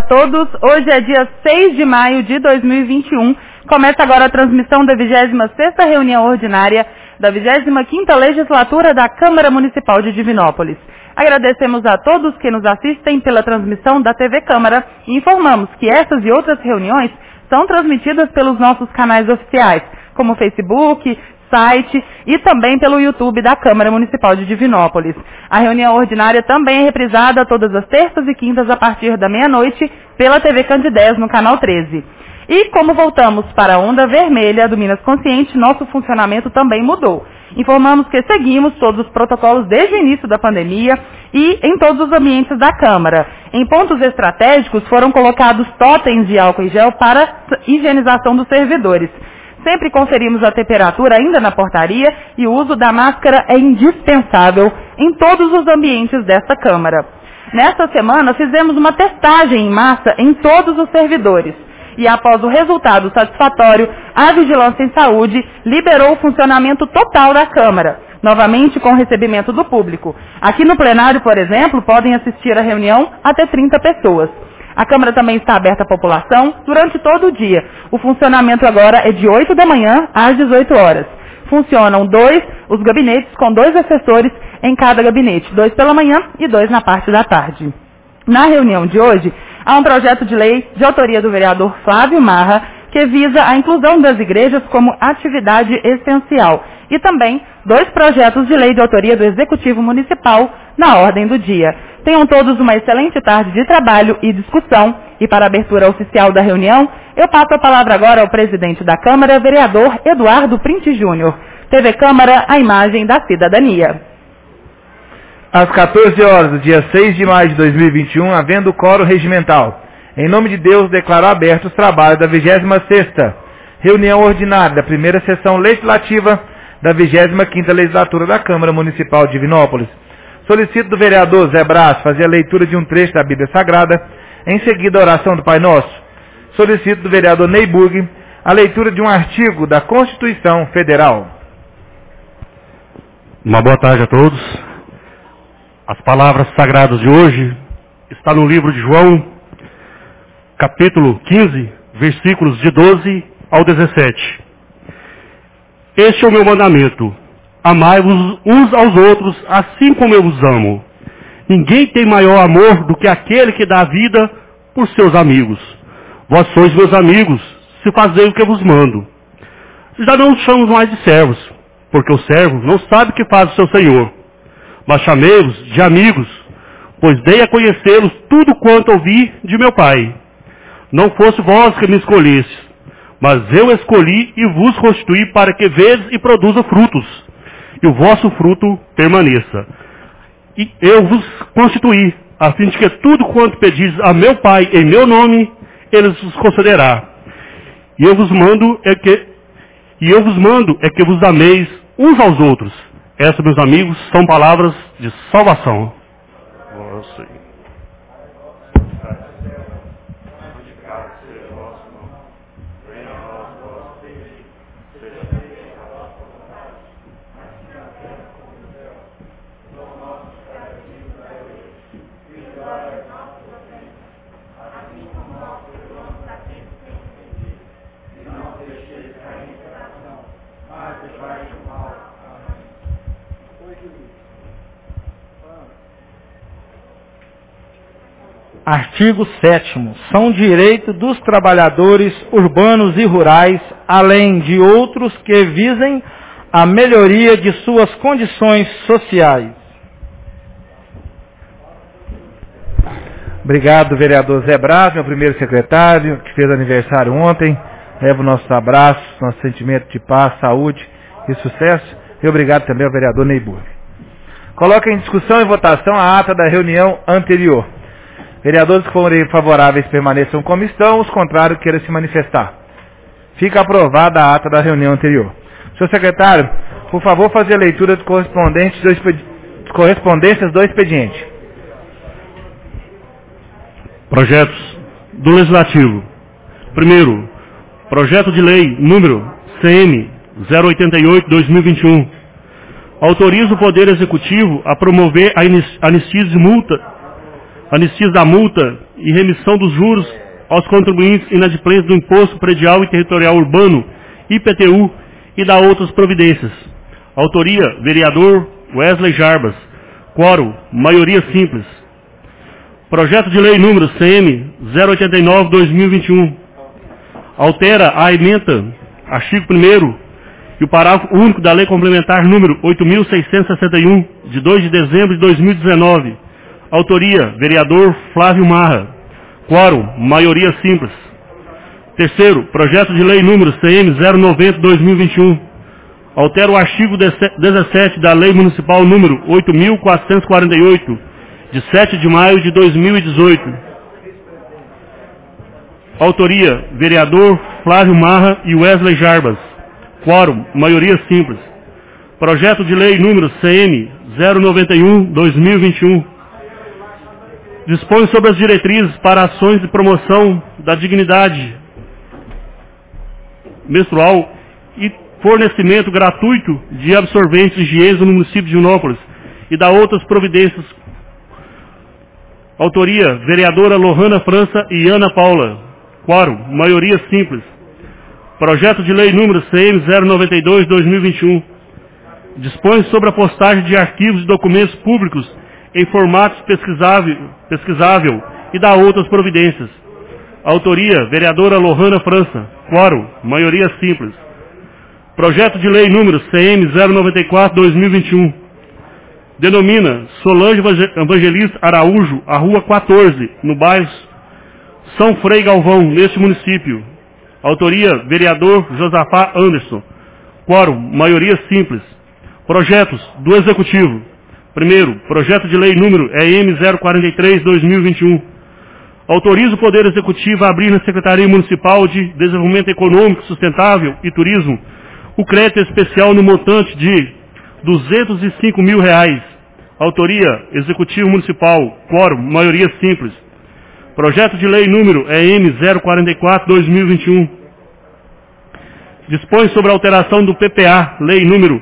todos. Hoje é dia 6 de maio de 2021. Começa agora a transmissão da 26ª reunião ordinária da 25ª legislatura da Câmara Municipal de Divinópolis. Agradecemos a todos que nos assistem pela transmissão da TV Câmara e informamos que essas e outras reuniões são transmitidas pelos nossos canais oficiais, como Facebook, site e também pelo YouTube da Câmara Municipal de Divinópolis. A reunião ordinária também é reprisada todas as terças e quintas a partir da meia-noite pela TV Candidez no canal 13. E como voltamos para a onda vermelha do Minas Consciente, nosso funcionamento também mudou. Informamos que seguimos todos os protocolos desde o início da pandemia e em todos os ambientes da Câmara. Em pontos estratégicos foram colocados totens de álcool em gel para higienização dos servidores. Sempre conferimos a temperatura ainda na portaria e o uso da máscara é indispensável em todos os ambientes desta Câmara. Nesta semana fizemos uma testagem em massa em todos os servidores. E após o resultado satisfatório, a Vigilância em Saúde liberou o funcionamento total da Câmara, novamente com recebimento do público. Aqui no plenário, por exemplo, podem assistir a reunião até 30 pessoas. A Câmara também está aberta à população durante todo o dia. O funcionamento agora é de 8 da manhã às 18 horas. Funcionam os gabinetes com 2 assessores em cada gabinete, 2 pela manhã e 2 na parte da tarde. Na reunião de hoje, há um projeto de lei de autoria do vereador Flávio Marra, que visa a inclusão das igrejas como atividade essencial, e também 2 projetos de lei de autoria do Executivo Municipal na ordem do dia. Tenham todos uma excelente tarde de trabalho e discussão, e para a abertura oficial da reunião, eu passo a palavra agora ao presidente da Câmara, vereador Eduardo Printe Júnior. TV Câmara, a imagem da cidadania. Às 14 horas do dia 6 de maio de 2021, havendo quórum regimental. Em nome de Deus, declaro abertos os trabalhos da 26ª reunião ordinária da primeira sessão legislativa da 25ª legislatura da Câmara Municipal de Divinópolis. Solicito do vereador Zé Brás fazer a leitura de um trecho da Bíblia Sagrada, em seguida a oração do Pai Nosso. Solicito do vereador Neyburg a leitura de um artigo da Constituição Federal. Uma boa tarde a todos. As palavras sagradas de hoje estão no livro de João, capítulo 15, versículos de 12 ao 17. Este é o meu mandamento: amai-vos uns aos outros, assim como eu vos amo. Ninguém tem maior amor do que aquele que dá a vida por seus amigos. Vós sois meus amigos, se fazeis o que eu vos mando. Já não os chamo mais de servos, porque o servo não sabe o que faz o seu senhor. Mas chamei-vos de amigos, pois dei a conhecê-los tudo quanto ouvi de meu Pai. Não fosse vós que me escolhestes, mas eu escolhi e vos constituí para que vedes e produza frutos, e o vosso fruto permaneça. E eu vos constituí, a fim de que tudo quanto pedis a meu Pai em meu nome, ele vos concederá. E eu vos mando é que vos ameis uns aos outros. Essas, meus amigos, são palavras de salvação. Artigo 7º. São direito dos trabalhadores urbanos e rurais, além de outros que visem a melhoria de suas condições sociais. Obrigado, vereador Zé Brás, meu primeiro secretário, que fez aniversário ontem. Levo nossos abraços, nosso sentimento de paz, saúde e sucesso. E obrigado também ao vereador Neyburg. Coloca em discussão e votação a ata da reunião anterior. Vereadores que forem favoráveis permaneçam como estão, os contrários queiram se manifestar. Fica aprovada a ata da reunião anterior. Senhor secretário, por favor, fazer a leitura dos correspondências do expediente. Projetos do Legislativo. Primeiro, projeto de lei número CM 088/2021. Autoriza o Poder Executivo a promover a anistia da multa e remissão dos juros aos contribuintes inadimplentes do Imposto Predial e Territorial Urbano, IPTU, e da outras providências. Autoria, vereador Wesley Jarbas. Quórum, maioria simples. Projeto de lei número CM 089/2021. Altera a ementa, artigo 1º, e o parágrafo único da Lei Complementar número 8.661, de 2 de dezembro de 2019. Autoria, vereador Flávio Marra. Quórum, maioria simples. Terceiro, projeto de lei número CM 090/2021. Altera o artigo 17 da Lei Municipal número 8.448, de 7 de maio de 2018. Autoria, vereador Flávio Marra e Wesley Jarbas. Quórum, maioria simples. Projeto de lei número CM 091/2021. Dispõe sobre as diretrizes para ações de promoção da dignidade menstrual e fornecimento gratuito de absorventes higiênicos no município de Divinópolis e da outras providências. Autoria, vereadora Lohana França e Ana Paula. Quórum, maioria simples. Projeto de lei número CM 092/2021. Dispõe sobre a postagem de arquivos e documentos públicos em formatos pesquisável e da outras providências. Autoria, vereadora Lohana França. Quórum, maioria simples. Projeto de lei número CM 094/2021. Denomina Solange Evangelista Araújo a Rua 14, no bairro São Frei Galvão, neste município. Autoria, vereador Josafá Anderson. Quórum, maioria simples. Projetos do Executivo. Primeiro, projeto de lei número EM 043/2021. Autoriza o Poder Executivo a abrir na Secretaria Municipal de Desenvolvimento Econômico, Sustentável e Turismo o crédito especial no montante de R$ 205 mil. Autoria, Executivo Municipal. Quórum, maioria simples. Projeto de lei número EM 044/2021. Dispõe sobre a alteração do PPA, lei número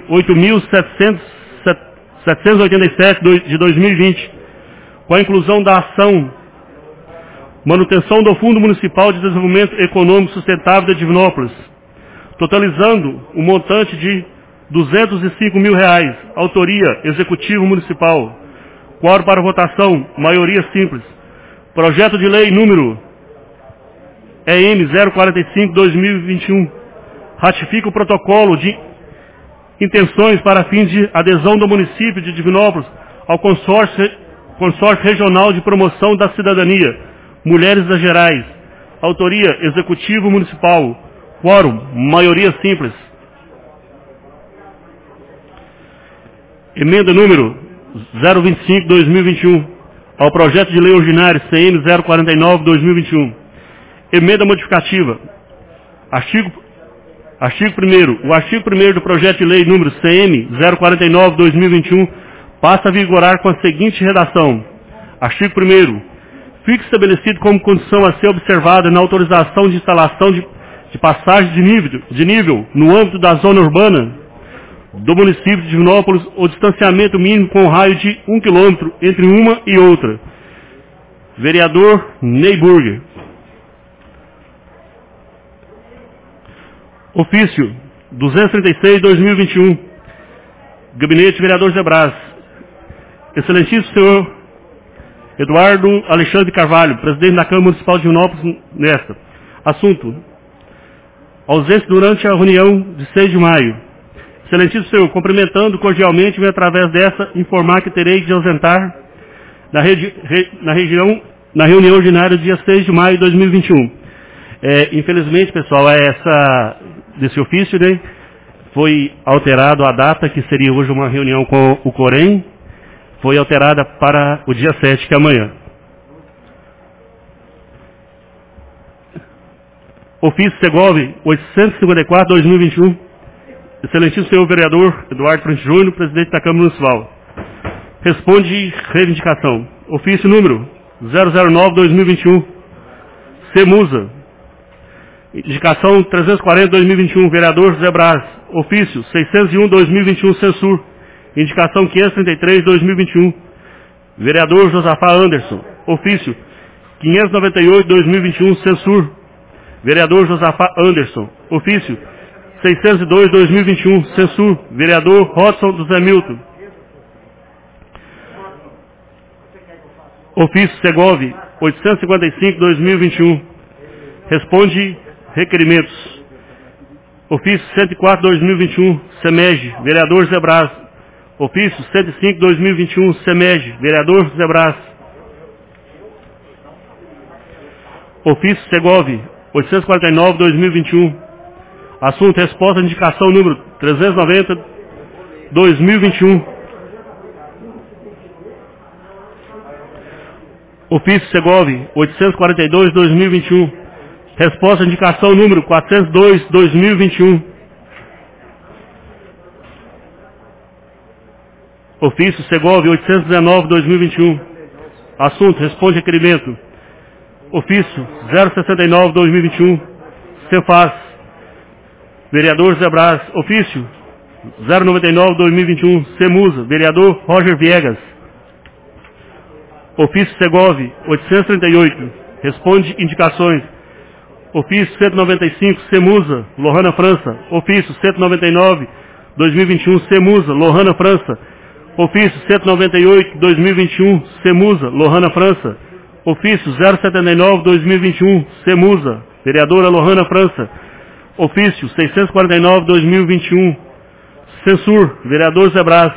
8.787 de 2020, com a inclusão da ação manutenção do Fundo Municipal de Desenvolvimento Econômico Sustentável de Divinópolis, totalizando o montante de R$ 205 mil. Autoria, Executivo Municipal. Quórum para votação, maioria simples. Projeto de lei número EM 045/2021. Ratifica o protocolo de intenções para fins de adesão do município de Divinópolis ao consórcio regional de promoção da cidadania, Mulheres das Gerais. Autoria, Executivo Municipal. Quórum, maioria simples. Emenda número 025/2021 ao projeto de lei ordinário CM 049/2021. Emenda modificativa. Artigo 1º. O artigo 1º do projeto de lei número CM 049/2021 passa a vigorar com a seguinte redação. Artigo 1º. Fica estabelecido como condição a ser observada na autorização de instalação de passagem de nível no âmbito da zona urbana do município de Divinópolis o distanciamento mínimo com raio de 1 km entre uma e outra. Vereador Ney Burger. Ofício 236/2021. Gabinete Vereador Zé Braz. Excelentíssimo senhor Eduardo Alexandre Carvalho, presidente da Câmara Municipal de Divinópolis, nesta. Assunto: ausência durante a reunião de 6 de maio. Excelentíssimo senhor, cumprimentando cordialmente, venho através dessa informar que terei de ausentar na reunião ordinária do dia 6 de maio de 2021. Infelizmente, pessoal, desse ofício, né, foi alterado a data, que seria hoje uma reunião com o Corém, foi alterada para o dia 7, que é amanhã. Ofício Segovia 854/2021. Excelentíssimo senhor vereador Eduardo Frente Júnior, presidente da Câmara Municipal. Responde reivindicação. Ofício número 009/2021. Semusa. Indicação 340/2021, vereador José Braz. Ofício 601/2021, Censur. Indicação 533/2021, vereador Josafá Anderson. Ofício 598/2021, Censur, vereador Josafá Anderson. Ofício 602/2021, Censur, vereador Rodson do Zé Milton. Ofício Segov 855/2021, responde requerimentos. Ofício 104/2021, Semege, vereador Zé Braz. Ofício 105/2021, Semege, vereador Zé Braz. Ofício Segov 849/2021, assunto resposta à indicação número 390/2021. Ofício Segov 842/2021, resposta à indicação número 402/2021. Ofício Segov 819/2021, assunto responde requerimento. Ofício 069/2021, Cefaz, vereador Zé Braz. Ofício 099/2021, Semusa, vereador Roger Viegas. Ofício Segov 838, responde indicações. Ofício 195, Semusa, Lohana França. Ofício 199/2021, Semusa, Lohana França. Ofício 198/2021, Semusa, Lohana França. Ofício 079/2021, Semusa, vereadora Lohana França. Ofício 649/2021, Censur, vereador Zé Braz.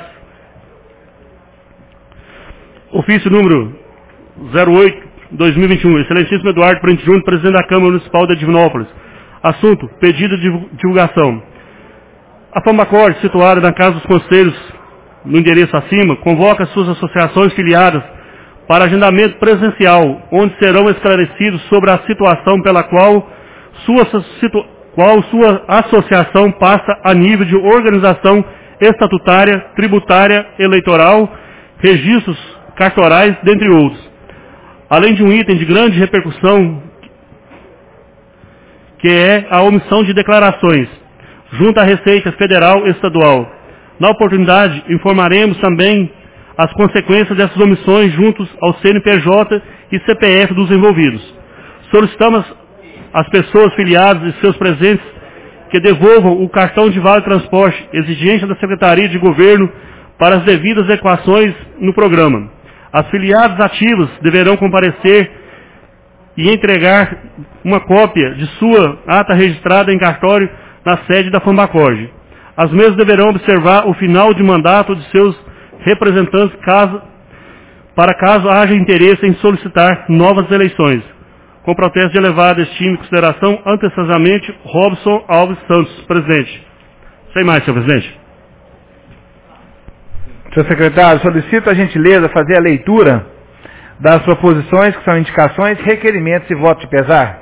Ofício número 08/2021, excelentíssimo Eduardo Prente Júnior, presidente da Câmara Municipal de Divinópolis. Assunto, pedido de divulgação. A Fambacord, situada na Casa dos Conselhos, no endereço acima, convoca suas associações filiadas para agendamento presencial, onde serão esclarecidos sobre a situação pela qual sua associação passa a nível de organização estatutária, tributária, eleitoral, registros cartorais, dentre outros. Além de um item de grande repercussão, que é a omissão de declarações, junto à Receita Federal e Estadual. Na oportunidade, informaremos também as consequências dessas omissões juntos ao CNPJ e CPF dos envolvidos. Solicitamos às pessoas filiadas e seus presentes que devolvam o cartão de vale transporte, exigência da Secretaria de Governo, para as devidas equações no programa. As filiadas ativas deverão comparecer e entregar uma cópia de sua ata registrada em cartório na sede da Fambacord. As mesmas deverão observar o final de mandato de seus representantes caso haja interesse em solicitar novas eleições. Com protesto de elevada estima e consideração, antecessamente, Robson Alves Santos, presidente. Sem mais, senhor presidente. Senhor secretário, solicito a gentileza fazer a leitura das proposições, que são indicações, requerimentos e voto de pesar.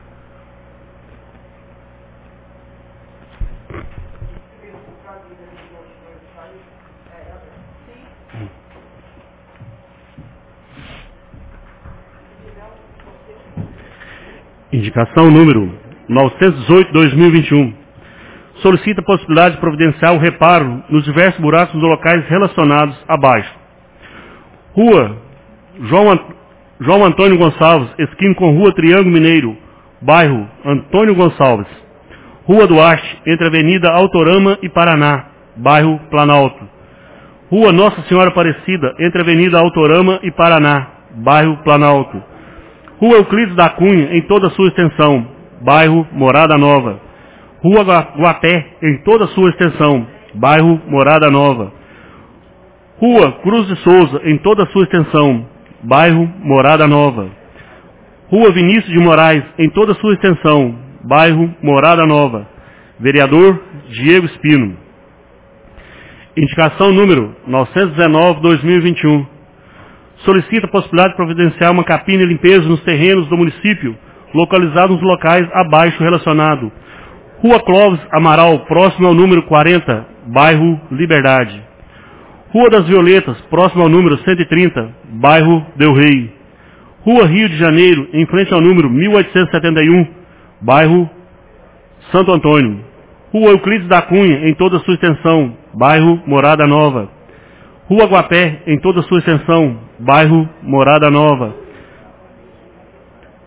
Indicação número 918/2021. Solicita a possibilidade de providenciar o reparo nos diversos buracos dos locais relacionados abaixo. Rua João Antônio Gonçalves, esquina com Rua Triângulo Mineiro, bairro Antônio Gonçalves. Rua Duarte, entre Avenida Autorama e Paraná, bairro Planalto. Rua Nossa Senhora Aparecida, entre Avenida Autorama e Paraná, bairro Planalto. Rua Euclides da Cunha, em toda a sua extensão, bairro Morada Nova. Rua Guapé, em toda a sua extensão, bairro Morada Nova. Rua Cruz de Souza, em toda a sua extensão, bairro Morada Nova. Rua Vinícius de Moraes, em toda a sua extensão, bairro Morada Nova. Vereador Diego Espino. Indicação número 919/2021. Solicita a possibilidade de providenciar uma capina e limpeza nos terrenos do município, localizados nos locais abaixo relacionado. Rua Clóvis Amaral, próximo ao número 40, bairro Liberdade. Rua das Violetas, próximo ao número 130, bairro Del Rey. Rua Rio de Janeiro, em frente ao número 1871, bairro Santo Antônio. Rua Euclides da Cunha, em toda a sua extensão, bairro Morada Nova. Rua Guapé, em toda a sua extensão, bairro Morada Nova.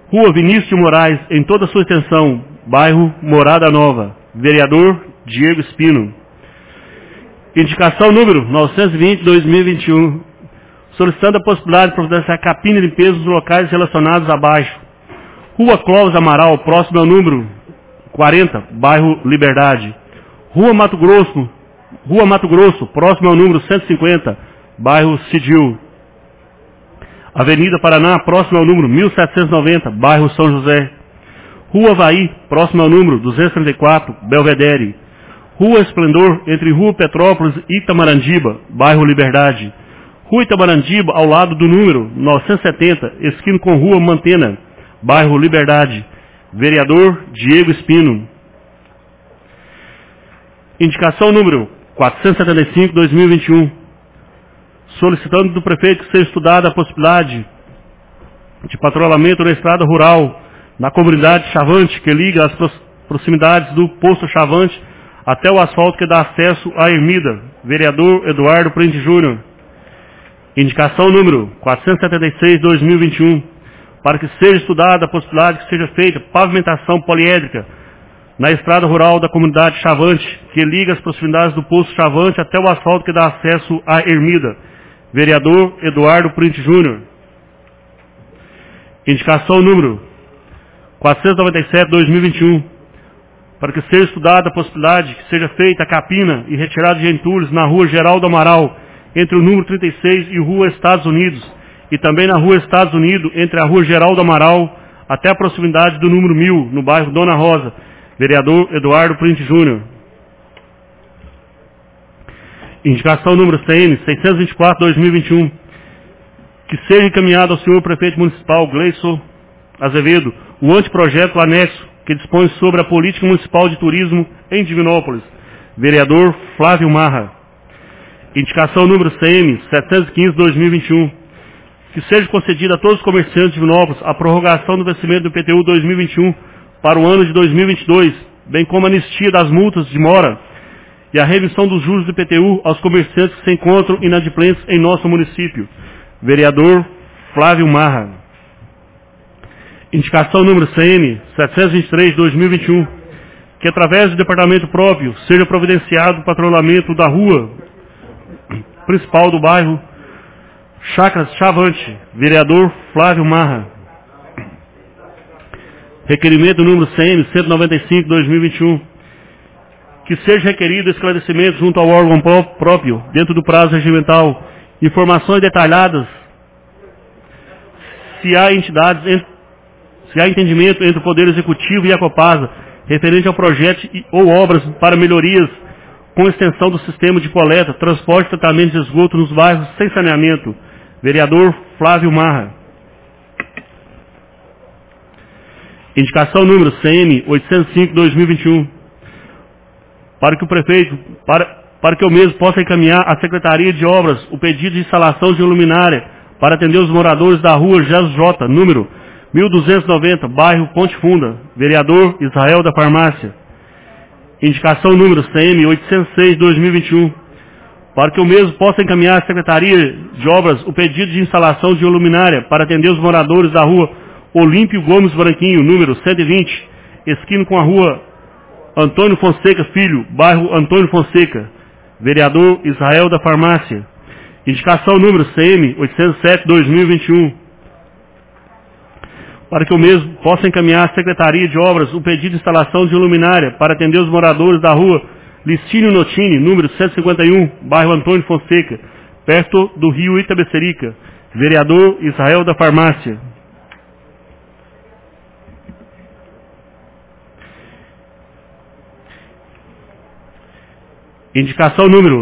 Rua Vinícius de Moraes, em toda a sua extensão, bairro Morada Nova. Vereador Diego Espino. Indicação número 920/2021, solicitando a possibilidade de providenciar capina e limpeza dos locais relacionados abaixo. Rua Clóvis Amaral, próximo ao número 40, bairro Liberdade. Rua Mato Grosso, próximo ao número 150, bairro Cidil. Avenida Paraná, próximo ao número 1790, bairro São José. Rua Havaí, próximo ao número 234, Belvedere. Rua Esplendor, entre Rua Petrópolis e Itamarandiba, bairro Liberdade. Rua Itamarandiba, ao lado do número 970, esquina com Rua Mantena, bairro Liberdade. Vereador Diego Espino. Indicação número 475/2021, solicitando do prefeito que seja estudada a possibilidade de patrulhamento na estrada rural, na comunidade Chavante, que liga as proximidades do posto Chavante até o asfalto que dá acesso à Ermida. Vereador Eduardo Prende Júnior. Indicação número 476/2021, para que seja estudada a possibilidade que seja feita pavimentação poliédrica na estrada rural da comunidade Chavante, que liga as proximidades do posto Chavante até o asfalto que dá acesso à Ermida. Vereador Eduardo Printe Júnior. Indicação número 497/2021, para que seja estudada a possibilidade que seja feita a capina e retirada de entulhos na rua Geraldo Amaral, entre o número 36 e Rua Estados Unidos, e também na Rua Estados Unidos, entre a Rua Geraldo Amaral até a proximidade do número 1000, no bairro Dona Rosa. Vereador Eduardo Printe Júnior. Indicação número CN 624/2021, que seja encaminhado ao senhor prefeito municipal Gleison Azevedo o anteprojeto anexo que dispõe sobre a política municipal de turismo em Divinópolis. Vereador Flávio Marra. Indicação número CM 715/2021, que seja concedida a todos os comerciantes de Divinópolis a prorrogação do vencimento do IPTU 2021 para o ano de 2022, bem como a anistia das multas de mora e a remissão dos juros do IPTU aos comerciantes que se encontram inadimplentes em nosso município. Vereador Flávio Marra. Indicação número CM 723/2021, que através do departamento próprio seja providenciado o patrulhamento da rua principal do bairro Chacras Chavante. Vereador Flávio Marra. Requerimento número CM 195/2021, que seja requerido esclarecimento junto ao órgão próprio, dentro do prazo regimental, informações detalhadas se há entendimento entre o Poder Executivo e a Copasa referente ao projeto ou obras para melhorias com extensão do sistema de coleta, transporte e tratamento de esgoto nos bairros sem saneamento. Vereador Flávio Marra. Indicação número CM 805/2021, para que o prefeito, para que eu mesmo possa encaminhar à Secretaria de Obras o pedido de instalação de luminária para atender os moradores da rua Jesus J, número 1290, bairro Ponte Funda. Vereador Israel da Farmácia. Indicação número CM 806/2021, para que eu mesmo possa encaminhar à Secretaria de Obras o pedido de instalação de luminária para atender os moradores da rua Olímpio Gomes Branquinho, número 120, esquina com a rua Antônio Fonseca Filho, bairro Antônio Fonseca. Vereador Israel da Farmácia. Indicação número CM 807/2021, para que eu mesmo possa encaminhar à Secretaria de Obras o pedido de instalação de luminária para atender os moradores da rua Listínio Notini, número 151, bairro Antônio Fonseca, perto do rio Itabecerica. Vereador Israel da Farmácia. Indicação número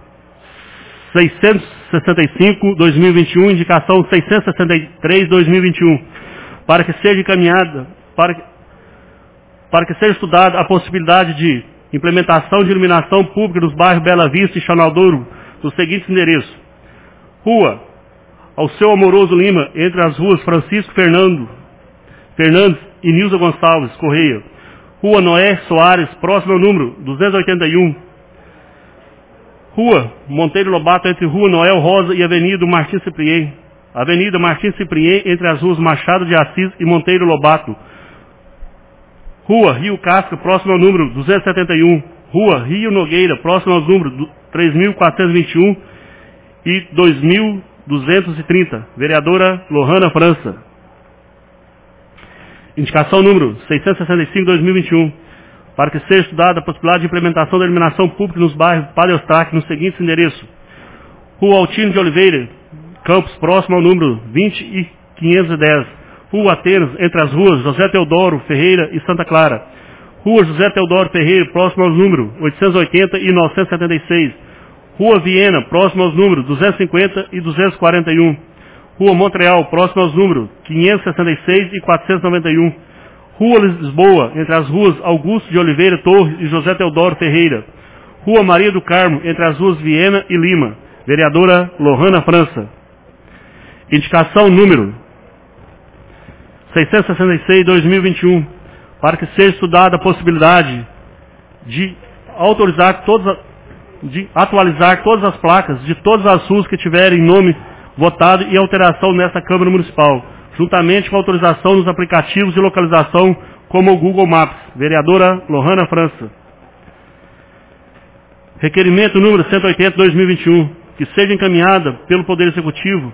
665/2021, indicação 663/2021, para que seja encaminhada, para que seja estudada a possibilidade de implementação de iluminação pública nos bairros Bela Vista e Chanaldouro, nos seguintes endereços: Rua Alceu Amoroso Lima, entre as ruas Francisco Fernandes e Nilza Gonçalves Correia. Rua Noé Soares, próximo ao número 281. Rua Monteiro Lobato, entre Rua Noel Rosa e Avenida Martins Ciprier. Avenida Martins Ciprien, entre as ruas Machado de Assis e Monteiro Lobato. Rua Rio Casca, próximo ao número 271. Rua Rio Nogueira, próximo aos números 3.421 e 2.230. Vereadora Lohana França. Indicação número 665/2021. Para que seja estudada a possibilidade de implementação da iluminação pública nos bairros Padre Eustáquio nos seguintes endereços. Rua Altino de Oliveira, Campos, próximo ao número 20 e 510. Rua Atenas, entre as ruas José Teodoro Ferreira e Santa Clara. Rua José Teodoro Ferreira, próximo aos números 880 e 976. Rua Viena, próximo aos números 250 e 241. Rua Montreal, próximo aos números 566 e 491. Rua Lisboa, entre as ruas Augusto de Oliveira Torres e José Teodoro Ferreira. Rua Maria do Carmo, entre as ruas Viena e Lima. Vereadora Lohana França. Indicação número 666/2021. Para que seja estudada a possibilidade de atualizar todas as placas de todas as ruas que tiverem nome votado e alteração nessa Câmara Municipal, juntamente com a autorização dos aplicativos de localização como o Google Maps. Vereadora Lohana França. Requerimento número 180/2021, que seja encaminhada pelo Poder Executivo,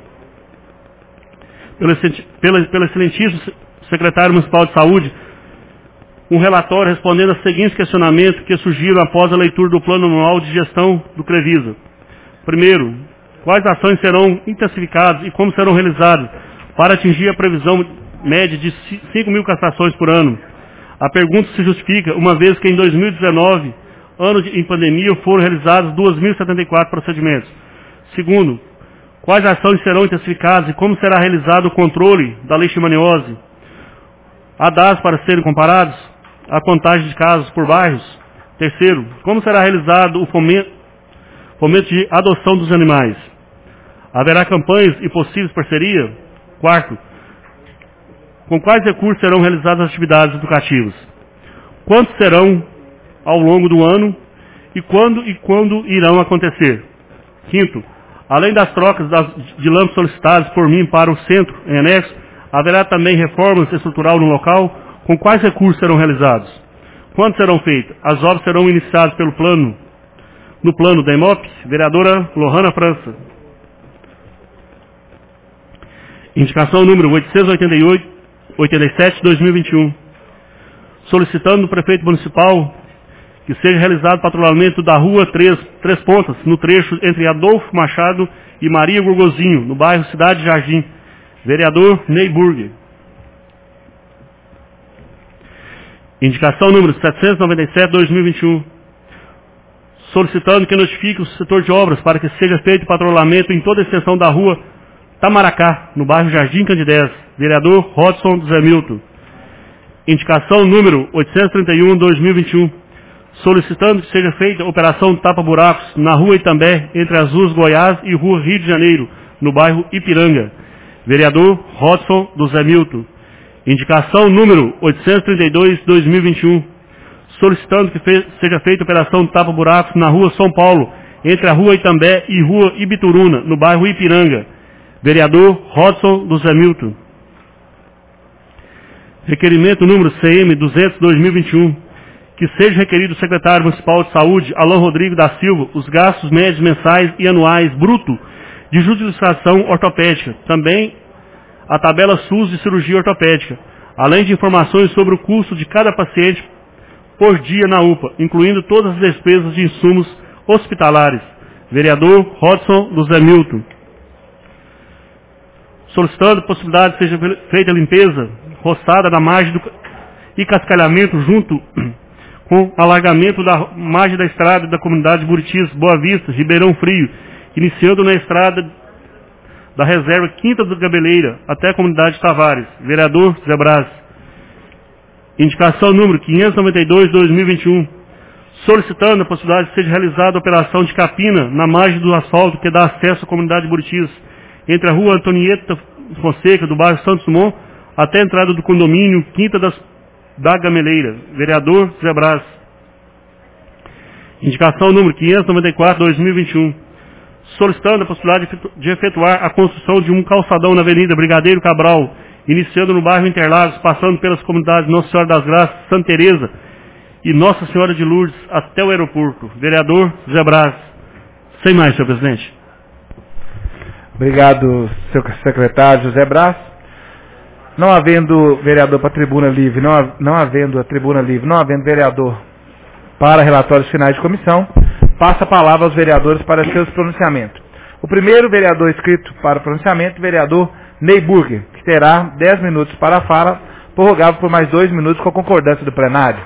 pelo excelentíssimo Secretário Municipal de Saúde, um relatório respondendo aos seguintes questionamentos que surgiram após a leitura do Plano Anual de Gestão do CREVISA. Primeiro, quais ações serão intensificadas e como serão realizadas para atingir a previsão média de 5.000 castrações por ano? A pergunta se justifica, uma vez que em 2019, ano em pandemia, foram realizados 2.074 procedimentos. Segundo, quais ações serão intensificadas e como será realizado o controle da leishmaniose? Há dados para serem comparados? A contagem de casos por bairros? Terceiro, como será realizado o fomento de adoção dos animais? Haverá campanhas e possíveis parcerias? Quarto, com quais recursos serão realizadas as atividades educativas? Quantos serão ao longo do ano e quando irão acontecer? Quinto, além das trocas de lâmpadas solicitadas por mim para o centro em anexo, haverá também reformas estrutural no local? Com quais recursos serão realizados? Quando serão feitas? As obras serão iniciadas no plano da IMOP? Vereadora Lohana França. Indicação número 887/2021. Solicitando do prefeito municipal que seja realizado patrulhamento da rua Três Pontas, no trecho entre Adolfo Machado e Maria Gorgozinho, no bairro Cidade Jardim. Vereador Ney Burger. Indicação número 797/2021. Solicitando que notifique o setor de obras para que seja feito patrulhamento em toda a extensão da rua Tamaracá, no bairro Jardim Candidez. Vereador Rodson Zé Milton. Indicação número 831/2021. Solicitando que seja feita operação tapa-buracos na rua Itambé, entre as ruas Goiás e rua Rio de Janeiro, no bairro Ipiranga. Vereador Rodson do Zé Milton. Indicação número 832/2021. Solicitando que seja feita operação tapa-buracos na rua São Paulo, entre a rua Itambé e rua Ibituruna, no bairro Ipiranga. Vereador Rodson do Zé Milton. Requerimento número CM 200/2021. Que seja requerido o secretário municipal de saúde, Alain Rodrigo da Silva, os gastos médios mensais e anuais bruto de judicação ortopédica, também a tabela SUS de cirurgia ortopédica, além de informações sobre o custo de cada paciente por dia na UPA, incluindo todas as despesas de insumos hospitalares. Vereador Rodson do Zé Milton. Solicitando a possibilidade que seja feita a limpeza roçada na margem e cascalhamento junto com alargamento da margem da estrada da comunidade Buritis, Boa Vista, Ribeirão Frio, iniciando na estrada da reserva Quinta da Gabeleira até a comunidade Tavares. Vereador Zé Braz. Indicação número 592/2021. Solicitando a possibilidade de seja realizada a operação de capina na margem do asfalto que dá acesso à comunidade Buritis, entre a rua Antonieta Fonseca, do bairro Santos Dumont, até a entrada do condomínio Quinta da Gameleira. Vereador Zé Braz. Indicação número 594/2021. solicitando a possibilidade de efetuar a construção de um calçadão na Avenida Brigadeiro Cabral, iniciando no bairro Interlagos, passando pelas comunidades Nossa Senhora das Graças, Santa Teresa e Nossa Senhora de Lourdes até o aeroporto. Vereador José Braz. Sem mais, senhor presidente. Obrigado, senhor secretário José Braz. Não havendo vereador para a tribuna livre, não havendo vereador para relatórios finais de comissão, passa a palavra aos vereadores para seus pronunciamentos. O primeiro vereador inscrito para o pronunciamento, o vereador Ney Burger, que terá 10 minutos para a fala, prorrogável por mais 2 minutos com a concordância do plenário.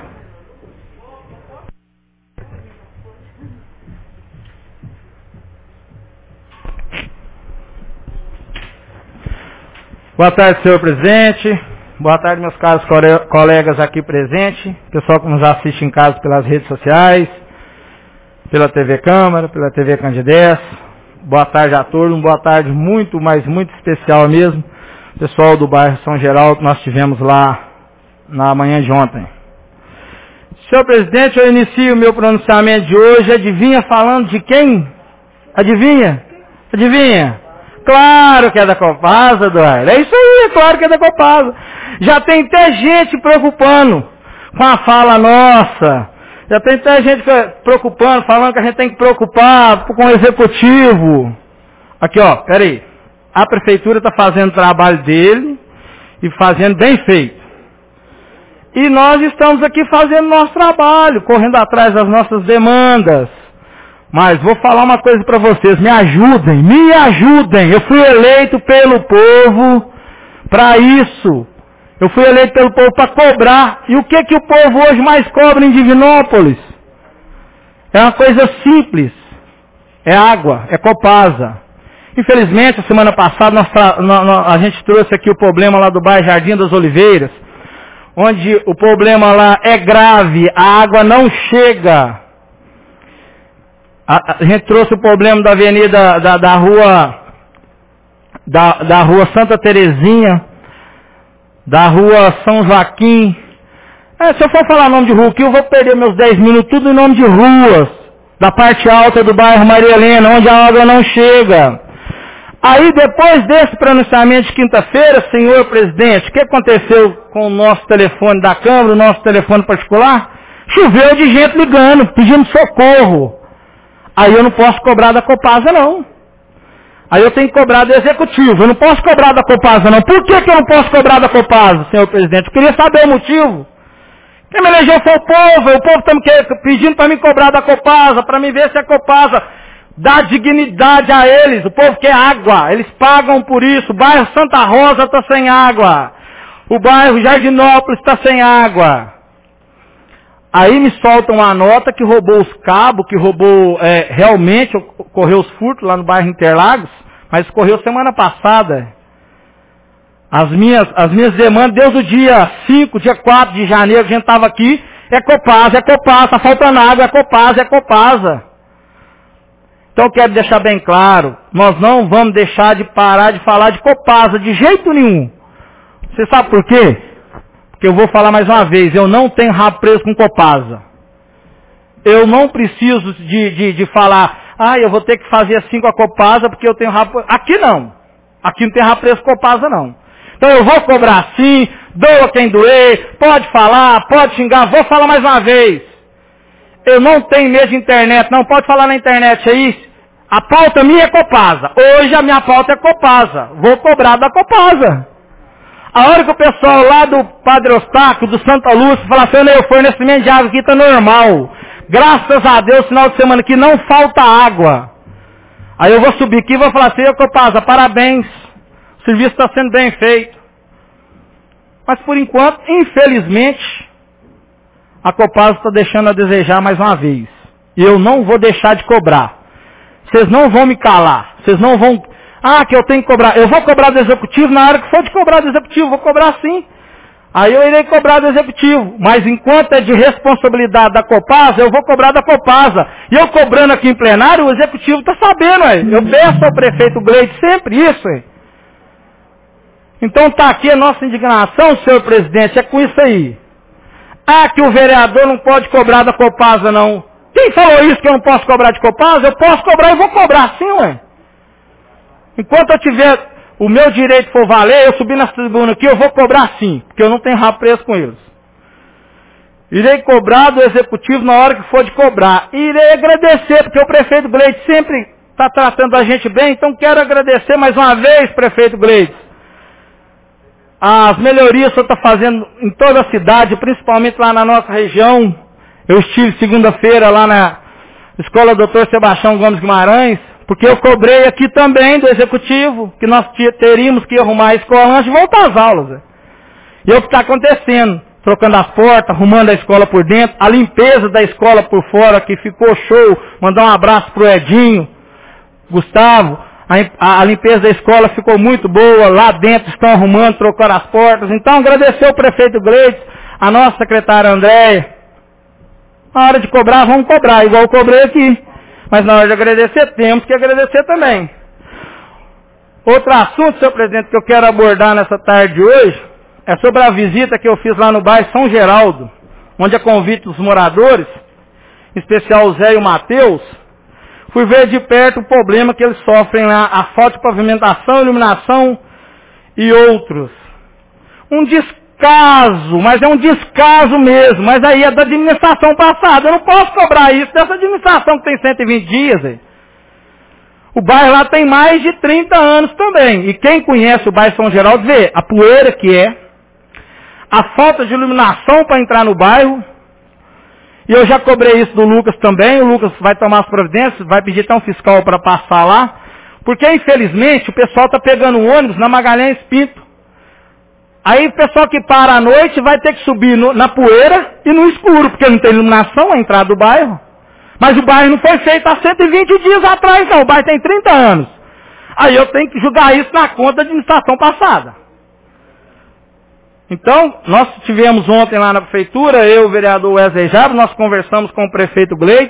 Boa tarde, senhor presidente. Boa tarde, meus caros colegas aqui presentes, pessoal que nos assiste em casa pelas redes sociais, pela TV Câmara, pela TV Candidez. Boa tarde a todos, boa tarde muito, mas muito especial mesmo, pessoal do bairro São Geraldo que nós tivemos lá na manhã de ontem. Senhor presidente, eu inicio o meu pronunciamento de hoje, adivinha falando de quem? Adivinha? Adivinha? Claro que é da Copasa, Eduardo. É isso aí, é claro que é da Copasa. Já tem até gente preocupando com a fala nossa. Já tem até gente preocupando, falando que a gente tem que preocupar com o executivo. Aqui, ó, peraí. A prefeitura está fazendo o trabalho dele e fazendo bem feito. E nós estamos aqui fazendo nosso trabalho, correndo atrás das nossas demandas. Mas vou falar uma coisa para vocês, me ajudem. Eu fui eleito pelo povo para isso. Eu fui eleito pelo povo para cobrar. E o que o povo hoje mais cobra em Divinópolis? É uma coisa simples. É água, é Copasa. Infelizmente, a semana passada a gente trouxe aqui o problema lá do bairro Jardim das Oliveiras, onde o problema lá é grave, a água não chega. A gente trouxe o problema da avenida da rua Santa Terezinha, da rua São Joaquim. Se eu for falar nome de rua aqui, eu vou perder meus 10 minutos, tudo em nome de ruas, da parte alta do bairro Maria Helena, onde a água não chega. Aí depois desse pronunciamento de quinta-feira, senhor presidente, o que aconteceu com o nosso telefone da Câmara, o nosso telefone particular? Choveu de gente ligando, pedindo socorro. Aí eu não posso cobrar da Copasa, não. Aí eu tenho que cobrar do Executivo. Eu não posso cobrar da Copasa, não. Por que eu não posso cobrar da Copasa, senhor presidente? Eu queria saber o motivo. Quem me elegeu foi o povo está pedindo para me cobrar da Copasa, para me ver se a Copasa dá dignidade a eles. O povo quer água, eles pagam por isso. O bairro Santa Rosa está sem água. O bairro Jardinópolis está sem água. Aí me soltam a nota que roubou os cabos, que roubou, realmente ocorreu os furtos lá no bairro Interlagos, mas ocorreu semana passada. As minhas demandas, desde o dia 5, dia 4 de janeiro, que a gente estava aqui, é Copasa, está faltando água, é Copasa. Então eu quero deixar bem claro, nós não vamos deixar de parar de falar de Copasa, de jeito nenhum. Você sabe por quê? Porque eu vou falar mais uma vez, eu não tenho rabo preso com Copasa. Eu não preciso de falar, eu vou ter que fazer assim com a Copasa porque eu tenho rabo preso. Aqui não. Aqui não tem rabo preso com Copasa não. Então eu vou cobrar sim, doa quem doer, pode falar, pode xingar, vou falar mais uma vez. Eu não tenho medo de internet, não pode falar na internet aí. A pauta minha é Copasa. Hoje a minha pauta é Copasa. Vou cobrar da Copasa. A hora que o pessoal lá do Padre Eustáquio, do Santa Lúcia, fala assim, o fornecimento de água aqui está normal. Graças a Deus, final de semana aqui não falta água. Aí eu vou subir aqui e vou falar assim, Copasa, parabéns. O serviço está sendo bem feito. Mas por enquanto, infelizmente, a Copasa está deixando a desejar mais uma vez. E eu não vou deixar de cobrar. Vocês não vão me calar. Vocês não vão... que eu tenho que cobrar. Eu vou cobrar do Executivo, na hora que for de cobrar do Executivo, vou cobrar sim. Aí eu irei cobrar do Executivo. Mas enquanto é de responsabilidade da Copasa, eu vou cobrar da Copasa. E eu cobrando aqui em plenário, o Executivo está sabendo, Eu peço ao prefeito Gleide sempre isso, Então está aqui a nossa indignação, senhor presidente, é com isso aí. Que o vereador não pode cobrar da Copasa, não. Quem Quem falou isso que eu não posso cobrar de Copasa? Eu posso cobrar e vou cobrar sim, ué. Enquanto eu tiver o meu direito for valer, eu subir na tribuna aqui, eu vou cobrar sim, porque eu não tenho rabo preso com eles. Irei cobrar do executivo na hora que for de cobrar. Irei agradecer, porque o prefeito Gleides sempre está tratando a gente bem, então quero agradecer mais uma vez, prefeito Gleides. As melhorias que o senhor está fazendo em toda a cidade, principalmente lá na nossa região. Eu estive segunda-feira lá na Escola Dr. Sebastião Gomes Guimarães, porque eu cobrei aqui também do executivo, que nós teríamos que arrumar a escola antes de voltar às aulas. Né? E é o que está acontecendo, trocando as portas, arrumando a escola por dentro, a limpeza da escola por fora, que ficou show. Mandar um abraço pro Edinho, Gustavo. A limpeza da escola ficou muito boa, lá dentro estão arrumando, trocando as portas. Então agradecer ao prefeito Gleides, a nossa secretária Andréia. Na hora de cobrar, vamos cobrar, igual eu cobrei aqui. Mas na hora de agradecer, temos que agradecer também. Outro assunto, senhor presidente, que eu quero abordar nessa tarde de hoje, é sobre a visita que eu fiz lá no bairro São Geraldo, onde a convite dos moradores, em especial o Zé e o Matheus, fui ver de perto o problema que eles sofrem lá, a falta de pavimentação, iluminação e outros. Um descaso, mas é um descaso mesmo, mas aí é da administração passada. Eu não posso cobrar isso dessa administração que tem 120 dias. Aí. O bairro lá tem mais de 30 anos também. E quem conhece o bairro São Geraldo vê a poeira que é, a falta de iluminação para entrar no bairro. E eu já cobrei isso do Lucas também, o Lucas vai tomar as providências, vai pedir até um fiscal para passar lá, porque infelizmente o pessoal está pegando um ônibus na Magalhães Pinto. Aí o pessoal que para à noite vai ter que subir na poeira e no escuro, porque não tem iluminação a entrada do bairro. Mas o bairro não foi feito há 120 dias atrás não, o bairro tem 30 anos. Aí eu tenho que julgar isso na conta da administração passada. Então, nós tivemos ontem lá na prefeitura, eu e o vereador Wesley Jabas, nós conversamos com o prefeito Gleides,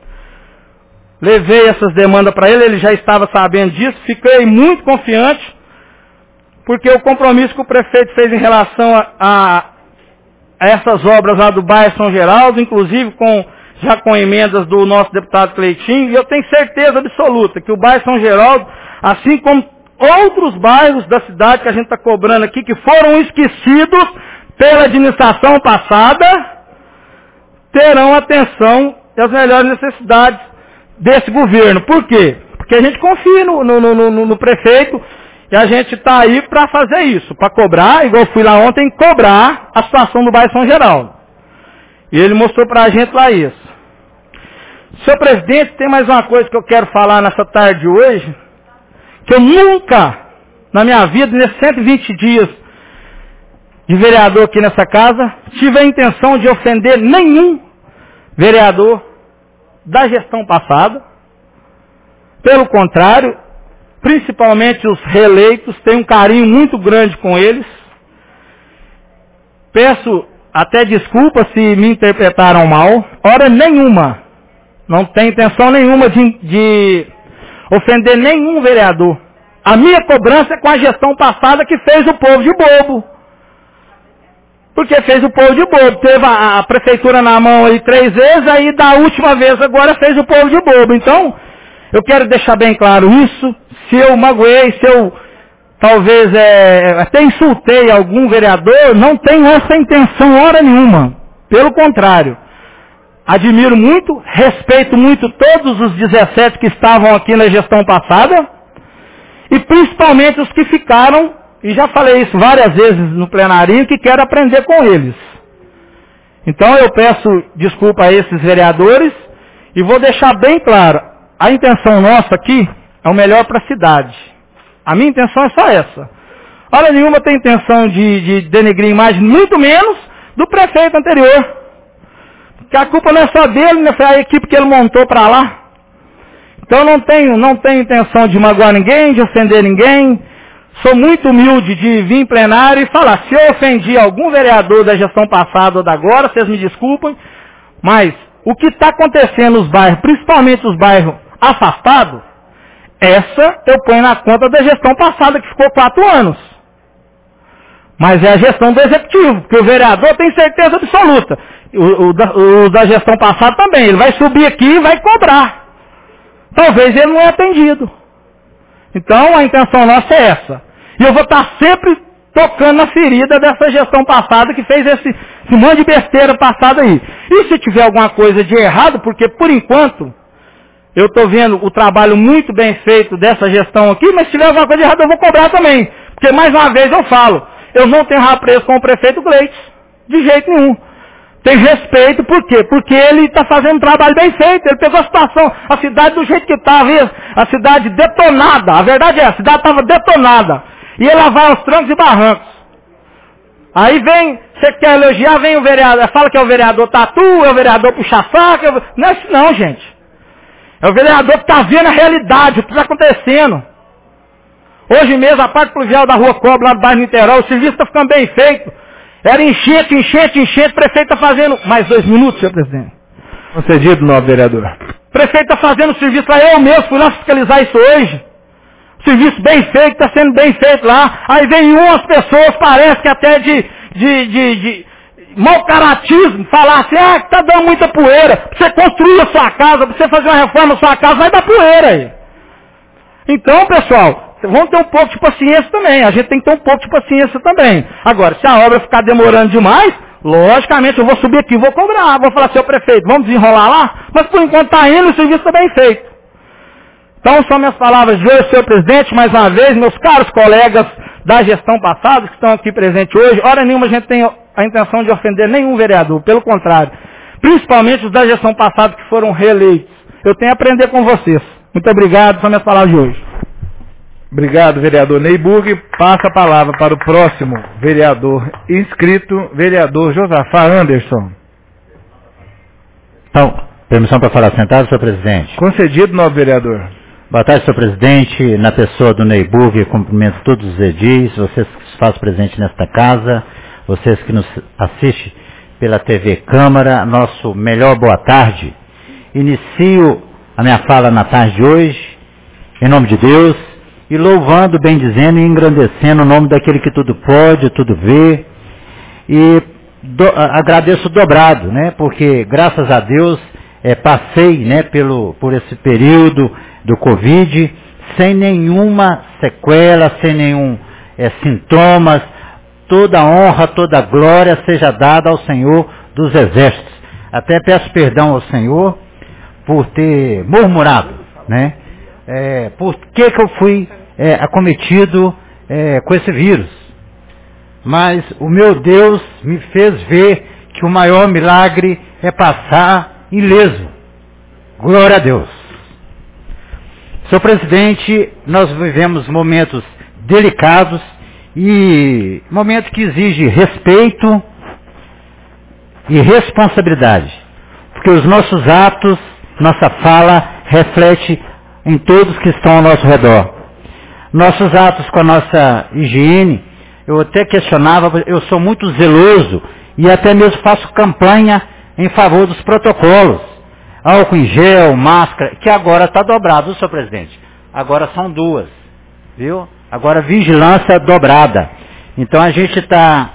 levei essas demandas para ele já estava sabendo disso, fiquei muito confiante, porque o compromisso que o prefeito fez em relação a essas obras lá do bairro São Geraldo, inclusive já com emendas do nosso deputado Cleitinho, e eu tenho certeza absoluta que o bairro São Geraldo, assim como outros bairros da cidade que a gente está cobrando aqui, que foram esquecidos pela administração passada, terão atenção e as melhores necessidades desse governo. Por quê? Porque a gente confia no prefeito e a gente está aí para fazer isso, para cobrar, igual eu fui lá ontem, cobrar a situação do bairro São Geraldo. E ele mostrou para a gente lá isso. Senhor presidente, tem mais uma coisa que eu quero falar nessa tarde de hoje, que eu nunca, na minha vida, nesses 120 dias de vereador aqui nessa casa, tive a intenção de ofender nenhum vereador da gestão passada. Pelo contrário, principalmente os reeleitos, tenho um carinho muito grande com eles. Peço até desculpa se me interpretaram mal. Hora nenhuma, não tenho intenção nenhuma de ofender nenhum vereador. A minha cobrança é com a gestão passada que fez o povo de bobo. Porque fez o povo de bobo. Teve a prefeitura na mão aí 3 vezes, aí da última vez agora fez o povo de bobo. Então, eu quero deixar bem claro isso. Se eu magoei, se eu talvez até insultei algum vereador, não tenho essa intenção hora nenhuma. Pelo contrário. Admiro muito, respeito muito todos os 17 que estavam aqui na gestão passada, e principalmente os que ficaram, e já falei isso várias vezes no plenário, que quero aprender com eles. Então eu peço desculpa a esses vereadores, e vou deixar bem claro, a intenção nossa aqui é o melhor para a cidade. A minha intenção é só essa. Hora nenhuma tem intenção de denegrir a imagem, muito menos do prefeito anterior. Que a culpa não é só dele, né? Foi a equipe que ele montou para lá. Então não tenho intenção de magoar ninguém, de ofender ninguém. Sou muito humilde de vir em plenário e falar, se eu ofendi algum vereador da gestão passada ou da agora, vocês me desculpem, mas o que está acontecendo nos bairros, principalmente os bairros afastados, essa eu ponho na conta da gestão passada, que ficou 4 anos. Mas é a gestão do executivo, porque o vereador tem certeza absoluta. O da gestão passada também. Ele vai subir aqui e vai cobrar. Talvez ele não é atendido. Então a intenção nossa é essa. E eu vou estar sempre tocando na ferida dessa gestão passada que fez esse monte de besteira passada aí. E se tiver alguma coisa de errado, porque por enquanto eu estou vendo o trabalho muito bem feito dessa gestão aqui, mas se tiver alguma coisa de errado eu vou cobrar também. Porque mais uma vez eu falo, eu não tenho apreço com o prefeito Gleides, de jeito nenhum. Tem respeito, por quê? Porque ele está fazendo um trabalho bem feito, ele pegou a situação, a cidade do jeito que estava, a cidade detonada, a verdade é, a cidade estava detonada, e ele lá vai aos trancos e barrancos. Aí vem, você quer elogiar, vem o vereador, fala que é o vereador tatu, é o vereador puxa-saco, não é isso não, gente. É o vereador que está vendo a realidade, o que está acontecendo. Hoje mesmo, a parte pluvial da Rua Cobre, lá do bairro Niterói, o serviço está ficando bem feito. Era enchente, o prefeito está fazendo... Mais 2 minutos, senhor presidente. Concedido, novo vereador. O prefeito está fazendo o serviço lá, eu mesmo fui lá fiscalizar isso hoje. Serviço bem feito, está sendo bem feito lá. Aí vem umas pessoas, parece que até de mau caratismo, falar assim, que está dando muita poeira. Para você construir a sua casa, para você fazer uma reforma na sua casa, vai dar poeira aí. Então, pessoal... Vamos ter um pouco de paciência também. A gente tem que ter um pouco de paciência também. Agora, se a obra ficar demorando demais, logicamente eu vou subir aqui, vou cobrar, vou falar, seu prefeito, vamos desenrolar lá? Mas por enquanto está indo, o serviço está bem feito. Então são minhas palavras de hoje, senhor presidente, mais uma vez, meus caros colegas da gestão passada que estão aqui presentes hoje. Hora nenhuma a gente tem a intenção de ofender nenhum vereador, pelo contrário. Principalmente os da gestão passada que foram reeleitos. Eu tenho a aprender com vocês. Muito obrigado, são minhas palavras de hoje. Obrigado, vereador Neyburg. Passa a palavra para o próximo vereador inscrito, vereador Josafá Anderson. Então, permissão para falar sentado, senhor presidente. Concedido, novo vereador. Boa tarde, senhor presidente. Na pessoa do Neyburg, cumprimento todos os edis, vocês que se fazem presente nesta casa, vocês que nos assistem pela TV Câmara, nosso melhor boa tarde. Inicio a minha fala na tarde de hoje, em nome de Deus, e louvando, bendizendo e engrandecendo o nome daquele que tudo pode, tudo vê. E agradeço dobrado, né? Porque graças a Deus passei, né, por esse período do Covid sem nenhuma sequela, sem nenhum sintomas. Toda honra, toda glória seja dada ao Senhor dos Exércitos. Até peço perdão ao Senhor por ter murmurado, né? Por que eu fui acometido com esse vírus. Mas o meu Deus me fez ver que o maior milagre é passar ileso. Glória a Deus. Senhor presidente, nós vivemos momentos delicados e momentos que exigem respeito e responsabilidade. Porque os nossos atos, nossa fala, reflete em todos que estão ao nosso redor. Nossos atos com a nossa higiene, eu até questionava, eu sou muito zeloso e até mesmo faço campanha em favor dos protocolos. Álcool em gel, máscara, que agora está dobrado, senhor presidente. Agora são 2, viu? Agora vigilância dobrada. Então a gente está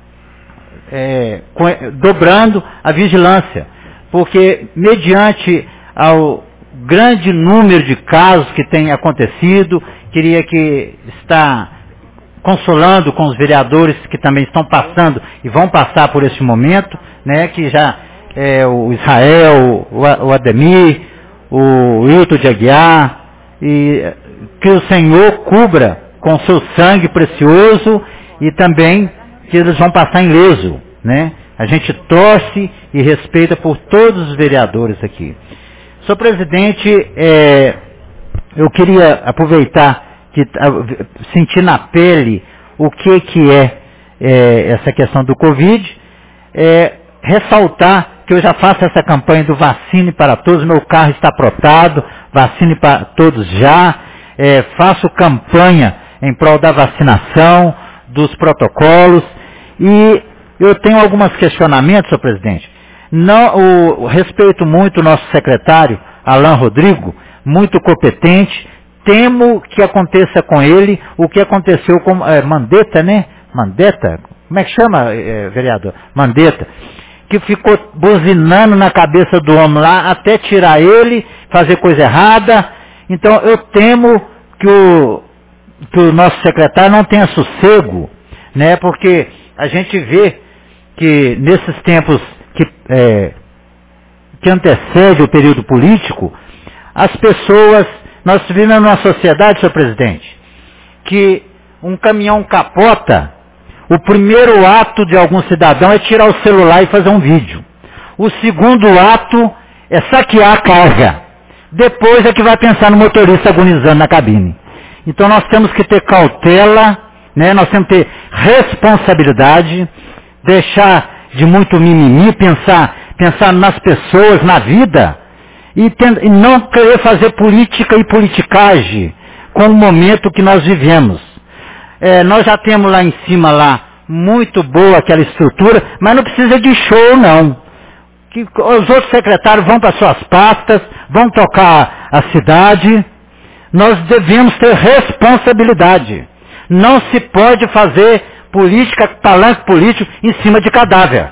dobrando a vigilância, porque mediante ao grande número de casos que tem acontecido, queria que está consolando com os vereadores que também estão passando e vão passar por esse momento, né, que já o Israel, o Ademir, o Wilton de Aguiar, e que o Senhor cubra com seu sangue precioso e também que eles vão passar ileso, né? A gente torce e respeita por todos os vereadores aqui. Senhor presidente, eu queria aproveitar que sentir na pele o que é essa questão do Covid, ressaltar que eu já faço essa campanha do vacine para todos, meu carro está protado, vacine para todos já, faço campanha em prol da vacinação, dos protocolos, e eu tenho alguns questionamentos, senhor presidente. Respeito muito o nosso secretário, Alain Rodrigo, muito competente, temo que aconteça com ele o que aconteceu com Mandetta, né? Mandetta? Como é que chama, vereador? Mandetta. que ficou buzinando na cabeça do homem lá até tirar ele, fazer coisa errada. Então eu temo que o nosso secretário não tenha sossego, né? Porque a gente vê que nesses tempos que antecede o período político, as pessoas, nós vivemos numa sociedade, senhor presidente, que um caminhão capota, o primeiro ato de algum cidadão é tirar o celular e fazer um vídeo. O segundo ato é saquear a carga. Depois é que vai pensar no motorista agonizando na cabine. Então nós temos que ter cautela, né? Nós temos que ter responsabilidade, deixar de muito mimimi, pensar nas pessoas, na vida, e não querer fazer política e politicagem com o momento que nós vivemos. Nós já temos lá em cima, muito boa aquela estrutura, mas não precisa de show, não. Que os outros secretários vão para suas pastas, vão tocar a cidade. Nós devemos ter responsabilidade. Não se pode fazer política, palanque político em cima de cadáver.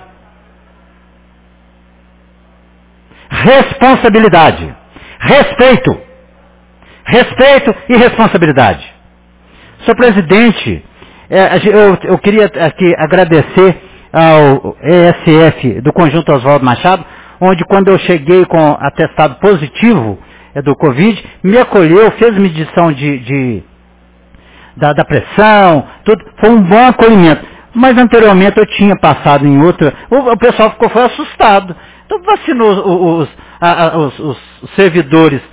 Responsabilidade. Respeito. Respeito e responsabilidade. Senhor presidente, eu queria aqui agradecer ao ESF do Conjunto Oswaldo Machado, onde quando eu cheguei com atestado positivo do Covid, me acolheu, fez medição da pressão, tudo, foi um bom acolhimento. Mas anteriormente eu tinha passado em outra, o pessoal foi assustado. Então vacinou os servidores,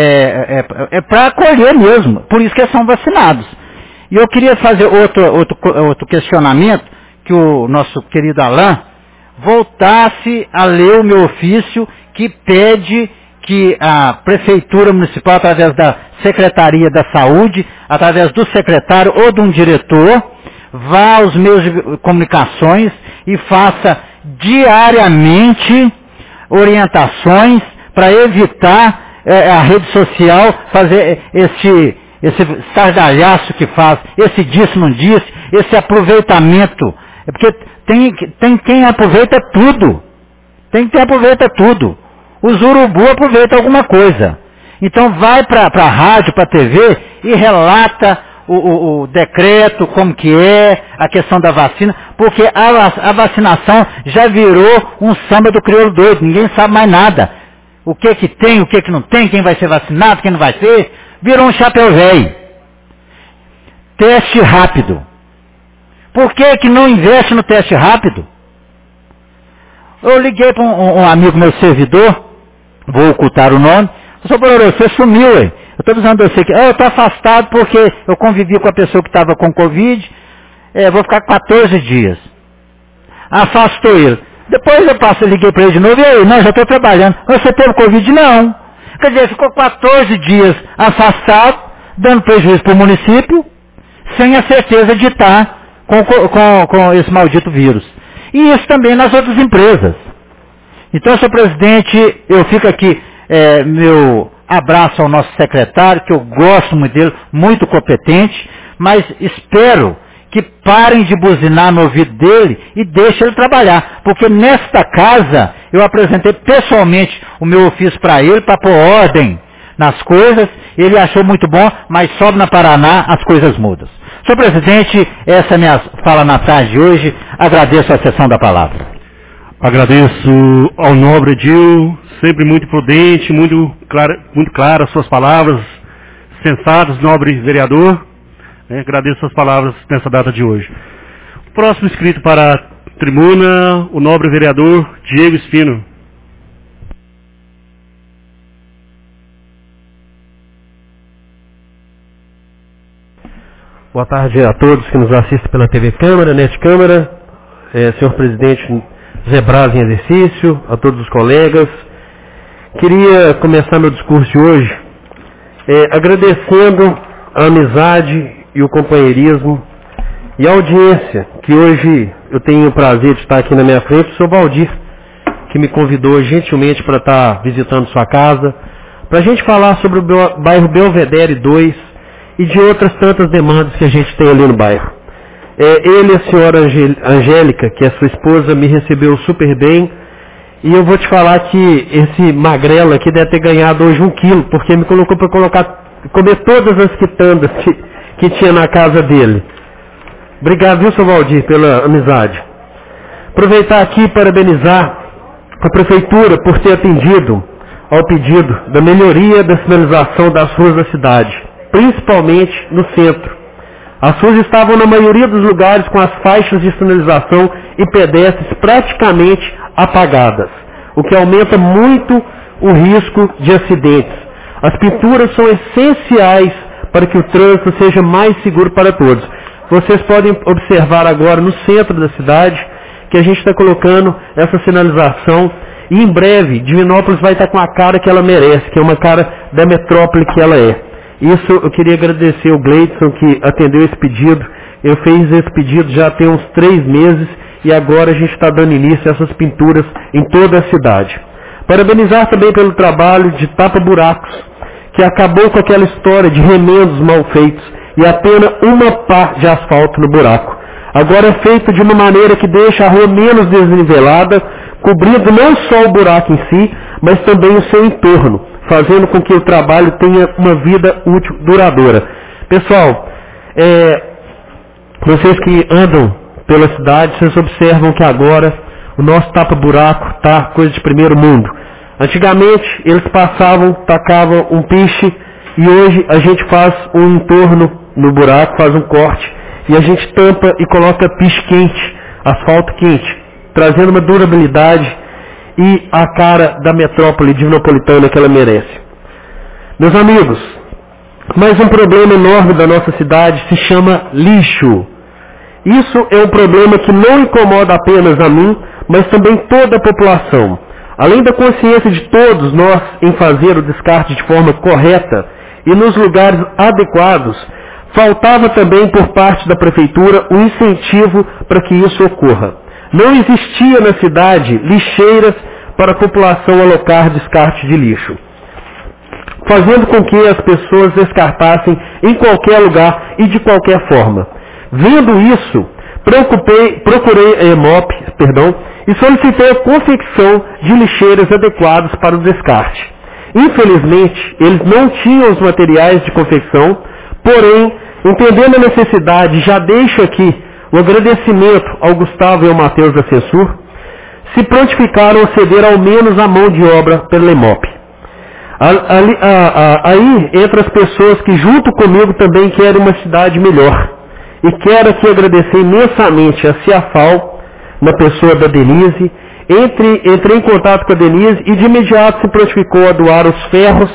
para acolher mesmo, por isso que eles são vacinados. E eu queria fazer outro questionamento, que o nosso querido Alain voltasse a ler o meu ofício que pede que a Prefeitura Municipal, através da Secretaria da Saúde, através do secretário ou de um diretor, vá aos meios de comunicações e faça diariamente orientações para evitar a rede social fazer esse sardalhaço que faz, esse disse, não disse, esse aproveitamento. Porque tem quem aproveita tudo. Tem quem aproveita tudo. Os urubu aproveitam alguma coisa. Então vai para a rádio, para a TV e relata o decreto, como que é, a questão da vacina, porque a vacinação já virou um samba do crioulo doido, ninguém sabe mais nada. O que tem, o que não tem, quem vai ser vacinado, quem não vai ser, virou um chapéu velho. Teste rápido. Por que não investe no teste rápido? Eu liguei para um amigo meu servidor, vou ocultar o nome, Sr. Bororô, você sumiu, hein? Eu estou avisando você que eu estou afastado porque eu convivi com a pessoa que estava com Covid, vou ficar 14 dias. Afastou ele. Depois eu liguei para ele de novo, e aí, não, já estou trabalhando. Você teve Covid? Não. Quer dizer, ficou 14 dias afastado, dando prejuízo para o município, sem a certeza de estar com esse maldito vírus. E isso também nas outras empresas. Então, senhor presidente, eu fico aqui, meu abraço ao nosso secretário, que eu gosto muito dele, muito competente, mas espero que parem de buzinar no ouvido dele e deixem ele trabalhar. Porque nesta casa, eu apresentei pessoalmente o meu ofício para ele, para pôr ordem nas coisas, ele achou muito bom, mas sobe na Paraná, as coisas mudam. Senhor presidente, essa é a minha fala na tarde de hoje, agradeço a sessão da palavra. Agradeço ao nobre Edil, sempre muito prudente, muito claras suas palavras, sensatas, nobre vereador. Agradeço suas palavras nessa data de hoje. O próximo inscrito para a tribuna, o nobre vereador Diego Espino. Boa tarde a todos que nos assistem pela TV Câmara, NET Câmara, senhor presidente Zé Braz em exercício, a todos os colegas. Queria começar meu discurso de hoje agradecendo a amizade e o companheirismo e a audiência que hoje eu tenho o prazer de estar aqui na minha frente, o senhor Valdir, que me convidou gentilmente para estar visitando sua casa, para a gente falar sobre o bairro Belvedere 2 e de outras tantas demandas que a gente tem ali no bairro. Ele e a senhora Angélica, que é sua esposa, me recebeu super bem, E eu vou te falar que esse magrelo aqui deve ter ganhado hoje 1 quilo, porque me colocou para comer todas as quitandas que tinha na casa dele. Obrigado, viu, seu Valdir, pela amizade. Aproveitar aqui e parabenizar a Prefeitura por ter atendido ao pedido da melhoria da sinalização das ruas da cidade, principalmente no centro. As ruas estavam na maioria dos lugares com as faixas de sinalização e pedestres praticamente apagadas, o que aumenta muito o risco de acidentes. As pinturas são essenciais para que o trânsito seja mais seguro para todos. Vocês podem observar agora no centro da cidade que a gente está colocando essa sinalização e em breve Divinópolis vai estar com a cara que ela merece, que é uma cara da metrópole que ela é. Isso eu queria agradecer ao Gleidson que atendeu esse pedido. Eu fiz esse pedido já tem uns 3 meses e agora a gente está dando início a essas pinturas em toda a cidade. Parabenizar também pelo trabalho de tapa-buracos, que acabou com aquela história de remendos mal feitos e apenas uma pá de asfalto no buraco. Agora é feito de uma maneira que deixa a rua menos desnivelada, cobrindo não só o buraco em si, mas também o seu entorno, fazendo com que o trabalho tenha uma vida útil duradoura. Pessoal, vocês que andam pela cidade, vocês observam que agora o nosso tapa-buraco está coisa de primeiro mundo. Antigamente eles passavam, tacavam um piche e hoje a gente faz um entorno no buraco, faz um corte e a gente tampa e coloca piche quente, asfalto quente, trazendo uma durabilidade e a cara da metrópole divinopolitana que ela merece. Meus amigos, mais um problema enorme da nossa cidade se chama lixo. Isso é um problema que não incomoda apenas a mim, mas também toda a população. Além da consciência de todos nós em fazer o descarte de forma correta e nos lugares adequados, faltava também por parte da Prefeitura um incentivo para que isso ocorra. Não existia na cidade lixeiras para a população alocar descarte de lixo, fazendo com que as pessoas descartassem em qualquer lugar e de qualquer forma. Vendo isso, procurei a EMOP, e solicitei a confecção de lixeiras adequadas para o descarte. Infelizmente, eles não tinham os materiais de confecção, porém, entendendo a necessidade, já deixo aqui o agradecimento ao Gustavo e ao Matheus da Censur, se prontificaram a ceder ao menos a mão de obra pela EMOP. Aí entra as pessoas que junto comigo também querem uma cidade melhor. E quero aqui agradecer imensamente a Ciafal, na pessoa da Denise. Entrei em contato com a Denise e de imediato se prontificou a doar os ferros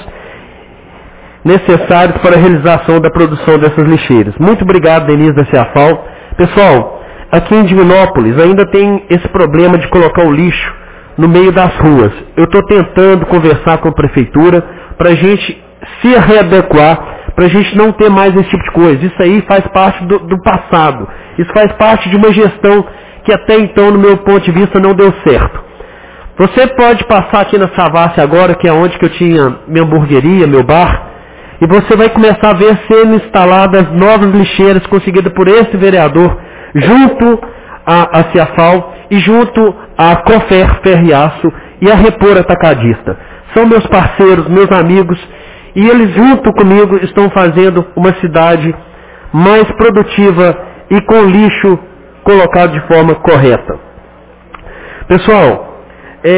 necessários para a realização da produção dessas lixeiras. Muito obrigado, Denise da Ciafal. Pessoal, aqui em Divinópolis ainda tem esse problema de colocar o lixo no meio das ruas. Eu estou tentando conversar com a Prefeitura para a gente se readequar, para a gente não ter mais esse tipo de coisa. Isso aí faz parte do passado. Isso faz parte de uma gestão que até então, no meu ponto de vista, não deu certo. Você pode passar aqui na Savassi agora, que é onde que eu tinha minha hamburgueria, meu bar, e você vai começar a ver sendo instaladas novas lixeiras conseguidas por esse vereador, junto à Ciafal e junto à Cofer Ferriaço e a Repor Atacadista. São meus parceiros, meus amigos, e eles junto comigo estão fazendo uma cidade mais produtiva e com lixo colocado de forma correta. Pessoal,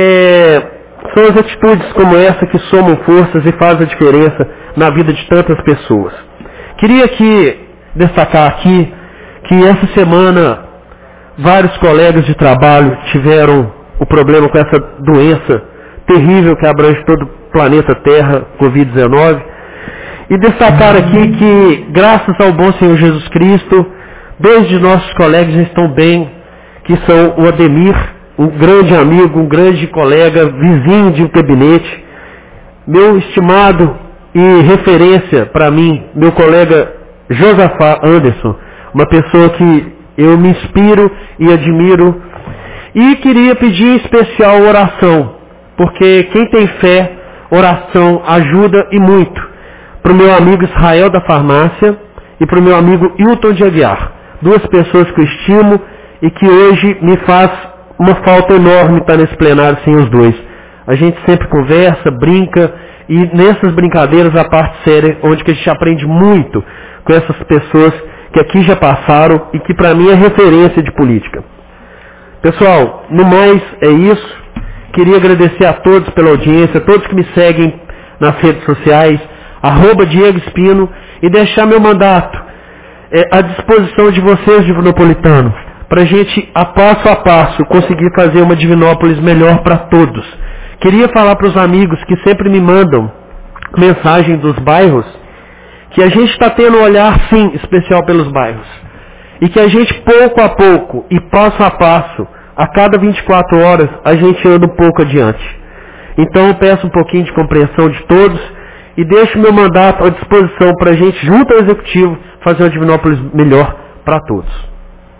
são as atitudes como essa que somam forças e fazem a diferença na vida de tantas pessoas. Queria destacar aqui que essa semana vários colegas de trabalho tiveram o problema com essa doença terrível que abrange todo o planeta Terra, Covid-19, e destacar aqui que, graças ao bom Senhor Jesus Cristo, 2 de nossos colegas já estão bem, que são o Ademir, um grande amigo, um grande colega, vizinho de um gabinete, meu estimado e referência para mim, meu colega Josafá Anderson, uma pessoa que eu me inspiro e admiro, e queria pedir em especial oração, porque quem tem fé, oração ajuda e muito, para o meu amigo Israel da farmácia e para o meu amigo Hilton de Aguiar, 2 pessoas que eu estimo e que hoje me faz uma falta enorme estar nesse plenário sem os dois. A gente sempre conversa, brinca, e nessas brincadeiras a parte séria, onde que a gente aprende muito com essas pessoas que aqui já passaram e que para mim é referência de política. Pessoal, no mais é isso. Queria agradecer a todos pela audiência, a todos que me seguem nas redes sociais, @Diego Espino, e deixar meu mandato à disposição de vocês, divinopolitanos, para a gente, a passo, conseguir fazer uma Divinópolis melhor para todos. Queria falar para os amigos que sempre me mandam mensagem dos bairros, que a gente está tendo um olhar, sim, especial pelos bairros. E que a gente, pouco a pouco e passo a passo, a cada 24 horas, a gente anda um pouco adiante. Então eu peço um pouquinho de compreensão de todos e deixo meu mandato à disposição para a gente, junto ao Executivo, fazer uma Divinópolis melhor para todos.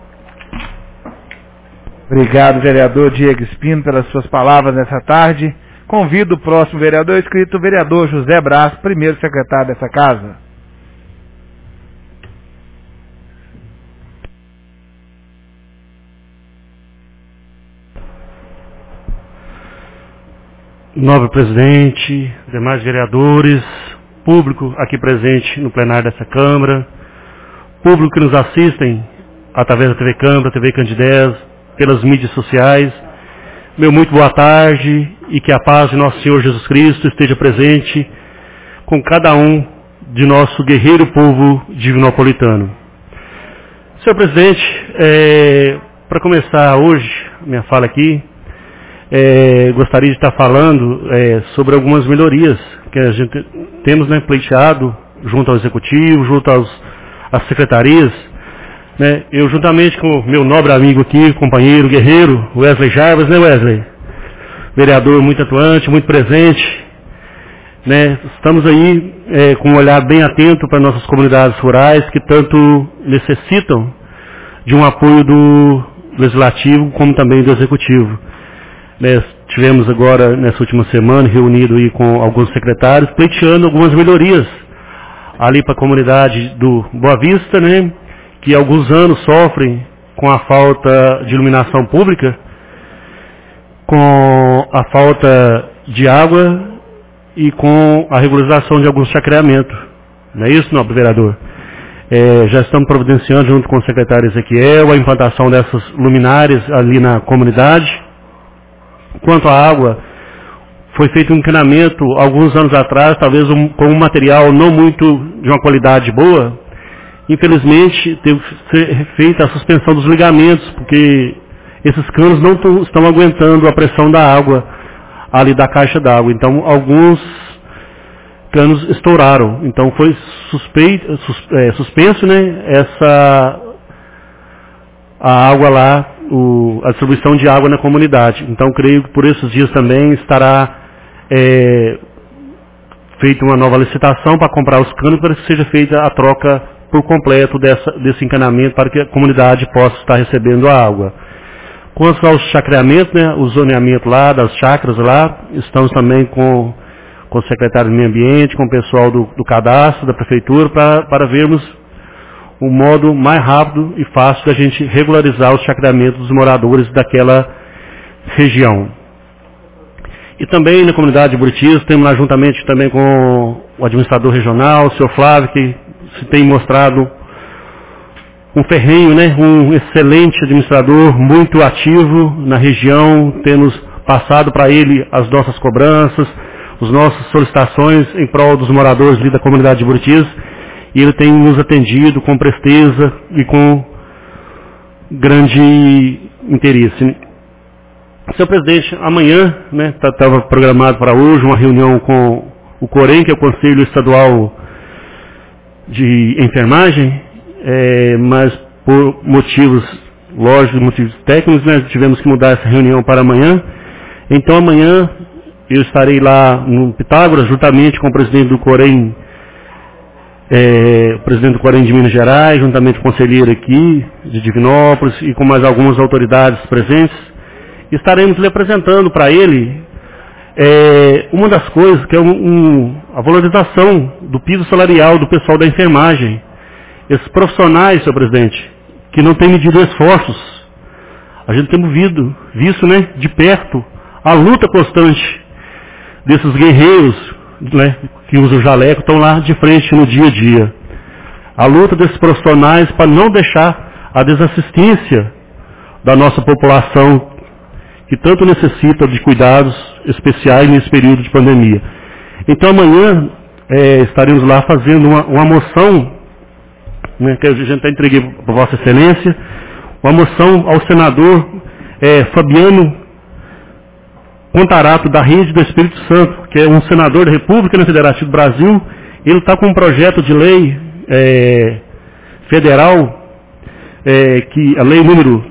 Obrigado, vereador Diego Espino, pelas suas palavras nessa tarde. Convido o próximo vereador inscrito, o vereador José Brás, primeiro secretário dessa casa. Nobre presidente, demais vereadores, público aqui presente no plenário dessa Câmara, público que nos assistem através da TV Câmara, TV Candidez, pelas mídias sociais, meu muito boa tarde e que a paz de nosso Senhor Jesus Cristo esteja presente com cada um de nosso guerreiro povo divinopolitano. Senhor presidente, para começar hoje minha fala aqui, gostaria de estar falando sobre algumas melhorias que a gente temos pleiteado junto ao Executivo, junto às secretarias. Eu, juntamente com o meu nobre amigo aqui, companheiro, guerreiro, Wesley Jarbas, Wesley? Vereador muito atuante, muito presente. Estamos aí com um olhar bem atento para nossas comunidades rurais que tanto necessitam de um apoio do Legislativo como também do Executivo. Tivemos agora, nessa última semana, reunido aí com alguns secretários, pleiteando algumas melhorias ali para a comunidade do Boa Vista, que há alguns anos sofrem com a falta de iluminação pública, com a falta de água e com a regularização de alguns chacreamentos. Não é isso, nobre vereador? Já estamos providenciando, junto com o secretário Ezequiel, a implantação dessas luminárias ali na comunidade. Quanto à água, foi feito um encanamento alguns anos atrás, talvez com um material não muito de uma qualidade boa. Infelizmente, teve que ser feita a suspensão dos ligamentos, porque esses canos não estão aguentando a pressão da água ali da caixa d'água. Então, alguns canos estouraram. Então, foi suspenso, a água lá, a distribuição de água na comunidade. Então, creio que por esses dias também estará feita uma nova licitação para comprar os canos, para que seja feita a troca por completo desse encanamento, para que a comunidade possa estar recebendo a água. Quanto ao chacreamento, o zoneamento lá, das chacras lá, estamos também com o secretário do Meio Ambiente, com o pessoal do cadastro, da prefeitura, para vermos um modo mais rápido e fácil da gente regularizar os chacreamentos dos moradores daquela região. E também na comunidade de Buritis, temos lá juntamente também com o administrador regional, o senhor Flávio, que se tem mostrado um ferrenho, um excelente administrador, muito ativo na região. Temos passado para ele as nossas cobranças, as nossas solicitações em prol dos moradores ali da comunidade de Buritis, e ele tem nos atendido com presteza e com grande interesse. Senhor presidente, amanhã, estava programado para hoje uma reunião com o COREM, que é o Conselho Estadual de Enfermagem, mas por motivos lógicos, motivos técnicos, tivemos que mudar essa reunião para amanhã. Então amanhã eu estarei lá no Pitágoras, juntamente com o presidente do COREM, o presidente do COREM de Minas Gerais, juntamente com o conselheiro aqui de Divinópolis e com mais algumas autoridades presentes. Estaremos lhe apresentando para ele uma das coisas que é a valorização do piso salarial do pessoal da enfermagem. Esses profissionais, senhor presidente, que não têm medido esforços. a gente tem visto, né, de perto a luta constante desses guerreiros, né, que usam o jaleco, estão lá de frente no dia a dia. A luta desses profissionais para não deixar a desassistência da nossa população, que tanto necessita de cuidados especiais nesse período de pandemia. Então amanhã estaremos lá fazendo uma moção, né, que a gente está entregando para Vossa Excelência, uma moção ao senador Fabiano Contarato, da Rede do Espírito Santo, que é um senador da República Federativa do Brasil. Ele está com um projeto de lei federal, que a lei número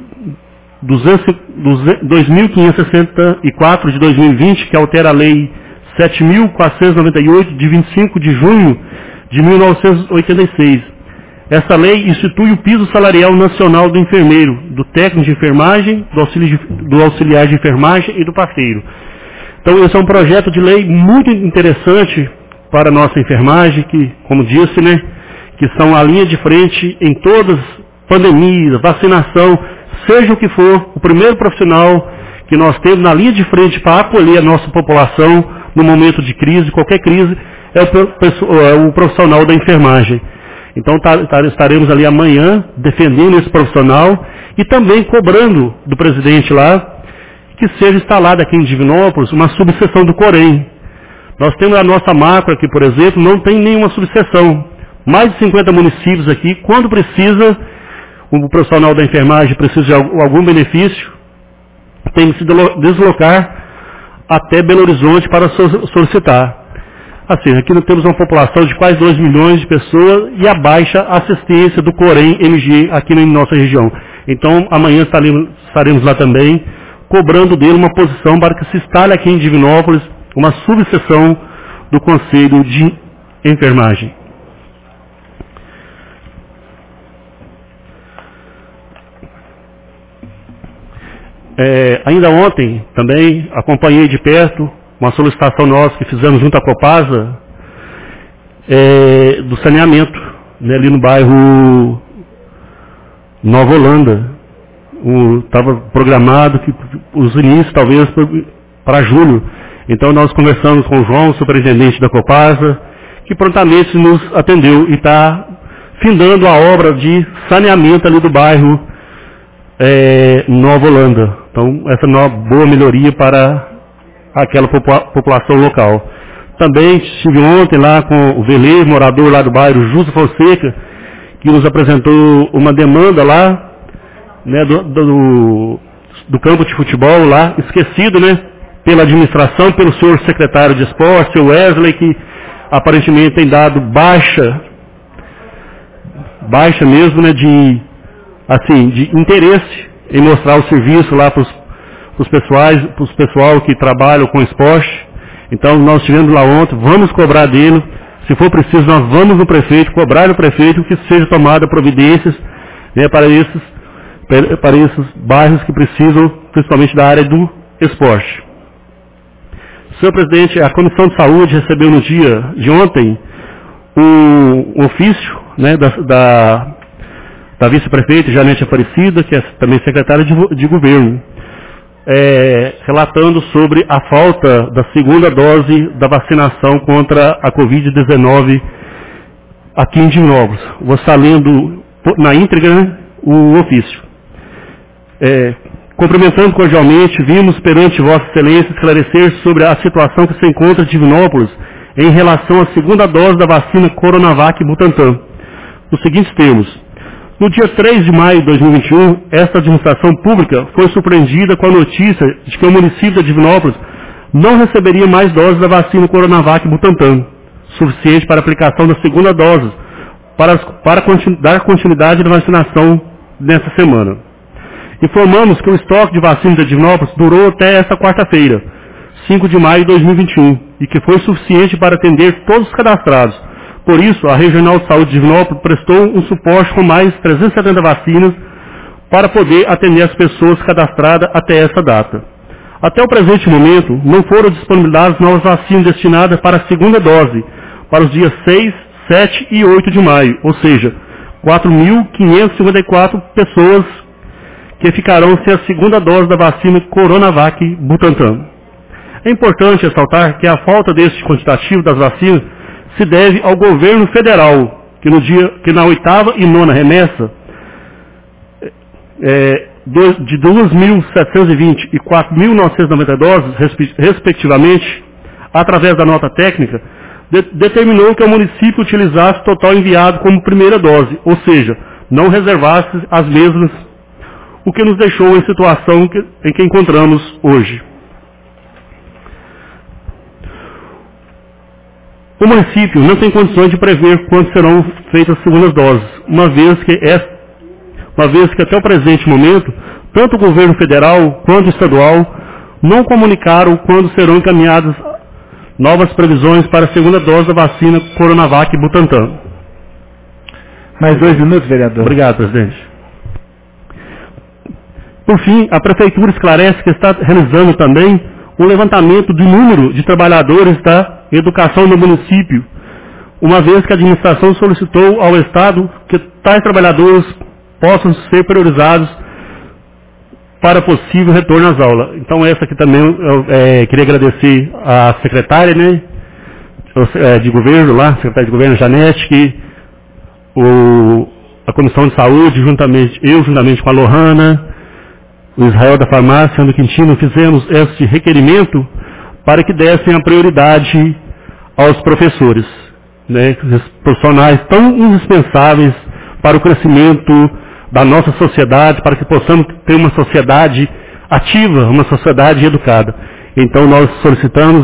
2.564 de 2020, que altera a lei 7.498 de 25 de junho de 1986. Essa lei institui o piso salarial nacional do enfermeiro, do técnico de enfermagem, do auxiliar de enfermagem e do parteiro. Então esse é um projeto de lei muito interessante para a nossa enfermagem, que, como disse, né, que são a linha de frente em todas as pandemias, vacinação, seja o que for, o primeiro profissional que nós temos na linha de frente para acolher a nossa população no momento de crise, qualquer crise, é o profissional da enfermagem. Então estaremos ali amanhã defendendo esse profissional e também cobrando do presidente lá que seja instalada aqui em Divinópolis uma subseção do Corém. Nós temos a nossa macro aqui, por exemplo, não tem nenhuma subseção. Mais de 50 municípios aqui, quando precisa, o profissional da enfermagem precisa de algum benefício, tem que se deslocar até Belo Horizonte para solicitar. Assim, aqui nós temos uma população de quase 2 milhões de pessoas e a baixa assistência do Corém MG aqui na nossa região. Então, amanhã estaremos lá também, cobrando dele uma posição para que se instale aqui em Divinópolis uma subseção do Conselho de Enfermagem. Ainda ontem, também, acompanhei de perto uma solicitação nossa que fizemos junto à Copasa, do saneamento, né, ali no bairro Nova Holanda. Estava programado que os inícios, talvez, para julho. Então nós conversamos com o João, superintendente da Copasa, que prontamente nos atendeu e está findando a obra de saneamento ali do bairro Nova Holanda. Então essa é uma boa melhoria para aquela população local. Também estive ontem lá com o Veleiro, morador lá do bairro Justo Fonseca, que nos apresentou uma demanda lá, né, do campo de futebol lá, esquecido, né, pela administração, pelo senhor secretário de esporte, o Wesley, que aparentemente tem dado baixa mesmo, né, de interesse em mostrar o serviço lá para os pessoal que trabalham com esporte. Então nós estivemos lá ontem, vamos cobrar dele, se for preciso nós vamos no prefeito, cobrar no prefeito que seja tomada providências, né, para esses bairros que precisam, principalmente da área do esporte. Senhor presidente, a Comissão de Saúde recebeu no dia de ontem um ofício, né, da vice-prefeita Janete Aparecida, que é também secretária de governo, relatando sobre a falta da segunda dose da vacinação contra a Covid-19 aqui em Divinópolis. Vou estar lendo na íntegra, né, o ofício. Cumprimentando cordialmente, vimos perante Vossa Excelência esclarecer sobre a situação que se encontra em Divinópolis em relação à segunda dose da vacina Coronavac Butantan. Nos seguintes termos: no dia 3 de maio de 2021, esta administração pública foi surpreendida com a notícia de que o município de Divinópolis não receberia mais doses da vacina Coronavac Butantan, suficiente para a aplicação da segunda dose, para dar continuidade à vacinação nesta semana. Informamos que o estoque de vacinas de Divinópolis durou até esta quarta-feira, 5 de maio de 2021, e que foi suficiente para atender todos os cadastrados. Por isso, a Regional de Saúde de Divinópolis prestou um suporte com mais 370 vacinas para poder atender as pessoas cadastradas até essa data. Até o presente momento, não foram disponibilizadas novas vacinas destinadas para a segunda dose, para os dias 6, 7 e 8 de maio, ou seja, 4.554 pessoas que ficarão sem a segunda dose da vacina Coronavac Butantan. É importante ressaltar que a falta deste quantitativo das vacinas se deve ao governo federal, que na 8ª e 9ª remessa de 2.720 e 4.990 doses, respectivamente, através da nota técnica, determinou que o município utilizasse o total enviado como primeira dose, ou seja, não reservasse as mesmas, o que nos deixou em situação em que encontramos hoje. O município não tem condições de prever quando serão feitas as segundas doses, uma vez que até o presente momento, tanto o governo federal quanto o estadual não comunicaram quando serão encaminhadas novas previsões para a segunda dose da vacina Coronavac Butantan. Mais 2 minutos, vereador. Obrigado, presidente. Por fim, a Prefeitura esclarece que está realizando também um levantamento do número de trabalhadores da educação no município, uma vez que a administração solicitou ao Estado que tais trabalhadores possam ser priorizados para possível retorno às aulas. Então, essa aqui também eu queria agradecer à secretária, né, de governo lá, secretária de governo Janete, que a Comissão de Saúde, juntamente com a Lohana, o Israel da Farmácia, Ana Quintino, fizemos esse requerimento para que dessem a prioridade aos professores, né, os profissionais tão indispensáveis para o crescimento da nossa sociedade, para que possamos ter uma sociedade ativa, uma sociedade educada. Então nós solicitamos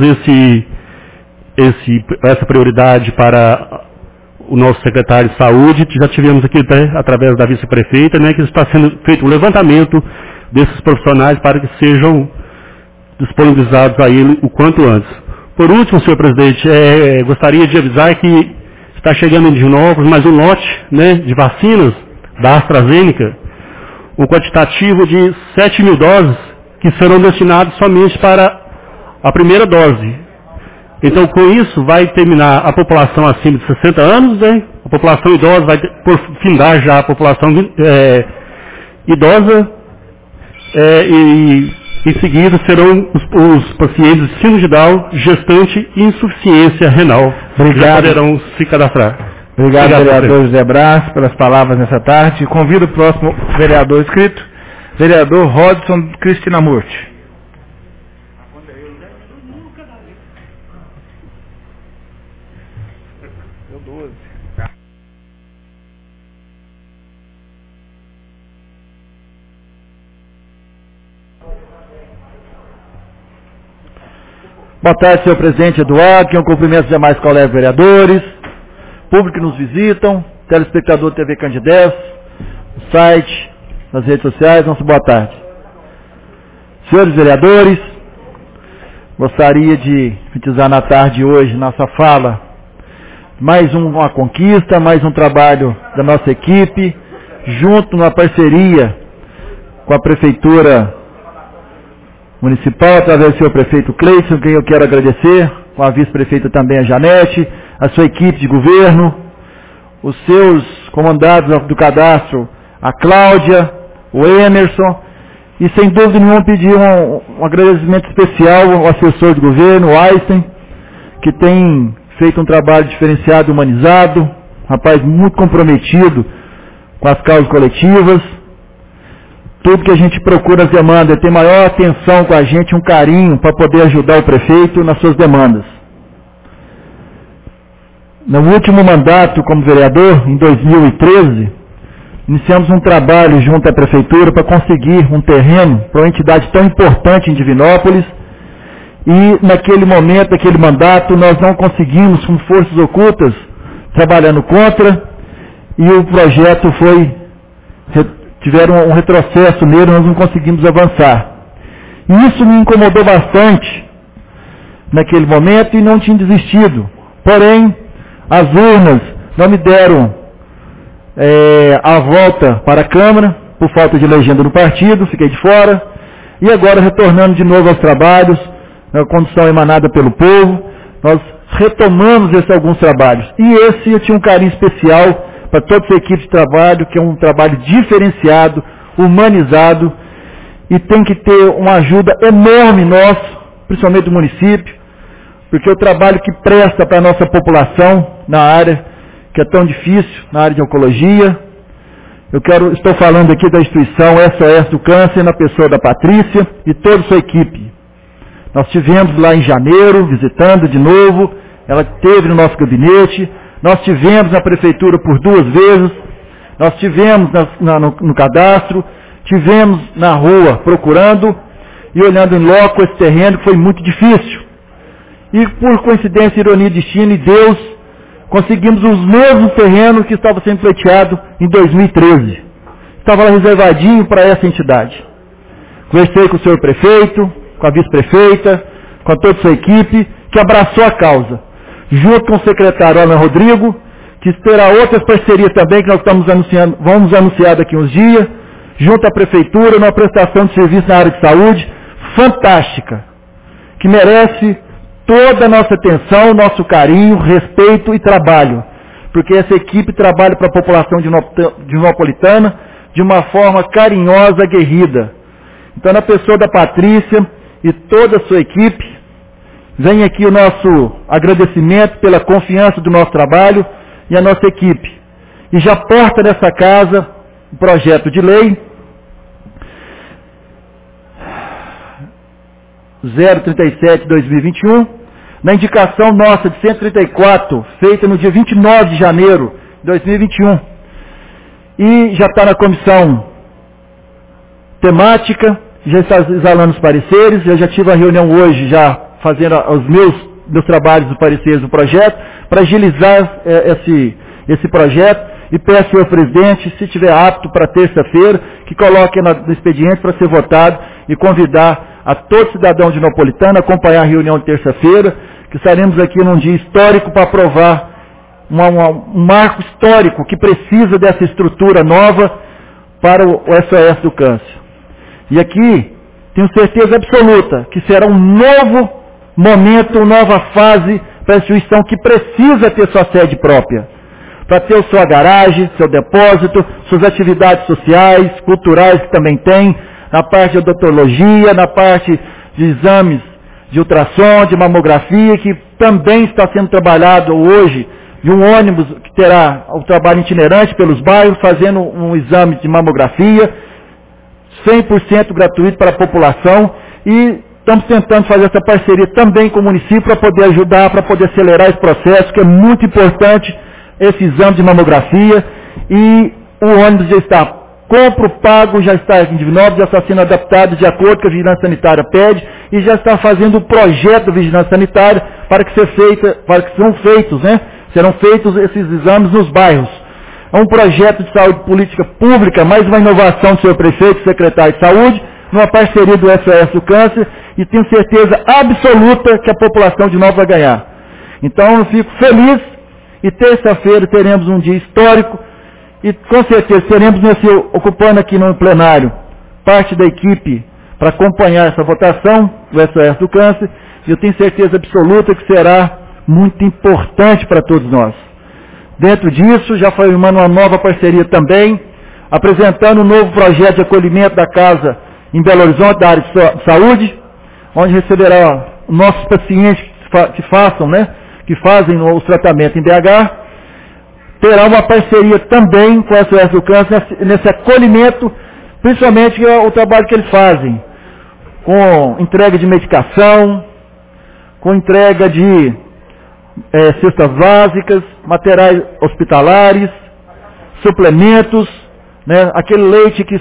essa prioridade para o nosso secretário de saúde. Já tivemos aqui até através da vice-prefeita, né, que está sendo feito um levantamento desses profissionais para que sejam disponibilizados a ele o quanto antes. Por último, senhor presidente, gostaria de avisar que está chegando em Divinópolis mais um lote, né, de vacinas da AstraZeneca, um quantitativo de 7.000 doses que serão destinados somente para a primeira dose. Então, com isso, vai terminar a população acima de 60 anos, né? A população idosa vai por findar já a população idosa, e em seguida serão os pacientes de síndrome de Down, gestante e insuficiência renal. Obrigado. Já poderão se cadastrar. Obrigado, vereador José Brás, pelas palavras nessa tarde. Convido o próximo vereador inscrito, vereador Rodson Cristinamurti. Boa tarde, senhor presidente Eduardo, que eu cumprimento os demais colegas vereadores, público que nos visitam, telespectador TV Candidez, no site, nas redes sociais, nossa boa tarde. Senhores vereadores, gostaria de enfatizar na tarde de hoje, nossa fala, mais uma conquista, mais um trabalho da nossa equipe, junto numa parceria com a Prefeitura Municipal, através do senhor prefeito Cleison, quem eu quero agradecer, com a vice-prefeita também a Janete, a sua equipe de governo, os seus comandados do cadastro, a Cláudia, o Emerson, e sem dúvida nenhuma pedir um agradecimento especial ao assessor de governo, o Einstein, que tem feito um trabalho diferenciado e humanizado, rapaz muito comprometido com as causas coletivas. Tudo que a gente procura as demandas, ter maior atenção com a gente, um carinho para poder ajudar o prefeito nas suas demandas. No último mandato como vereador, em 2013, iniciamos um trabalho junto à prefeitura para conseguir um terreno para uma entidade tão importante em Divinópolis, e naquele momento, naquele mandato, nós não conseguimos, com forças ocultas, trabalhando contra, e o projeto tiveram um retrocesso nele, nós não conseguimos avançar. E isso me incomodou bastante naquele momento e não tinha desistido. Porém, as urnas não me deram a volta para a Câmara, por falta de legenda do partido, fiquei de fora. E agora, retornando de novo aos trabalhos, na condição emanada pelo povo, nós retomamos alguns trabalhos. E esse eu tinha um carinho especial para toda essa equipe de trabalho, que é um trabalho diferenciado, humanizado, e tem que ter uma ajuda enorme nossa, principalmente do município, porque o trabalho que presta para a nossa população na área, que é tão difícil, na área de oncologia. Estou falando aqui da instituição SOS do Câncer, na pessoa da Patrícia e toda a sua equipe. Nós tivemos lá em janeiro, visitando de novo, ela esteve no nosso gabinete, nós tivemos na prefeitura por 2 vezes, nós tivemos no cadastro, tivemos na rua procurando e olhando em loco esse terreno que foi muito difícil. E por coincidência, ironia, destino e Deus, conseguimos os mesmos terrenos que estavam sendo pleiteados em 2013. Estava lá reservadinho para essa entidade. Conversei com o senhor prefeito, com a vice-prefeita, com toda a sua equipe, que abraçou a causa. Junto com o secretário Alan Rodrigo, que terá outras parcerias também, que nós vamos anunciar daqui uns dias, junto à prefeitura, numa prestação de serviço na área de saúde, fantástica, que merece toda a nossa atenção, nosso carinho, respeito e trabalho, porque essa equipe trabalha para a população dinopolitana de uma forma carinhosa, aguerrida. Então, na pessoa da Patrícia e toda a sua equipe, vem aqui o nosso agradecimento pela confiança do nosso trabalho e a nossa equipe. E já porta nessa casa o projeto de lei 037/2021, na indicação nossa de 134, feita no dia 29 de janeiro de 2021. E já está na comissão temática, já está exalando os pareceres, eu já tive a reunião hoje, já fazendo os meus trabalhos dos pareceres do projeto, para agilizar esse projeto, e peço ao senhor presidente, se estiver apto para terça-feira, que coloque no expediente para ser votado e convidar a todo cidadão de Dinopolitana a acompanhar a reunião de terça-feira, que estaremos aqui num dia histórico para aprovar um marco histórico que precisa dessa estrutura nova para o SOS do Câncer. E aqui, tenho certeza absoluta que será um novo momento, uma nova fase para a instituição que precisa ter sua sede própria, para ter sua garagem, seu depósito, suas atividades sociais, culturais que também tem, na parte de odontologia, na parte de exames de ultrassom, de mamografia, que também está sendo trabalhado hoje, de um ônibus que terá o trabalho itinerante pelos bairros, fazendo um exame de mamografia, 100% gratuito para a população, e estamos tentando fazer essa parceria também com o município para poder ajudar, para poder acelerar esse processo, que é muito importante, esse exame de mamografia, e o ônibus já está compro, pago, já está aqui em Divinópolis, já está sendo adaptado de acordo com a Vigilância Sanitária pede, e já está fazendo o projeto da Vigilância Sanitária para que serão feitos esses exames nos bairros. É um projeto de saúde política pública, mais uma inovação do senhor prefeito e secretário de saúde, numa parceria do SOS do Câncer, e tenho certeza absoluta que a população de Nova vai ganhar. Então eu fico feliz, e terça-feira teremos um dia histórico, e com certeza teremos ocupando aqui no plenário parte da equipe para acompanhar essa votação do SOS do Câncer, e eu tenho certeza absoluta que será muito importante para todos nós. Dentro disso, já foi uma nova parceria também, apresentando um novo projeto de acolhimento da casa em Belo Horizonte, da área de saúde, onde receberá nossos pacientes que fazem os tratamentos em BH, terá uma parceria também com a SOS do Câncer nesse acolhimento, principalmente o trabalho que eles fazem, com entrega de medicação, com entrega de cestas básicas, materiais hospitalares, suplementos, né, aquele leite que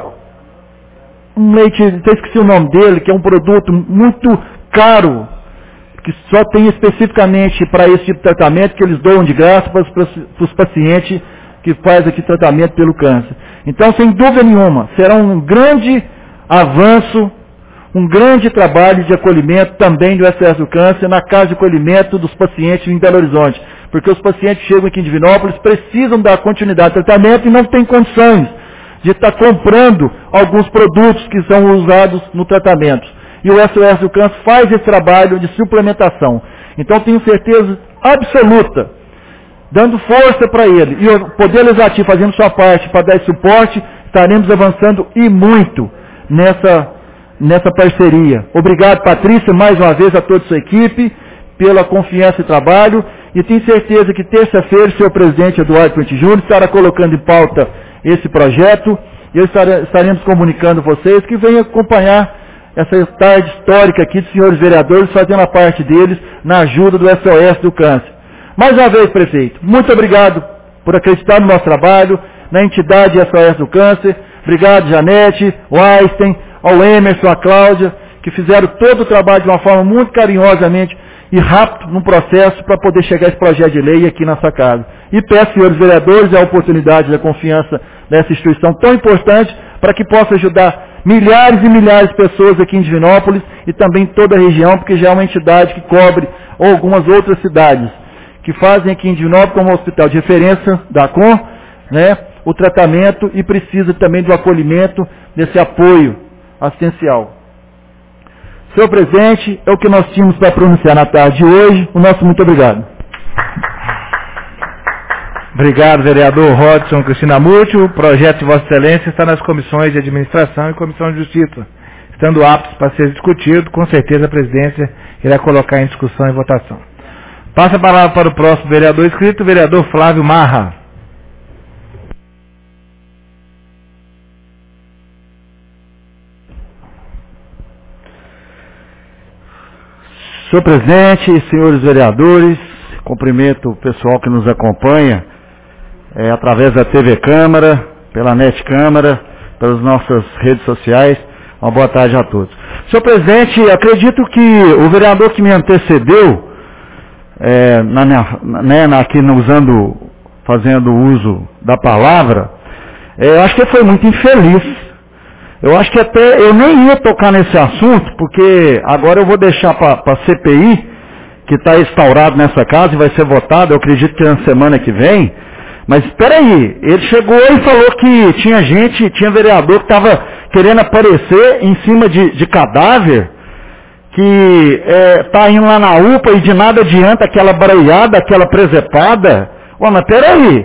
até esqueci o nome dele, que é um produto muito caro, que só tem especificamente para esse tipo de tratamento, que eles doam de graça para os pacientes que fazem aqui tratamento pelo câncer. Então, sem dúvida nenhuma, será um grande avanço, um grande trabalho de acolhimento também do SOS do Câncer na casa de acolhimento dos pacientes em Belo Horizonte. Porque os pacientes chegam aqui em Divinópolis, precisam dar continuidade ao tratamento e não têm condições de estar comprando alguns produtos que são usados no tratamento. E o SOS do Câncer faz esse trabalho de suplementação. Então tenho certeza absoluta, dando força para ele, e o Poder Legislativo fazendo sua parte para dar esse suporte, estaremos avançando e muito nessa parceria. Obrigado, Patrícia, mais uma vez a toda a sua equipe, pela confiança e trabalho, e tenho certeza que terça-feira o senhor presidente Eduardo Puente Júnior estará colocando em pauta esse projeto, e estaremos comunicando vocês que venham acompanhar essa tarde histórica aqui dos senhores vereadores, fazendo a parte deles na ajuda do SOS do Câncer. Mais uma vez, prefeito, muito obrigado por acreditar no nosso trabalho, na entidade SOS do Câncer. Obrigado, Janete, o Einstein, ao Emerson, a Cláudia, que fizeram todo o trabalho de uma forma muito carinhosamente e rápido no processo para poder chegar a esse projeto de lei aqui nessa casa. E peço, senhores vereadores, a oportunidade da confiança nessa instituição tão importante para que possa ajudar milhares e milhares de pessoas aqui em Divinópolis e também toda a região, porque já é uma entidade que cobre algumas outras cidades, que fazem aqui em Divinópolis como hospital de referência da COM, né, o tratamento e precisa também do acolhimento, desse apoio assistencial. Senhor presidente, é o que nós tínhamos para pronunciar na tarde de hoje. O nosso muito obrigado. Obrigado, vereador Rodson Cristina Múcio. O projeto de Vossa Excelência está nas comissões de administração e comissão de justiça. Estando aptos para ser discutido, com certeza a presidência irá colocar em discussão e votação. Passa a palavra para o próximo vereador inscrito, o vereador Flávio Marra. Senhor presidente, senhores vereadores, cumprimento o pessoal que nos acompanha através da TV Câmara, pela NET Câmara, pelas nossas redes sociais. Uma boa tarde a todos. Senhor presidente, acredito que o vereador que me antecedeu, aqui fazendo uso da palavra, acho que foi muito infeliz. Eu acho que até eu nem ia tocar nesse assunto, porque agora eu vou deixar para a CPI, que está instaurado nessa casa e vai ser votado, eu acredito que na semana que vem. Mas espera aí, ele chegou e falou que tinha vereador que estava querendo aparecer em cima de cadáver, que está indo lá na UPA e de nada adianta aquela barateada, aquela presepada. Mas espera aí,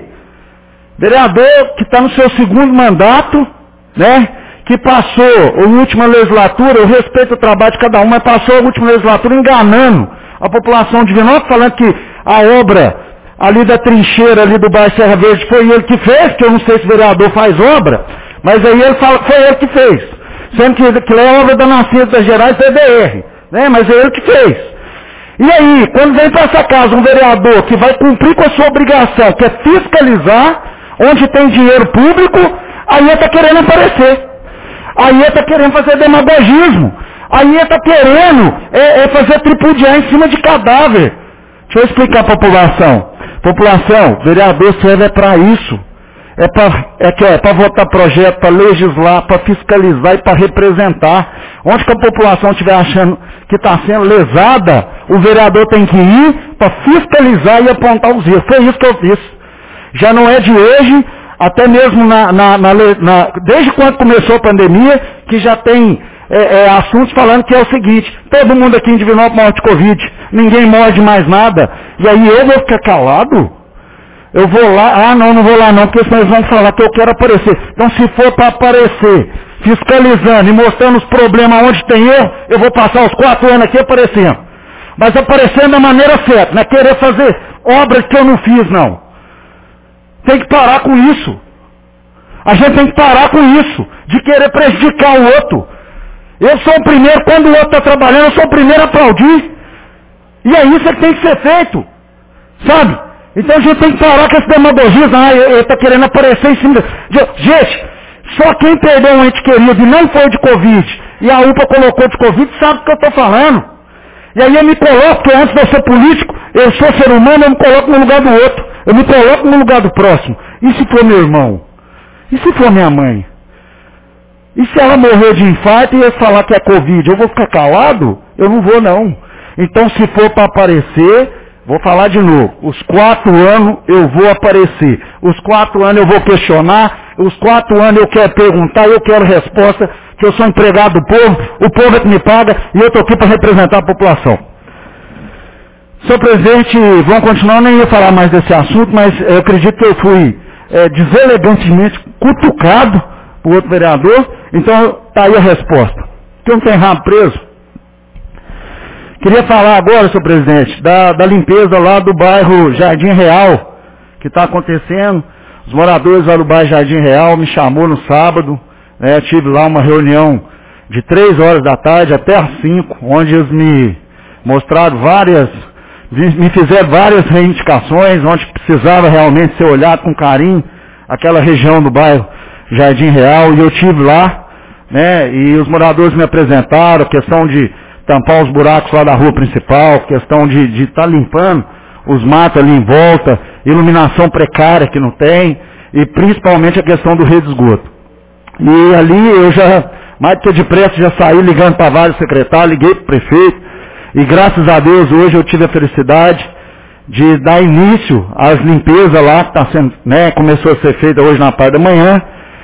vereador que está no seu segundo mandato, né? Que passou a última legislatura, eu respeito o trabalho de cada um, mas passou a última legislatura enganando a população de Divinópolis, falando que a obra ali da trincheira, ali do bairro Serra Verde, foi ele que fez, que eu não sei se o vereador faz obra, mas aí ele fala que foi ele que fez, sendo que é obra da Nascimento das Gerais DDR, né? Mas é ele que fez. E aí, quando vem para essa casa um vereador que vai cumprir com a sua obrigação, que é fiscalizar onde tem dinheiro público, aí ele está querendo aparecer. Aí ele está querendo fazer demagogismo. Aí ele está querendo fazer tripudiar em cima de cadáver. Deixa eu explicar para a população. População, vereador serve para isso. É para votar projeto, para legislar, para fiscalizar e para representar. Onde que a população estiver achando que está sendo lesada, o vereador tem que ir para fiscalizar e apontar os erros. Foi isso que eu fiz. Já não é de hoje. Até mesmo desde quando começou a pandemia, que já tem assuntos falando que é o seguinte: todo mundo aqui em Divinópolis morre de Covid, ninguém morre de mais nada, e aí eu vou ficar calado? Eu vou lá, não vou lá não, porque senão eles vão falar que eu quero aparecer. Então se for para aparecer, fiscalizando e mostrando os problemas onde tem erro, eu vou passar os 4 anos aqui aparecendo. Mas aparecendo da maneira certa, não é querer fazer obras que eu não fiz não. Tem que parar com isso. A gente tem que parar com isso, de querer prejudicar o outro. Eu sou o primeiro, quando o outro está trabalhando, eu sou o primeiro a aplaudir. E é isso que tem que ser feito. Sabe? Então a gente tem que parar com esse demagogismo. Ele está querendo aparecer em cima. Gente, só quem perdeu um ente querido e não foi de Covid, e a UPA colocou de Covid, sabe o que eu estou falando. E aí eu me coloco, porque antes de eu ser político, eu sou ser humano, eu me coloco no lugar do outro. Eu me coloco no lugar do próximo. E se for meu irmão? E se for minha mãe? E se ela morrer de infarto e eu falar que é Covid? Eu vou ficar calado? Eu não vou não. Então se for para aparecer, vou falar de novo. Os 4 anos eu vou aparecer. Os 4 anos eu vou questionar. Os 4 anos eu quero perguntar, eu quero resposta, que eu sou empregado do povo, o povo é que me paga e eu estou aqui para representar a população. Senhor presidente, vamos continuar, eu nem ia falar mais desse assunto, mas eu acredito que eu fui deselegantemente cutucado para o outro vereador. Então, está aí a resposta. Que não tem rabo preso. Queria falar agora, senhor presidente, da limpeza lá do bairro Jardim Real, que está acontecendo. Os moradores lá do bairro Jardim Real me chamou no sábado, né, tive lá uma reunião de 3 horas da tarde até às 5, onde eles me mostraram me fizeram várias reivindicações, onde precisava realmente ser olhado com carinho aquela região do bairro Jardim Real, e eu tive lá, né, e os moradores me apresentaram a questão de tampar os buracos lá da rua principal, questão de estar limpando os matos ali em volta, iluminação precária que não tem, e principalmente a questão do rede de esgoto. E ali eu já, mais do que depressa, já saí ligando para vários secretários, liguei para o prefeito, e graças a Deus hoje eu tive a felicidade de dar início às limpezas lá, que está sendo, né, começou a ser feita hoje na parte da manhã,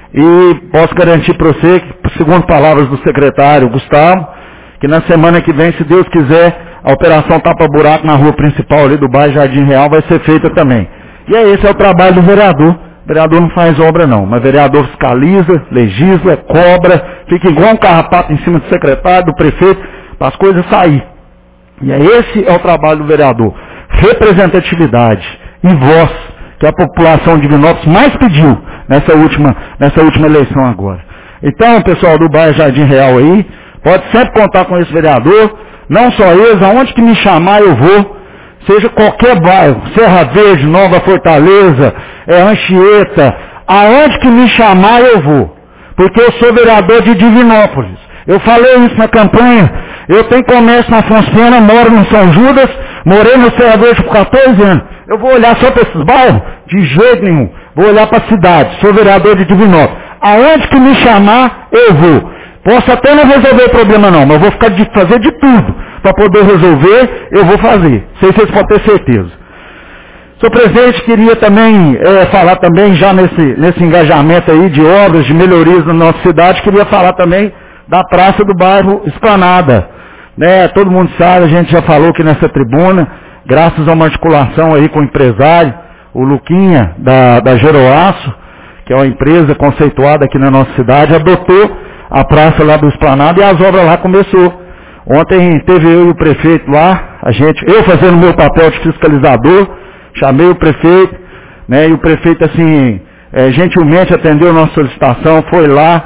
e posso garantir para você, que, segundo palavras do secretário Gustavo, que na semana que vem, se Deus quiser, a operação tapa-buraco na rua principal ali do bairro Jardim Real vai ser feita também. E esse é o trabalho do vereador. O vereador não faz obra não, mas o vereador fiscaliza, legisla, cobra, fica igual um carrapato em cima do secretário, do prefeito, para as coisas sair. E esse é o trabalho do vereador. Representatividade e voz, que a população de Divinópolis mais pediu nessa última eleição agora. Então, pessoal do bairro Jardim Real aí, pode sempre contar com esse vereador, não só eles, aonde que me chamar eu vou, seja qualquer bairro, Serra Verde, Nova Fortaleza, Anchieta, aonde que me chamar eu vou, porque eu sou vereador de Divinópolis. Eu falei isso na campanha, eu tenho comércio na Afonso Pena, moro no São Judas, morei no Serra Verde por 14 anos. Eu vou olhar só para esses bairros? De jeito nenhum. Vou olhar para a cidade, sou vereador de Divinópolis. Aonde que me chamar, eu vou. Posso até não resolver o problema não, mas eu vou fazer de tudo. Para poder resolver, eu vou fazer. Vocês podem ter certeza. Senhor presidente, queria também falar também, já nesse engajamento aí de obras, de melhorias na nossa cidade, queria falar também da praça do bairro Esplanada. Né, todo mundo sabe, a gente já falou aqui nessa tribuna, graças a uma articulação aí com o empresário, o Luquinha, da Geroaço, que é uma empresa conceituada aqui na nossa cidade, adotou a praça lá do Esplanada e as obras lá começou. Ontem teve eu e o prefeito lá, eu fazendo meu papel de fiscalizador, chamei o prefeito, né, e o prefeito assim, gentilmente atendeu a nossa solicitação, foi lá,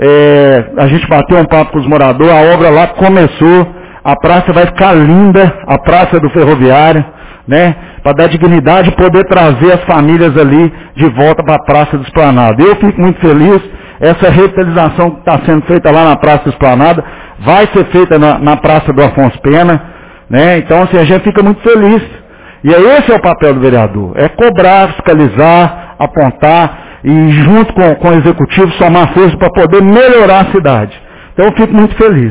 a gente bateu um papo com os moradores, a obra lá começou, a praça vai ficar linda, a praça do Ferroviário, né, para dar dignidade e poder trazer as famílias ali de volta para a Praça do Esplanada. Eu fico muito feliz, essa revitalização que está sendo feita lá na Praça do Esplanada, vai ser feita na Praça do Afonso Pena, né, então assim, a gente fica muito feliz. E esse é o papel do vereador, é cobrar, fiscalizar, apontar, e junto com o executivo somar força para poder melhorar a cidade. Então eu fico muito feliz.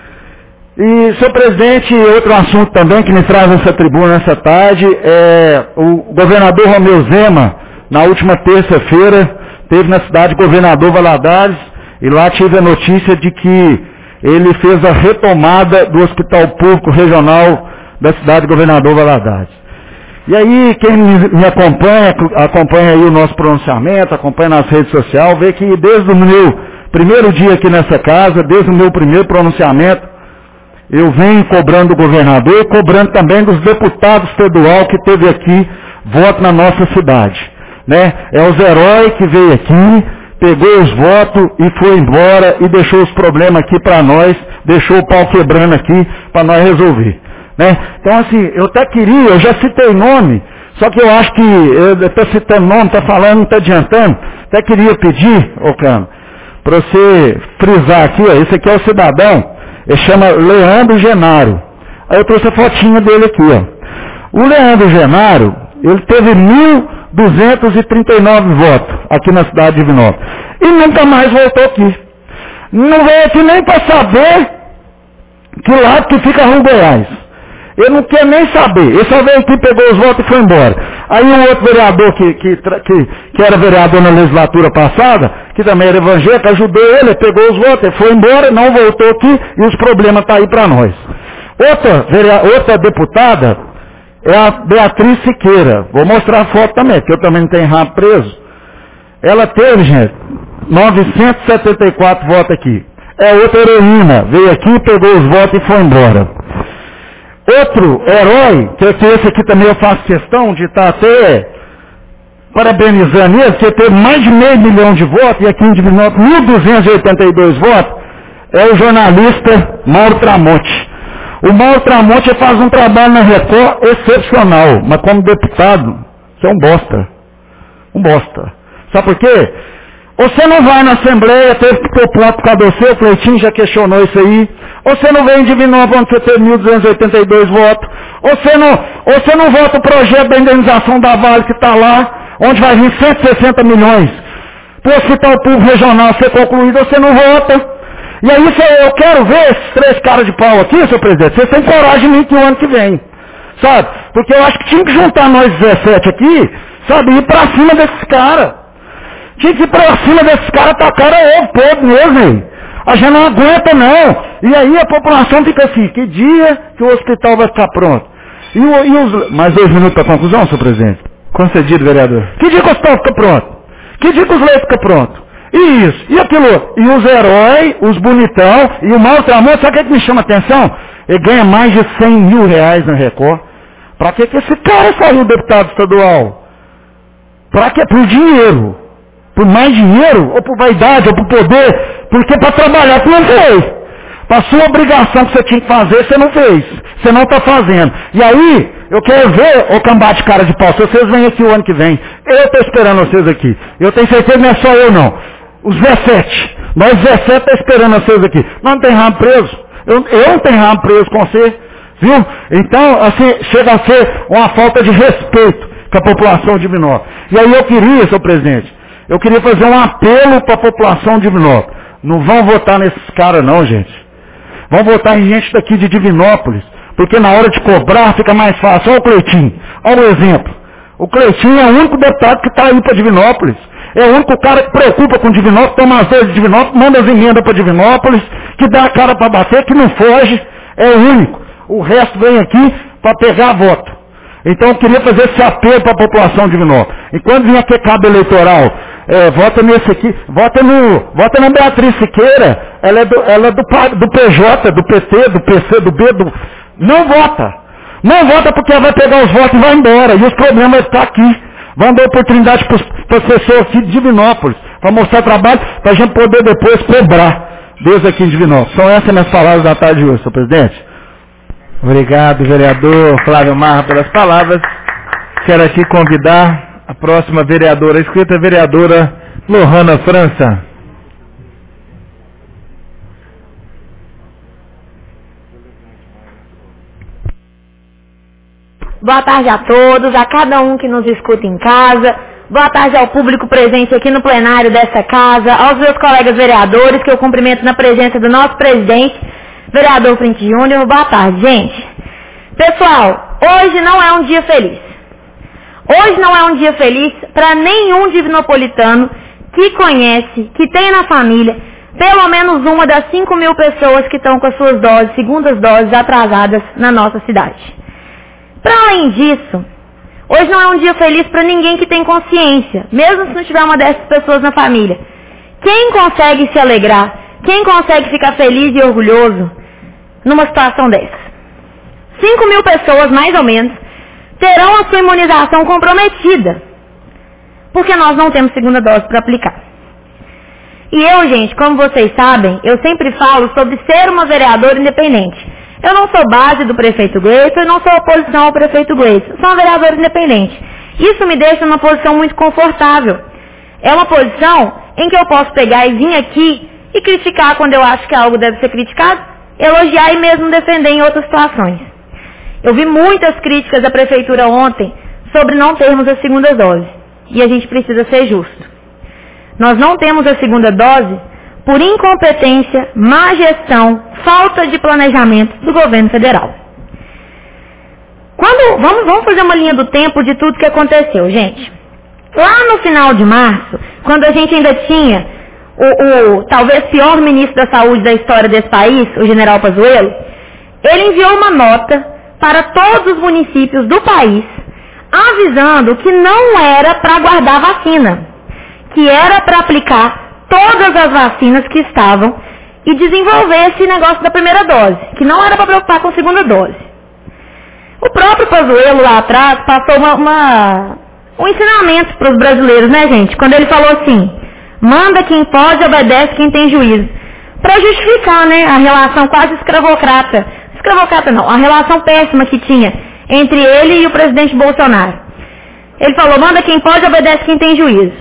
E, senhor presidente, outro assunto também que me traz essa tribuna essa tarde, o governador Romeu Zema, na última terça-feira, esteve na cidade de Governador Valadares, e lá tive a notícia de que ele fez a retomada do Hospital Público Regional da cidade de Governador Valadares. E aí, quem me acompanha aí o nosso pronunciamento, acompanha nas redes sociais, vê que desde o meu primeiro dia aqui nessa casa, desde o meu primeiro pronunciamento, eu venho cobrando do governador e cobrando também dos deputados estaduais que teve aqui voto na nossa cidade. Né? É os heróis que veio aqui, pegou os votos e foi embora e deixou os problemas aqui para nós, deixou o pau quebrando aqui para nós resolver. Né? Então assim, eu já citei nome, só que eu acho que, eu estou citando nome, está falando, não está adiantando, até queria pedir, Cano, para você frisar aqui, ó, esse aqui é o cidadão, ele chama Leandro Genaro, aí eu trouxe a fotinha dele aqui, ó. O Leandro Genaro, ele teve 1.239 votos aqui na cidade de Divinópolis, e nunca mais voltou aqui, não veio aqui nem para saber que lado que fica a Rua Goiás. Ele não quer nem saber. Ele só veio aqui, pegou os votos e foi embora. Aí o outro vereador que era vereador na legislatura passada, que também era evangélico, ajudou ele, pegou os votos, ele foi embora, não voltou aqui e os problemas estão aí para nós. Outra deputada é a Beatriz Siqueira. Vou mostrar a foto também, porque eu também não tenho rabo preso. Ela teve, gente, 974 votos aqui. É outra heroína, veio aqui, pegou os votos e foi embora. Outro herói, que esse aqui também eu faço questão de estar até parabenizando ele, que teve mais de 500 mil de votos, e aqui em Divinópolis 1.282 votos, é o jornalista Mauro Tramonte. O Mauro Tramonte faz um trabalho na Record excepcional, mas como deputado, você é um bosta. Um bosta. Sabe por quê? Você não vai na Assembleia, teve que ter ponto por causa do seu, o Cleitinho já questionou isso aí. Você não vem em Divinópolis onde você teve 1.282 votos. Você não vota o projeto da indenização da Vale que está lá, onde vai vir 160 milhões. Para o Hospital Público Regional ser concluído, você não vota. E aí eu quero ver esses 3 caras de pau aqui, senhor presidente, vocês têm coragem de mim que o ano que vem. Sabe? Porque eu acho que tinha que juntar nós 17 aqui, sabe, ir para cima desses caras. Tinha que ir para cima desses caras, tacar ovo podre mesmo, hein? A gente não aguenta não. E aí a população fica assim, que dia que o hospital vai ficar pronto? Mais 2 minutos para conclusão, senhor presidente? Concedido, vereador. Que dia que o hospital fica pronto? Que dia que os leitos ficam prontos? E isso, e aquilo, e os heróis, os bonitão, e o Mauro Tramonte, sabe o que me chama a atenção? Ele ganha mais de 100 mil reais na Record. Pra que esse cara saiu deputado estadual? Pra quê? Por dinheiro. Por mais dinheiro, ou por vaidade, ou por poder, porque para trabalhar tu não fez. Para sua obrigação que você tinha que fazer, você não fez. Você não está fazendo. E aí, eu quero ver o cambate de cara de pau. Se vocês vêm aqui o ano que vem, eu estou esperando vocês aqui. Eu tenho certeza que não é só eu não. Os 17. Nós 17 estamos esperando vocês aqui. Nós não tem ramo preso. Eu não tenho ramo preso com você. Viu? Então, assim, chega a ser uma falta de respeito com a população de Divinópolis. E aí eu queria, senhor presidente, eu queria fazer um apelo para a população de Divinópolis. Não vão votar nesses caras não, gente. Vão votar em gente daqui de Divinópolis. Porque na hora de cobrar fica mais fácil. Olha o Cleitinho. Olha o exemplo. O Cleitinho é o único deputado que está aí para Divinópolis. É o único cara que preocupa com Divinópolis, toma as vezes de Divinópolis, manda as emendas para Divinópolis, que dá a cara para bater, que não foge. É o único. O resto vem aqui para pegar voto. Então eu queria fazer esse apelo para a população de Divinópolis. E quando vier aqui cabo eleitoral, vota nesse aqui, vota na Beatriz Siqueira, ela é do PJ, do PT, do PC, do B, não vota. Não vota porque ela vai pegar os votos e vai embora. E os problemas estão aqui. Vão dar oportunidade para as pessoas aqui de Divinópolis, para mostrar trabalho, para a gente poder depois cobrar Deus aqui em Divinópolis. São essas minhas palavras da tarde de hoje, senhor presidente. Obrigado, vereador Flávio Marra, pelas palavras. Quero aqui convidar a próxima vereadora inscrita, a vereadora Lohana França. Boa tarde a todos, a cada um que nos escuta em casa. Boa tarde ao público presente aqui no plenário dessa casa, aos meus colegas vereadores, que eu cumprimento na presença do nosso presidente, vereador Frente Júnior. Boa tarde, gente. Pessoal, hoje não é um dia feliz. Hoje não é um dia feliz para nenhum divinopolitano que conhece, que tem na família, pelo menos uma das 5.000 pessoas que estão com as suas segundas doses atrasadas na nossa cidade. Para além disso, hoje não é um dia feliz para ninguém que tem consciência, mesmo se não tiver uma dessas pessoas na família. Quem consegue se alegrar, quem consegue ficar feliz e orgulhoso numa situação dessa? 5.000 pessoas, mais ou menos, terão a sua imunização comprometida, porque nós não temos segunda dose para aplicar. E eu, gente, como vocês sabem, eu sempre falo sobre ser uma vereadora independente. Eu não sou base do prefeito Gleison, eu não sou oposição ao prefeito Gleison, sou uma vereadora independente. Isso me deixa numa posição muito confortável. É uma posição em que eu posso pegar e vir aqui e criticar quando eu acho que algo deve ser criticado, elogiar e mesmo defender em outras situações. Eu vi muitas críticas à prefeitura ontem sobre não termos a segunda dose. E a gente precisa ser justo. Nós não temos a segunda dose por incompetência, má gestão, falta de planejamento do governo federal. Vamos fazer uma linha do tempo de tudo que aconteceu, gente. Lá no final de março, quando a gente ainda tinha o talvez pior ministro da saúde da história desse país, o general Pazuello, ele enviou uma nota para todos os municípios do país, avisando que não era para guardar vacina, que era para aplicar todas as vacinas que estavam e desenvolver esse negócio da primeira dose, que não era para preocupar com a segunda dose. O próprio Pazuello lá atrás passou um ensinamento para os brasileiros, né, gente? Quando ele falou assim, manda quem pode, obedece quem tem juízo. Para justificar, né, a relação quase escravocrata não, a relação péssima que tinha entre ele e o presidente Bolsonaro. Ele falou, manda quem pode, obedece quem tem juízo.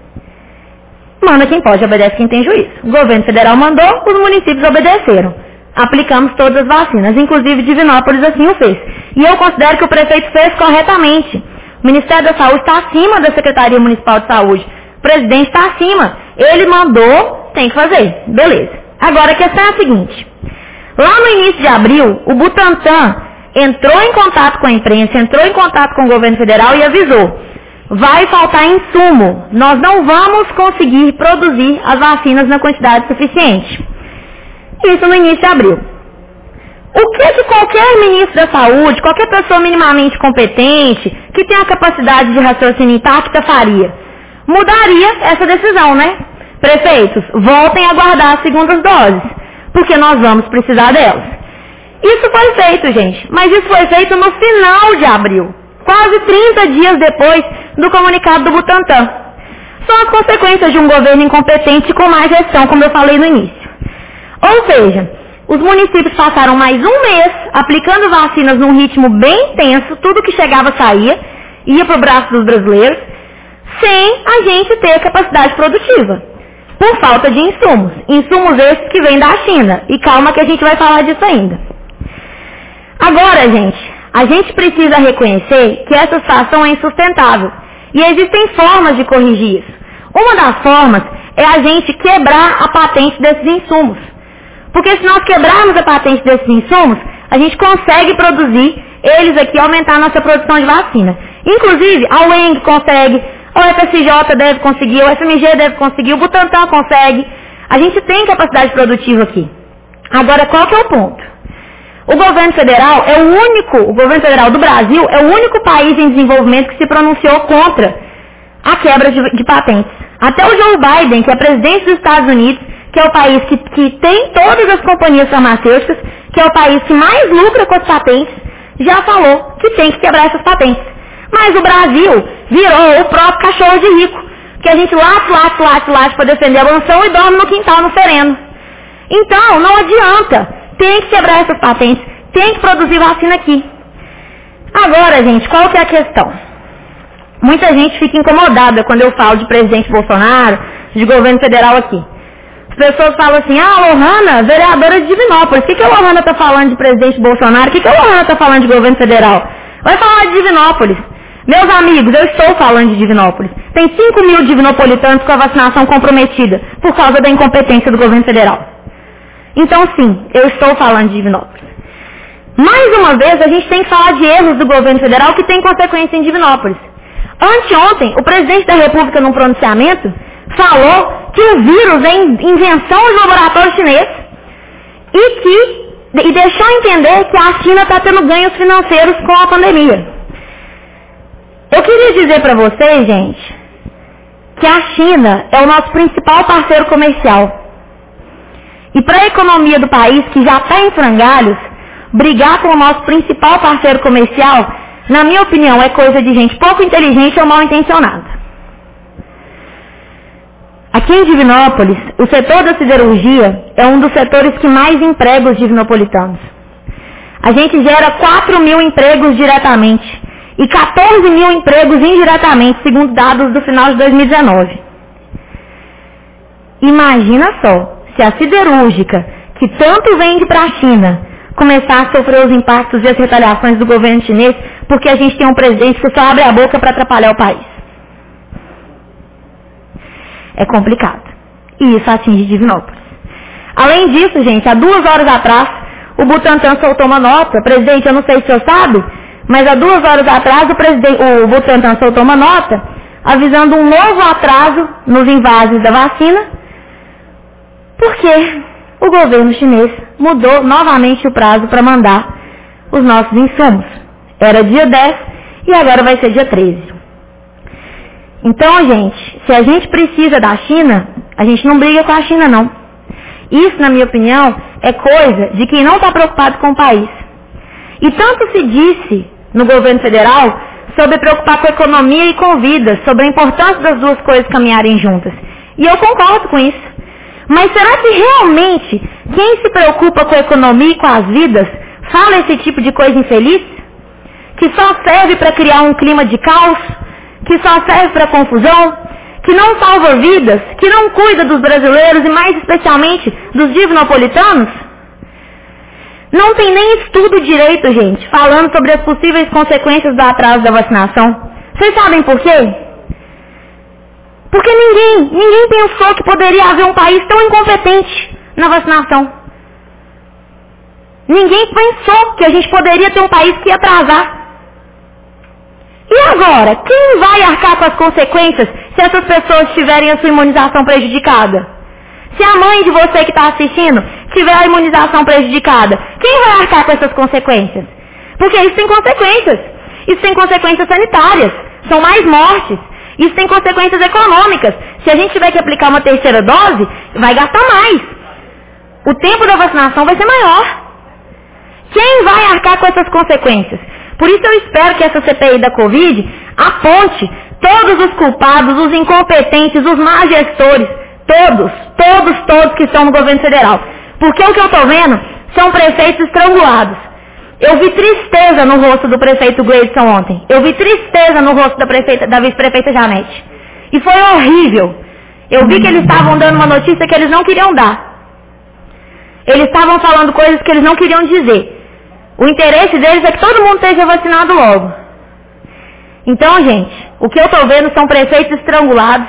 Manda quem pode, obedece quem tem juízo. O governo federal mandou, os municípios obedeceram. Aplicamos todas as vacinas, inclusive Divinópolis assim o fez. E eu considero que o prefeito fez corretamente. O Ministério da Saúde está acima da Secretaria Municipal de Saúde. O presidente está acima. Ele mandou, tem que fazer. Beleza. Agora a questão é a seguinte. Lá no início de abril, o Butantan entrou em contato com a imprensa, entrou em contato com o governo federal e avisou. Vai faltar insumo. Nós não vamos conseguir produzir as vacinas na quantidade suficiente. Isso no início de abril. O que qualquer ministro da saúde, qualquer pessoa minimamente competente, que tenha a capacidade de raciocínio intacta faria? Mudaria essa decisão, né? Prefeitos, voltem a guardar as segundas doses, porque nós vamos precisar delas. Isso foi feito, gente, mas isso foi feito no final de abril, quase 30 dias depois do comunicado do Butantan. São as consequências de um governo incompetente com má gestão, como eu falei no início. Ou seja, os municípios passaram mais um mês aplicando vacinas num ritmo bem intenso, tudo que chegava saía, ia para o braço dos brasileiros, sem a gente ter capacidade produtiva, por falta de insumos. Insumos esses que vêm da China. E calma que a gente vai falar disso ainda. Agora, gente, a gente precisa reconhecer que essa situação é insustentável. E existem formas de corrigir isso. Uma das formas é a gente quebrar a patente desses insumos. Porque se nós quebrarmos a patente desses insumos, a gente consegue produzir eles aqui e aumentar a nossa produção de vacina. Inclusive, a UENG consegue, a UFSJ deve conseguir, o FMG deve conseguir, o Butantan consegue. A gente tem capacidade produtiva aqui. Agora, qual que é o ponto? O governo federal o governo federal do Brasil é o único país em desenvolvimento que se pronunciou contra a quebra de patentes. Até o Joe Biden, que é presidente dos Estados Unidos, que é o país que tem todas as companhias farmacêuticas, que é o país que mais lucra com as patentes, já falou que tem que quebrar essas patentes. Mas o Brasil virou o próprio cachorro de rico, que a gente late para defender a mansão e dorme no quintal no sereno. Então, não adianta. Tem que quebrar essas patentes, tem que produzir vacina aqui. Agora, gente, qual que é a questão? Muita gente fica incomodada quando eu falo de presidente Bolsonaro, de governo federal aqui. As pessoas falam assim, Lohana, vereadora de Divinópolis, o que a Lohana está falando de presidente Bolsonaro? O que a Lohana está falando de governo federal? Vai falar de Divinópolis. Meus amigos, eu estou falando de Divinópolis. Tem 5.000 divinopolitanos com a vacinação comprometida por causa da incompetência do governo federal. Então, sim, eu estou falando de Divinópolis. Mais uma vez, a gente tem que falar de erros do governo federal que tem consequência em Divinópolis. Anteontem, o presidente da República, num pronunciamento, falou que o vírus é invenção de laboratório chinês e deixou entender que a China está tendo ganhos financeiros com a pandemia. Eu queria dizer para vocês, gente, que a China é o nosso principal parceiro comercial. E para a economia do país, que já está em frangalhos, brigar com o nosso principal parceiro comercial, na minha opinião, é coisa de gente pouco inteligente ou mal intencionada. Aqui em Divinópolis, o setor da siderurgia é um dos setores que mais emprega os divinopolitanos. A gente gera 4.000 empregos diretamente e 14.000 empregos indiretamente, segundo dados do final de 2019. Imagina só. Se a siderúrgica, que tanto vende para a China, começar a sofrer os impactos e as retaliações do governo chinês, porque a gente tem um presidente que só abre a boca para atrapalhar o país. É complicado. E isso atinge Divinópolis. Além disso, gente, há 2 horas atrás, o Butantan soltou uma nota. Presidente, eu não sei se o senhor sabe, mas há 2 horas atrás o Butantan soltou uma nota avisando um novo atraso nos envases da vacina, porque o governo chinês mudou novamente o prazo para mandar os nossos insumos. Era dia 10 e agora vai ser dia 13. Então, gente, se a gente precisa da China, A gente não briga com a China, não. Isso, na minha opinião, é coisa de quem não está preocupado com o país. E tanto se disse no governo federal sobre preocupar com a economia e com vidas, sobre a importância das duas coisas caminharem juntas. E eu concordo com isso. Mas será que realmente quem se preocupa com a economia e com as vidas fala esse tipo de coisa infeliz? Que só serve para criar um clima de caos? Que só serve para confusão? Que não salva vidas? Que não cuida dos brasileiros e mais especialmente dos divinopolitanos? Não tem nem estudo direito, gente, falando sobre as possíveis consequências do atraso da vacinação. Vocês sabem por quê? Porque ninguém pensou que poderia haver um país tão incompetente na vacinação. Ninguém pensou que a gente poderia ter um país que ia atrasar. E agora, quem vai arcar com as consequências se essas pessoas tiverem a sua imunização prejudicada? Se a mãe de você que está assistindo tiver a imunização prejudicada, quem vai arcar com essas consequências? Porque isso tem consequências. Isso tem consequências sanitárias. São mais mortes. Isso tem consequências econômicas. Se a gente tiver que aplicar uma terceira dose, vai gastar mais. O tempo da vacinação vai ser maior. Quem vai arcar com essas consequências? Por isso eu espero que essa CPI da Covid aponte todos os culpados, os incompetentes, os má gestores, todos que estão no governo federal. Porque o que eu estou vendo são prefeitos estrangulados. Eu vi tristeza no rosto do prefeito Gleidson ontem. Eu vi tristeza no rosto da vice-prefeita Janete. E foi horrível. Eu vi que eles estavam dando uma notícia que eles não queriam dar. Eles estavam falando coisas que eles não queriam dizer. O interesse deles é que todo mundo esteja vacinado logo. Então, gente, o que eu estou vendo são prefeitos estrangulados,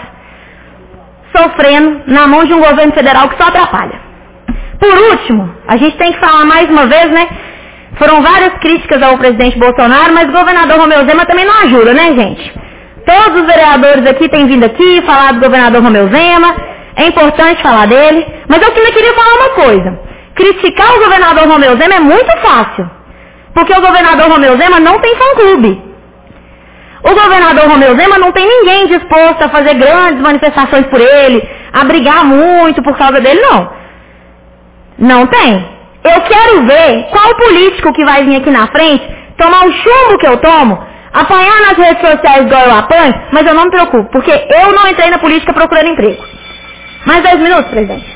sofrendo na mão de um governo federal que só atrapalha. Por último, a gente tem que falar mais uma vez, né? Foram várias críticas ao presidente Bolsonaro, mas o governador Romeu Zema também não ajuda, né, gente? Todos os vereadores aqui têm vindo aqui falar do governador Romeu Zema, é importante falar dele, mas eu ainda queria falar uma coisa. Criticar o governador Romeu Zema é muito fácil, porque o governador Romeu Zema não tem fã-clube. O governador Romeu Zema não tem ninguém disposto a fazer grandes manifestações por ele, a brigar muito por causa dele, não. Não tem. Eu quero ver qual político que vai vir aqui na frente, tomar o chumbo que eu tomo, apanhar nas redes sociais igual eu apanho, mas eu não me preocupo, porque eu não entrei na política procurando emprego. Mais 10 minutos, presidente.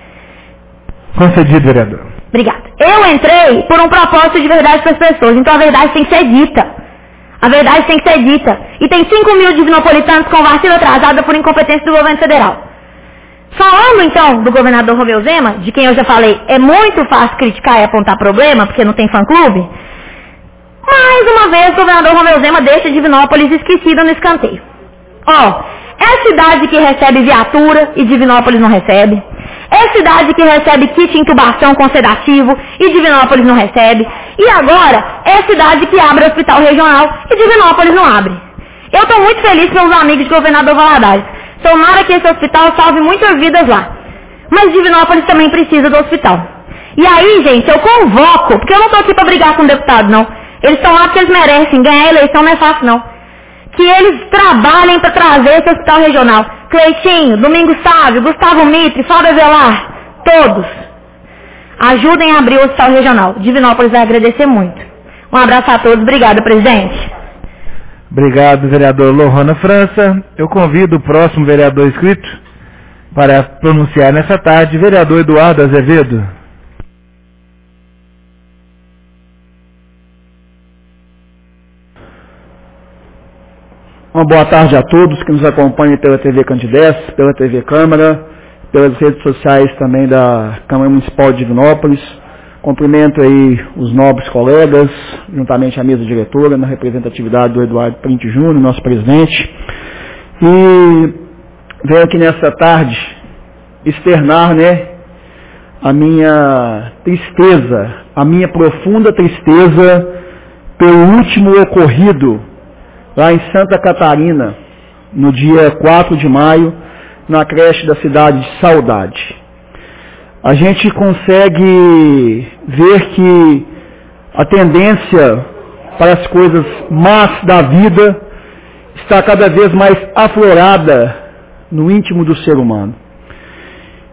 Concedido, vereador. Obrigada. Eu entrei por um propósito de verdade para as pessoas, então a verdade tem que ser dita. A verdade tem que ser dita. E tem 5 mil divinopolitanos com vacina atrasada por incompetência do governo federal. Falando então do governador Romeu Zema, de quem eu já falei, é muito fácil criticar e apontar problema, porque não tem fã-clube. Mais uma vez, o governador Romeu Zema deixa Divinópolis esquecida no escanteio. Ó, é a cidade que recebe viatura e Divinópolis não recebe. É a cidade que recebe kit intubação com sedativo e Divinópolis não recebe. E agora, é a cidade que abre hospital regional e Divinópolis não abre. Eu estou muito feliz pelos amigos de governador Valadares. Tomara que esse hospital salve muitas vidas lá. Mas Divinópolis também precisa do hospital. E aí, gente, eu convoco, porque eu não estou aqui para brigar com o deputado, não. Eles estão lá porque eles merecem, ganhar a eleição não é fácil, não. Que eles trabalhem para trazer esse hospital regional. Cleitinho, Domingos Sávio, Gustavo Mitre, Fábio Avelar, todos. Ajudem a abrir o hospital regional. Divinópolis vai agradecer muito. Um abraço a todos. Obrigada, presidente. Obrigado, vereador Lohana França. Eu convido o próximo vereador inscrito para pronunciar nessa tarde, vereador Eduardo Azevedo. Uma boa tarde a todos que nos acompanham pela TV Candidez, pela TV Câmara, pelas redes sociais também da Câmara Municipal de Divinópolis. Cumprimento aí os nobres colegas, juntamente à mesa diretora, na representatividade do Eduardo Print Júnior, nosso presidente. E venho aqui nessa tarde externar, a minha tristeza, a minha profunda tristeza pelo último ocorrido lá em Santa Catarina, no dia 4 de maio, na creche da cidade de Saudade. A gente consegue ver que a tendência para as coisas más da vida está cada vez mais aflorada no íntimo do ser humano.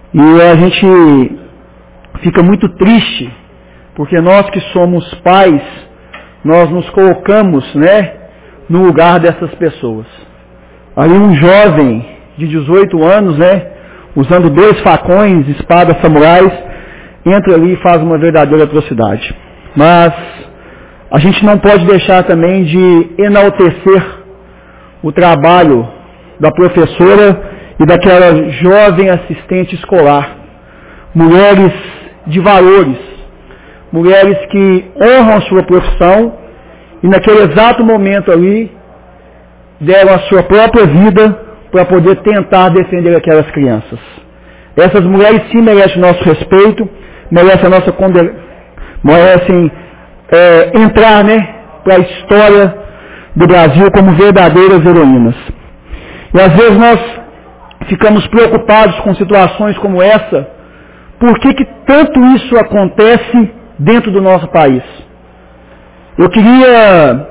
E a gente fica muito triste, porque nós que somos pais, nós nos colocamos, né, no lugar dessas pessoas. Ali um jovem de 18 anos, né, usando 2 facões, espadas samurais, entra ali e faz uma verdadeira atrocidade. Mas a gente não pode deixar também de enaltecer o trabalho da professora e daquela jovem assistente escolar. Mulheres de valores, mulheres que honram a sua profissão e naquele exato momento ali deram a sua própria vida para poder tentar defender aquelas crianças. Essas mulheres sim merecem o nosso respeito, merecem a nossa merecem entrar, né, para a história do Brasil como verdadeiras heroínas. E às vezes nós ficamos preocupados com situações como essa. Por que tanto isso acontece dentro do nosso país? Eu queria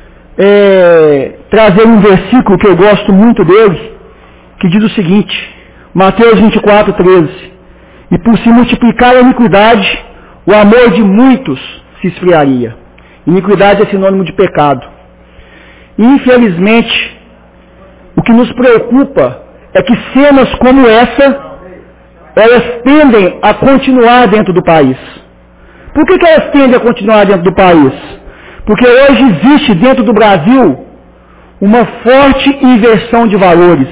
trazer um versículo que eu gosto muito dele, que diz o seguinte, Mateus 24:13, e por se multiplicar a iniquidade, o amor de muitos se esfriaria. Iniquidade é sinônimo de pecado. E, infelizmente, o que nos preocupa é que cenas como essa, elas tendem a continuar dentro do país. Por que elas tendem a continuar dentro do país? Porque hoje existe dentro do Brasil uma forte inversão de valores.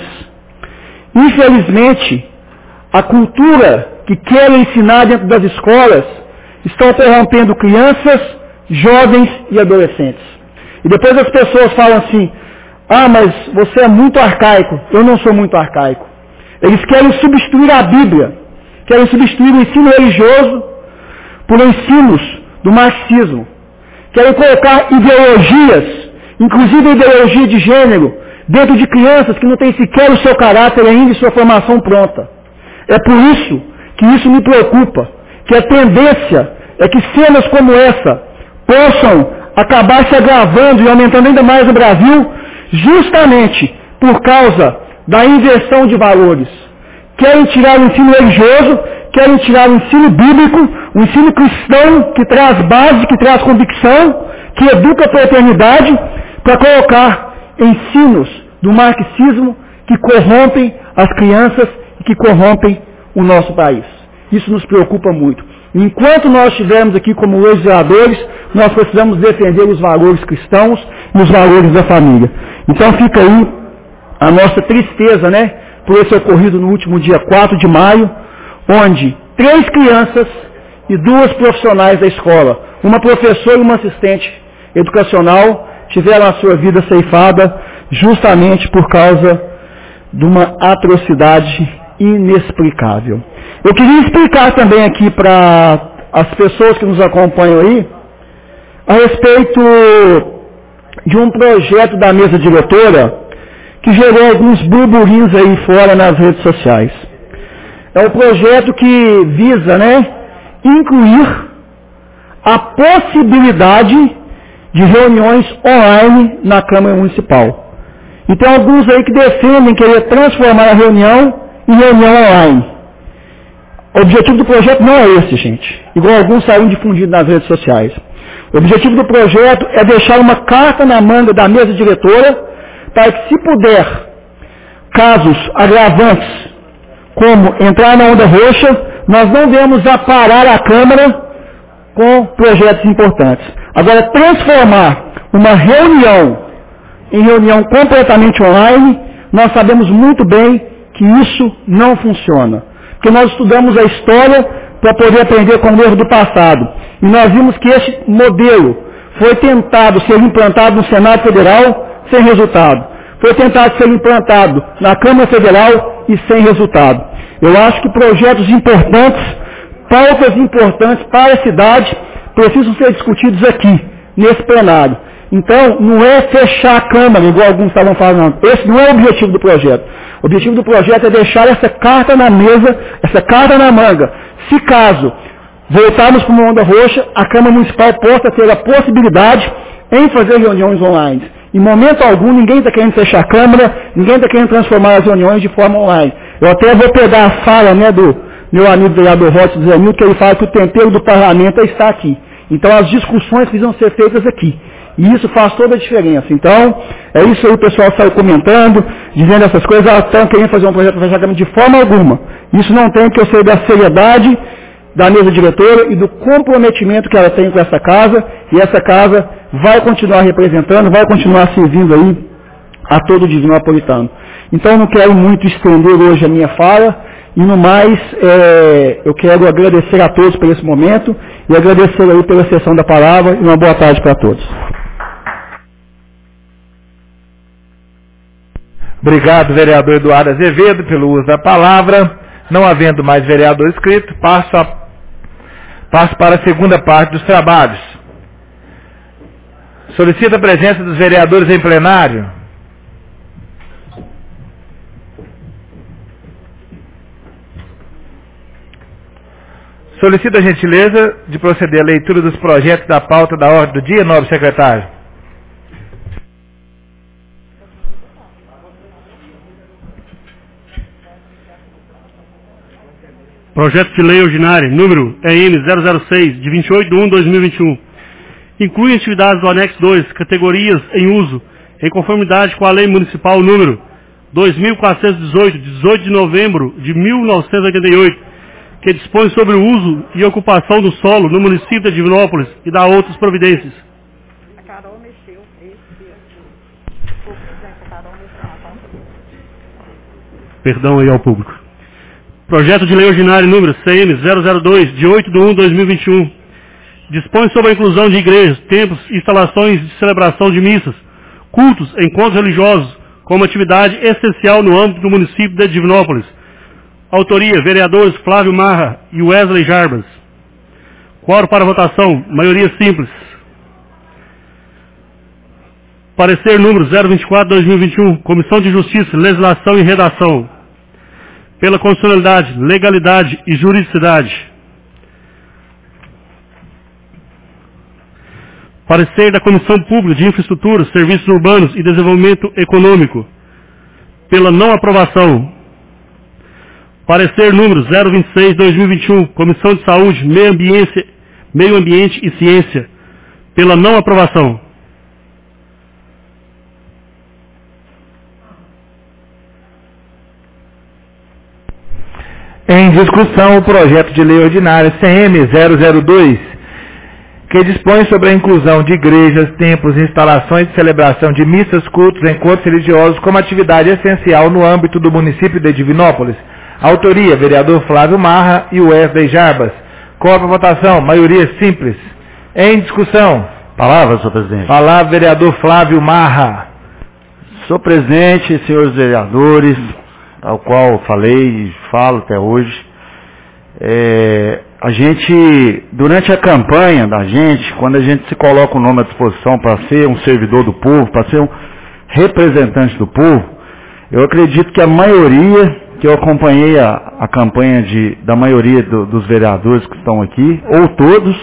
Infelizmente, a cultura que querem ensinar dentro das escolas estão corrompendo crianças, jovens e adolescentes. E depois as pessoas falam assim, mas você é muito arcaico. Eu não sou muito arcaico. Eles querem substituir a Bíblia, querem substituir o ensino religioso por ensinos do marxismo. Querem colocar ideologias, inclusive a ideologia de gênero, dentro de crianças que não têm sequer o seu caráter ainda e sua formação pronta. É por isso que isso me preocupa, que a tendência é que cenas como essa possam acabar se agravando e aumentando ainda mais no Brasil, justamente por causa da inversão de valores. Querem tirar o ensino religioso, querem tirar o ensino bíblico, o ensino cristão que traz base, que traz convicção, que educa para a eternidade, para colocar ensinos do marxismo que corrompem as crianças e que corrompem o nosso país. Isso nos preocupa muito. Enquanto nós estivermos aqui como legisladores, nós precisamos defender os valores cristãos e os valores da família. Então fica aí a nossa tristeza, né, por esse ocorrido no último dia 4 de maio, onde 3 crianças e 2 profissionais da escola, uma professora e uma assistente educacional, tiveram a sua vida ceifada justamente por causa de uma atrocidade inexplicável. Eu queria explicar também aqui para as pessoas que nos acompanham aí, a respeito de um projeto da mesa diretora que gerou alguns burburinhos aí fora nas redes sociais. É um projeto que visa, né, incluir a possibilidade de reuniões online na Câmara Municipal. E tem alguns aí que defendem querer transformar a reunião em reunião online. O objetivo do projeto não é esse, gente. Igual alguns saíram difundidos nas redes sociais. O objetivo do projeto é deixar uma carta na manga da mesa diretora para que, se puder, casos agravantes, como entrar na onda roxa, nós não devemos parar a Câmara com projetos importantes. Agora, transformar uma reunião em reunião completamente online, nós sabemos muito bem que isso não funciona. Porque nós estudamos a história para poder aprender com o erro do passado. E nós vimos que esse modelo foi tentado ser implantado no Senado Federal sem resultado. Foi tentado ser implantado na Câmara Federal e sem resultado. Eu acho que projetos importantes, pautas importantes para a cidade, precisam ser discutidos aqui, nesse plenário. Então, não é fechar a Câmara, igual alguns estavam falando. Esse não é o objetivo do projeto. O objetivo do projeto é deixar essa carta na mesa, essa carta na manga. Se caso voltarmos para uma onda roxa, a Câmara Municipal possa ter a possibilidade em fazer reuniões online. Em momento algum, ninguém está querendo fechar a Câmara, ninguém está querendo transformar as reuniões de forma online. Eu até vou pegar a fala, né, do meu amigo vereador Rócio Zé Milton, que ele fala que o tempero do parlamento está aqui. Então as discussões precisam ser feitas aqui. E isso faz toda a diferença. Então, é isso aí, o pessoal saiu comentando, dizendo essas coisas, estão querendo fazer um projeto para fechamento de forma alguma. Isso não tem, que eu sei da seriedade da mesa diretora e do comprometimento que ela tem com essa casa, e essa casa vai continuar representando, vai continuar servindo aí a todo o Divinopolitano. Então, eu não quero muito estender hoje a minha fala, e no mais, eu quero agradecer a todos por esse momento, e agradecer aí pela sessão da palavra, e uma boa tarde para todos. Obrigado, vereador Eduardo Azevedo, pelo uso da palavra. Não havendo mais vereador inscrito, passo para a segunda parte dos trabalhos. Solicito a presença dos vereadores em plenário. Solicito a gentileza de proceder à leitura dos projetos da pauta da ordem do dia, nobre secretário. Projeto de Lei Ordinária, número EN 006, de 28/1/2021. Inclui atividades do anexo 2, categorias em uso, em conformidade com a Lei Municipal número 2.418, de 18 de novembro de 1988, que dispõe sobre o uso e ocupação do solo no município de Divinópolis e dá outras providências. A Carol mexeu. Perdão aí ao público. Projeto de Lei Ordinária número CM 002, de 8/1/2021. Dispõe sobre a inclusão de igrejas, templos e instalações de celebração de missas, cultos, encontros religiosos, como atividade essencial no âmbito do município de Divinópolis. Autoria, vereadores Flávio Marra e Wesley Jarbas. Quórum para votação, maioria simples. Parecer número 024/2021, Comissão de Justiça, Legislação e Redação. Pela constitucionalidade, legalidade e juridicidade. Parecer da Comissão Pública de Infraestrutura, Serviços Urbanos e Desenvolvimento Econômico. Pela não aprovação. Parecer número 026/2021, Comissão de Saúde, Meio Ambiente e Ciência. Pela não aprovação. Em discussão, o projeto de lei ordinária CM 002, que dispõe sobre a inclusão de igrejas, templos e instalações de celebração de missas, cultos e encontros religiosos como atividade essencial no âmbito do município de Divinópolis. Autoria, vereador Flávio Marra e Wesley Jarbas. Quórum para votação, maioria simples. Em discussão. Palavra, senhor presidente. Palavra, vereador Flávio Marra. Senhor presidente, senhores vereadores, ao qual falei e falo até hoje, a gente, durante a campanha da gente, quando a gente se coloca o nome à disposição para ser um servidor do povo, para ser um representante do povo, eu acredito que a maioria, que eu acompanhei a campanha da maioria dos vereadores que estão aqui, ou todos,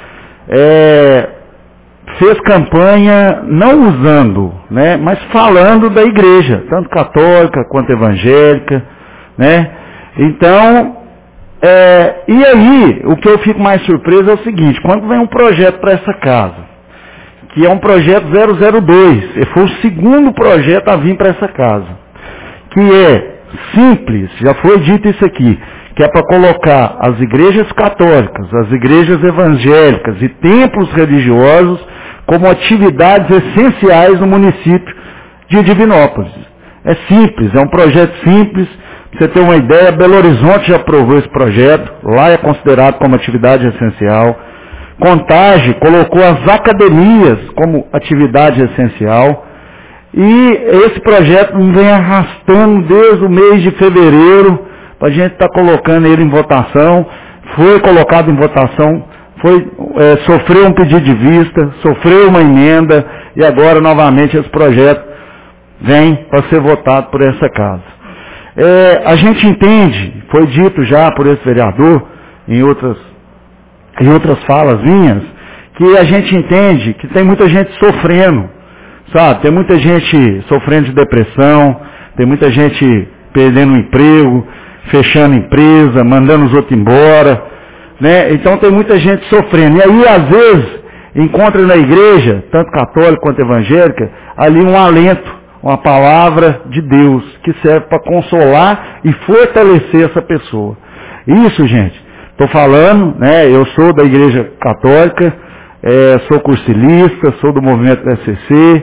fez campanha não usando, né, mas falando da igreja, tanto católica quanto evangélica, né? Então, e aí, o que eu fico mais surpreso é o seguinte, quando vem um projeto para essa casa, que é um projeto 002, foi o segundo projeto a vir para essa casa, que é simples, já foi dito isso aqui, que é para colocar as igrejas católicas, as igrejas evangélicas e templos religiosos como atividades essenciais no município de Divinópolis. É simples, é um projeto simples. Pra você ter uma ideia, Belo Horizonte já aprovou esse projeto, lá é considerado como atividade essencial. Contagem colocou as academias como atividade essencial. E esse projeto vem arrastando desde o mês de fevereiro, para a gente estar colocando ele em votação. Foi colocado em votação, sofreu um pedido de vista, sofreu uma emenda, e agora novamente esse projeto vem para ser votado por essa casa. A gente entende, foi dito já por esse vereador, em outras falas minhas, que a gente entende que tem muita gente sofrendo, sabe? Tem muita gente sofrendo de depressão, tem muita gente perdendo o emprego, fechando empresa, mandando os outros embora, né? Então tem muita gente sofrendo. E aí, às vezes, encontra na igreja, tanto católica quanto evangélica, ali um alento, uma palavra de Deus, que serve para consolar e fortalecer essa pessoa. Isso, gente, estou falando, né? Eu sou da igreja católica, sou cursilista, sou do movimento da SCC,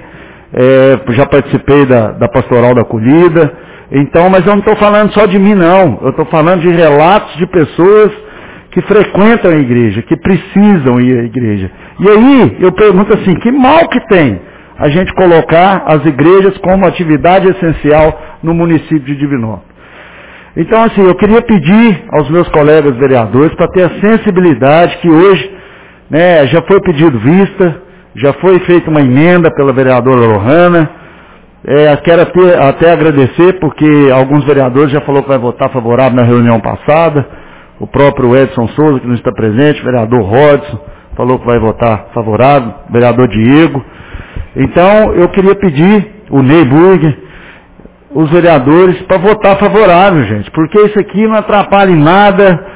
já participei da pastoral da acolhida, então, mas eu não estou falando só de mim, não. Eu estou falando de relatos de pessoas que frequentam a igreja, que precisam ir à igreja. E aí, eu pergunto assim, que mal que tem a gente colocar as igrejas como atividade essencial no município de Divinópolis? Então, assim, eu queria pedir aos meus colegas vereadores para ter a sensibilidade que hoje, né, já foi pedido vista, já foi feita uma emenda pela vereadora Lohana. Quero até agradecer, porque alguns vereadores já falaram que vai votar favorável na reunião passada. O próprio Edson Souza, que não está presente, o vereador Rodson, falou que vai votar favorável, o vereador Diego. Então, eu queria pedir, o Ney Burger, os vereadores, para votar favorável, gente, porque isso aqui não atrapalha em nada,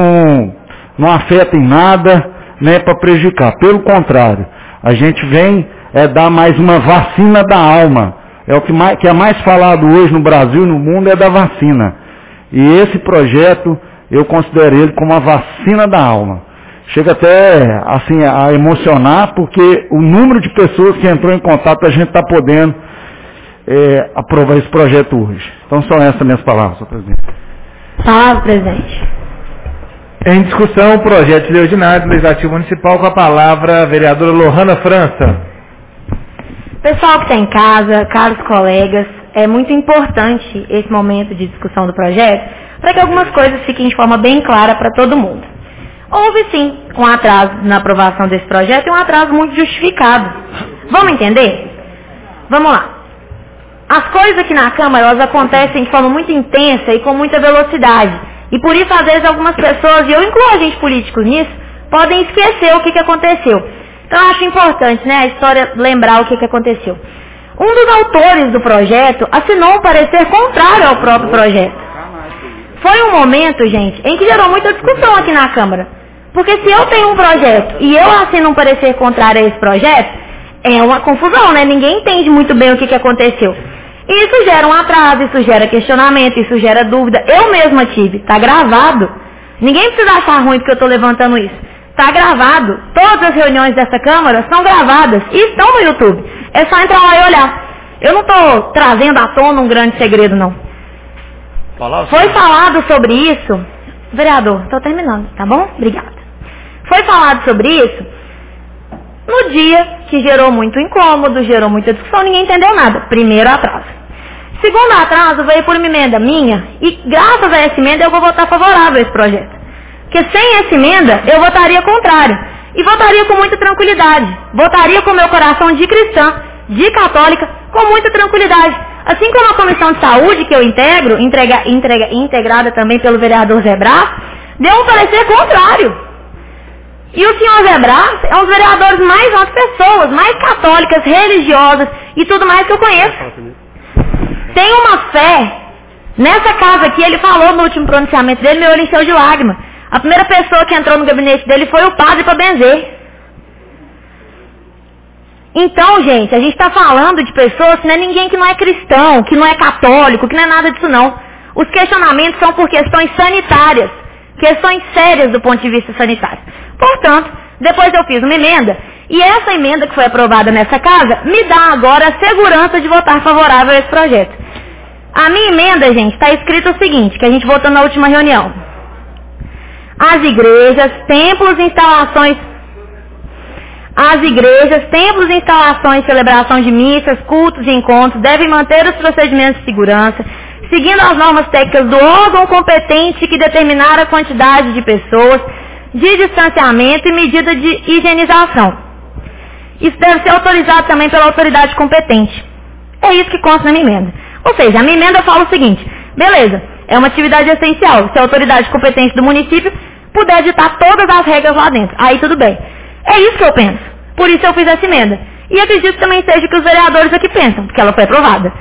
não afeta em nada, né, para prejudicar. Pelo contrário, a gente vem dar mais uma vacina da alma. O que é mais falado hoje no Brasil e no mundo é da vacina. E esse projeto, eu considero ele como a vacina da alma. Chega até assim a emocionar, porque o número de pessoas que entrou em contato, a gente está podendo aprovar esse projeto hoje. Então são essas minhas palavras, senhor presidente. Palavra, presidente. Em discussão, o projeto de lei ordinário do Legislativo Municipal, com a palavra a vereadora Lohana França. Pessoal que está em casa, caros colegas, é muito importante esse momento de discussão do projeto, para que algumas coisas fiquem de forma bem clara para todo mundo. Houve sim um atraso na aprovação desse projeto e um atraso muito justificado. Vamos entender? Vamos lá. As coisas aqui na Câmara, elas acontecem de forma muito intensa e com muita velocidade. E por isso, às vezes, algumas pessoas, e eu incluo agentes políticos nisso, podem esquecer o que aconteceu. Então, eu acho importante, né, a história lembrar o que aconteceu. Um dos autores do projeto assinou um parecer contrário ao próprio projeto. Foi um momento, gente, em que gerou muita discussão aqui na Câmara. Porque se eu tenho um projeto e eu assino um parecer contrário a esse projeto, é uma confusão, né? Ninguém entende muito bem o que aconteceu. E isso gera um atraso, isso gera questionamento, isso gera dúvida. Eu mesma tive, tá gravado. Ninguém precisa achar ruim porque eu estou levantando isso. Tá gravado. Todas as reuniões dessa Câmara são gravadas e estão no YouTube. É só entrar lá e olhar. Eu não estou trazendo à tona um grande segredo, não. Foi falado sobre isso. Vereador, estou terminando, tá bom? Obrigada. Foi falado sobre isso no dia que gerou muito incômodo, gerou muita discussão, ninguém entendeu nada. Primeiro atraso. Segundo atraso veio por uma emenda minha e graças a essa emenda eu vou votar favorável a esse projeto. Porque sem essa emenda eu votaria contrário. E votaria com muita tranquilidade. Votaria com meu coração de cristã, de católica, com muita tranquilidade. Assim como a Comissão de Saúde, que eu integro, integrada também pelo vereador Zé Brás, deu um parecer contrário. E o senhor Zé Brás é um dos vereadores mais altas pessoas, mais católicas, religiosas e tudo mais que eu conheço. Tem uma fé. Nessa casa aqui, ele falou no último pronunciamento dele, meu olho encheu de lágrima. A primeira pessoa que entrou no gabinete dele foi o padre para benzer. Então, gente, a gente está falando de pessoas que não é ninguém que não é cristão, que não é católico, que não é nada disso não. Os questionamentos são por questões sanitárias, questões sérias do ponto de vista sanitário. Portanto, depois eu fiz uma emenda, e essa emenda que foi aprovada nessa casa me dá agora a segurança de votar favorável a esse projeto. A minha emenda, gente, está escrito o seguinte, que a gente votou na última reunião. As igrejas, templos, instalações, celebração de missas, cultos e encontros devem manter os procedimentos de segurança, seguindo as normas técnicas do órgão competente que determinar a quantidade de pessoas, de distanciamento e medida de higienização. Isso deve ser autorizado também pela autoridade competente. É isso que consta na minha emenda. Ou seja, a minha emenda fala o seguinte, beleza, é uma atividade essencial, se a autoridade competente do município puder ditar todas as regras lá dentro, aí tudo bem. É isso que eu penso, por isso eu fiz essa emenda. E acredito que também seja o que os vereadores aqui pensam, porque ela foi aprovada.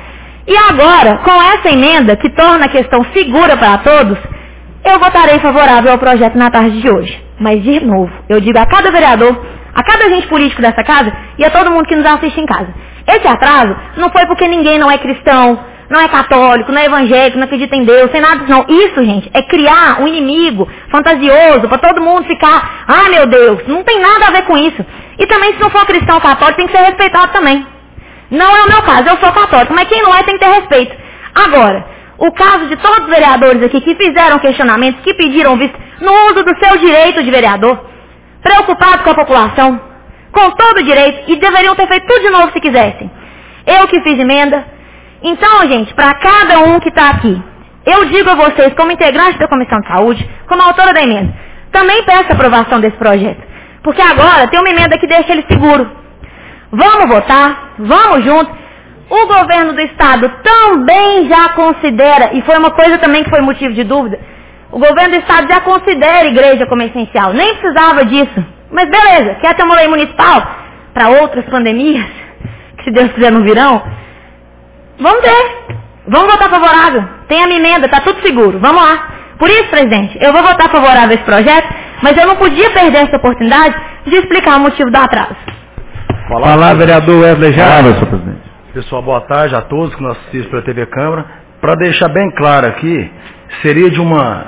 E agora, com essa emenda que torna a questão segura para todos, eu votarei favorável ao projeto na tarde de hoje. Mas, de novo, eu digo a cada vereador, a cada agente político dessa casa e a todo mundo que nos assiste em casa. Esse atraso não foi porque ninguém não é cristão, não é católico, não é evangélico, não acredita em Deus, sem nada disso não. Isso, gente, é criar um inimigo fantasioso para todo mundo ficar, ah, meu Deus, não tem nada a ver com isso. E também, se não for cristão católico, tem que ser respeitado também. Não é o meu caso, eu sou católico, mas quem não é tem que ter respeito. Agora, o caso de todos os vereadores aqui que fizeram questionamentos, que pediram visto, no uso do seu direito de vereador, preocupados com a população, com todo o direito, e deveriam ter feito tudo de novo se quisessem. Eu que fiz emenda. Então, gente, para cada um que está aqui, eu digo a vocês, como integrante da Comissão de Saúde, como autora da emenda, também peço a aprovação desse projeto. Porque agora tem uma emenda que deixa ele seguro. Vamos votar, vamos juntos. O governo do estado também já considera, e foi uma coisa também que foi motivo de dúvida, o governo do estado já considera a igreja como essencial. Nem precisava disso. Mas beleza, quer ter uma lei municipal para outras pandemias, que se Deus quiser não virão? Vamos ver. Vamos votar favorável. Tem a minha emenda, está tudo seguro. Vamos lá. Por isso, presidente, eu vou votar favorável a esse projeto, mas eu não podia perder essa oportunidade de explicar o motivo do atraso. Falar, vereador Wesley Jarbas. Senhor presidente. Pessoal, boa tarde a todos que nos assistem pela TV Câmara. Para deixar bem claro aqui, seria de uma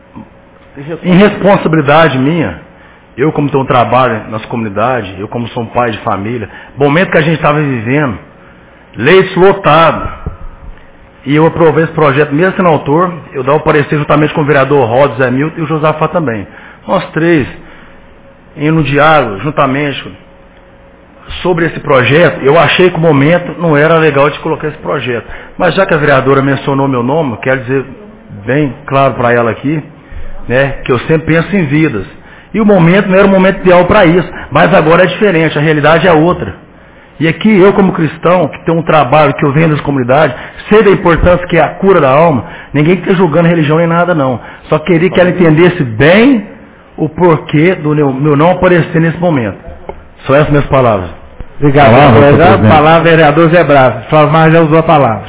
irresponsabilidade minha, eu como tenho um trabalho nas comunidades, eu como sou um pai de família, momento que a gente estava vivendo, leitos lotados, e eu aprovei esse projeto, mesmo sendo autor, eu dava o parecer juntamente com o vereador Rodo, Zé Milton e o Josafá também. Nós três, indo no diálogo, juntamente, sobre esse projeto, eu achei que o momento não era legal de colocar esse projeto. Mas já que a vereadora mencionou meu nome, quero dizer bem claro para ela aqui, né, que eu sempre penso em vidas. E o momento não era o momento ideal para isso, mas agora é diferente, a realidade é outra. E aqui eu como cristão, que tenho um trabalho, que eu venho das comunidades, sei da importância que é a cura da alma, ninguém está julgando religião nem nada não. Só queria que ela entendesse bem o porquê do meu não aparecer nesse momento. Só essas minhas palavras. Obrigado, palavra vereador Zé Bravo. Flávio já usou a palavra.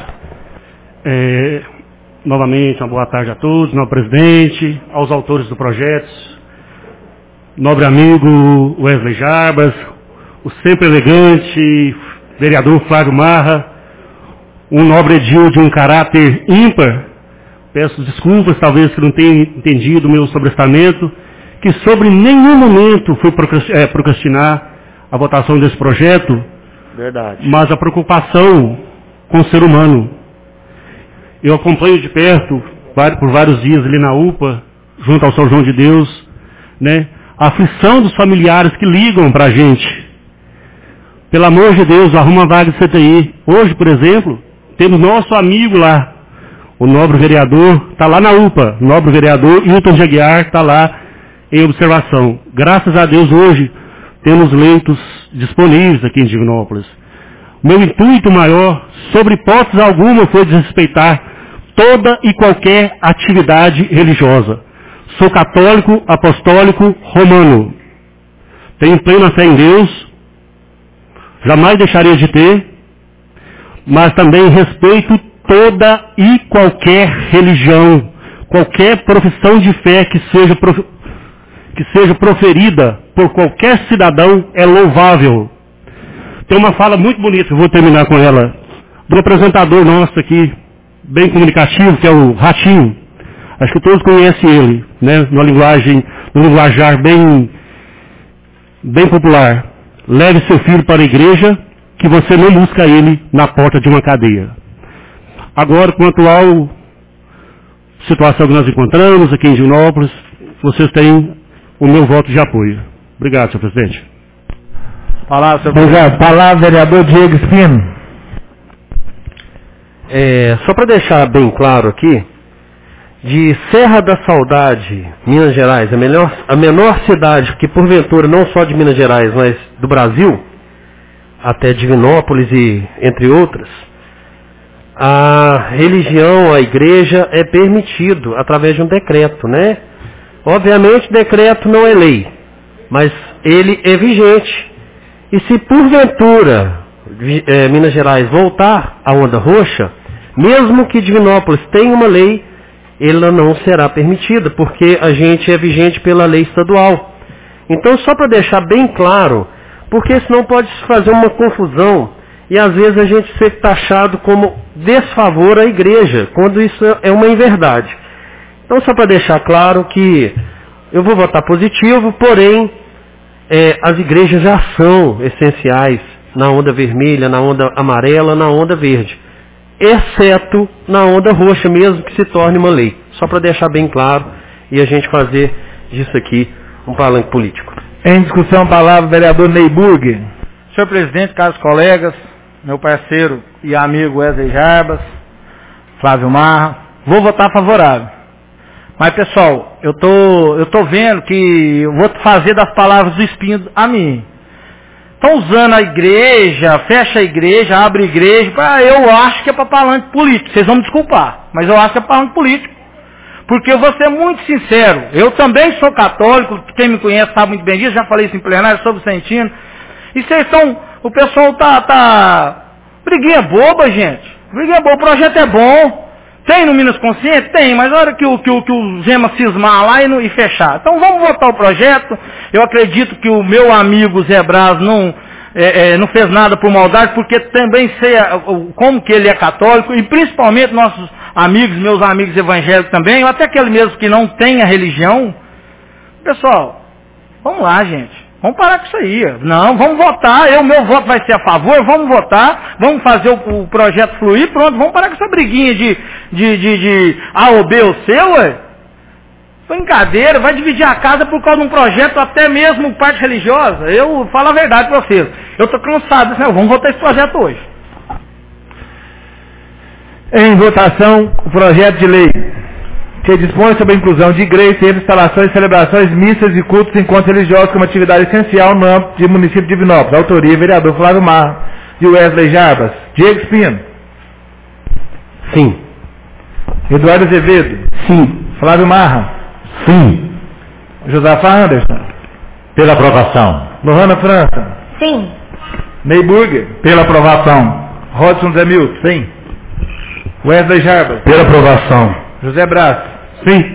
Novamente, uma boa tarde a todos, nobre presidente, aos autores do projeto, nobre amigo Wesley Jarbas, o sempre elegante vereador Flávio Marra, um nobre edil de um caráter ímpar. Peço desculpas, talvez que não tenha entendido o meu sobrestamento, que sobre nenhum momento fui procrastinar a votação desse projeto, verdade, mas a preocupação com o ser humano. Eu acompanho de perto, por vários dias ali na UPA, junto ao São João de Deus, né, a aflição dos familiares que ligam para a gente. Pelo amor de Deus, arruma uma vaga de CTI. Hoje, por exemplo, temos nosso amigo lá, o nobre vereador, está lá na UPA, o nobre vereador Hilton de Aguiar está lá em observação. Graças a Deus, hoje, temos leitos disponíveis aqui em Divinópolis. Meu intuito maior, sobre hipótese alguma, foi desrespeitar toda e qualquer atividade religiosa. Sou católico, apostólico, romano. Tenho plena fé em Deus, jamais deixaria de ter, mas também respeito toda e qualquer religião, qualquer profissão de fé que seja proferida por qualquer cidadão é louvável. Tem uma fala muito bonita, eu vou terminar com ela, do apresentador nosso aqui, bem comunicativo, que é o Ratinho. Acho que todos conhecem ele, né, no linguajar bem popular. Leve seu filho para a igreja, que você não busca ele na porta de uma cadeia. Agora, quanto à situação que nós encontramos aqui em Divinópolis, vocês têm o meu voto de apoio. Obrigado, senhor presidente. Obrigado. Palavra, vereador Diego Espino. Só para deixar bem claro aqui, de Serra da Saudade, Minas Gerais, a menor cidade que porventura não só de Minas Gerais, mas do Brasil, até Divinópolis e entre outras, a religião, a igreja é permitido através de um decreto, né? Obviamente decreto não é lei, mas ele é vigente. E se porventura Minas Gerais voltar à onda roxa, Mesmo que Divinópolis tenha uma lei, ela não será permitida, porque a gente é vigente pela lei estadual. Então, só para deixar bem claro, porque senão pode se fazer uma confusão e às vezes a gente ser taxado como desfavor à igreja, quando isso é uma inverdade. Então, só para deixar claro que eu vou votar positivo, porém, as igrejas já são essenciais na onda vermelha, na onda amarela, na onda verde. Exceto na onda roxa mesmo, que se torne uma lei. Só para deixar bem claro e a gente fazer disso aqui um palanque político. Em discussão, palavra, vereador Neyburg. Senhor presidente, caros colegas, meu parceiro e amigo Wesley Jarbas, Flávio Marra, vou votar favorável. Mas, pessoal, eu tô vendo que eu vou fazer das palavras do Espinho a mim. Estão usando a igreja, fecha a igreja, abre a igreja, eu acho que é para palanque político. Vocês vão me desculpar, mas eu acho que é palanque político. Porque eu vou ser muito sincero, eu também sou católico, quem me conhece sabe muito bem disso, já falei isso em plenário sobre o Vicentino. E vocês estão, o pessoal briguinha boba, gente. Briguinha boba, o projeto é bom. Tem no Minas Consciente? Tem, mas a hora que o Zema cismar lá e fechar. Então vamos votar o projeto. Eu acredito que o meu amigo Zé Braz não fez nada por maldade, porque também sei como que ele é católico, e principalmente nossos amigos, meus amigos evangélicos também, ou até aquele mesmo que não tem a religião. Pessoal, vamos lá, gente. Vamos parar com isso aí. Não, vamos votar. Meu voto vai ser a favor. Vamos votar. Vamos fazer o projeto fluir. Pronto, vamos parar com essa briguinha de A ou B ou C, ué. Brincadeira. Vai dividir a casa por causa de um projeto, até mesmo parte religiosa. Eu falo a verdade para vocês. Eu estou cansado. Vamos votar esse projeto hoje. Em votação, o projeto de lei que dispõe sobre a inclusão de igrejas, instalações, celebrações, missas e cultos em encontros religiosos como atividade essencial no âmbito do município de Divinópolis. Autoria, vereador Flávio Marra e Wesley Jarbas. Diego Espino. Sim. Eduardo Azevedo. Sim. Flávio Marra. Sim. Josafá Anderson. Pela aprovação. Lohana França. Sim. Neyburger. Pela aprovação. Rodson Zé Milton. Sim. Wesley Jarbas. Pela aprovação. José Braz. Sim.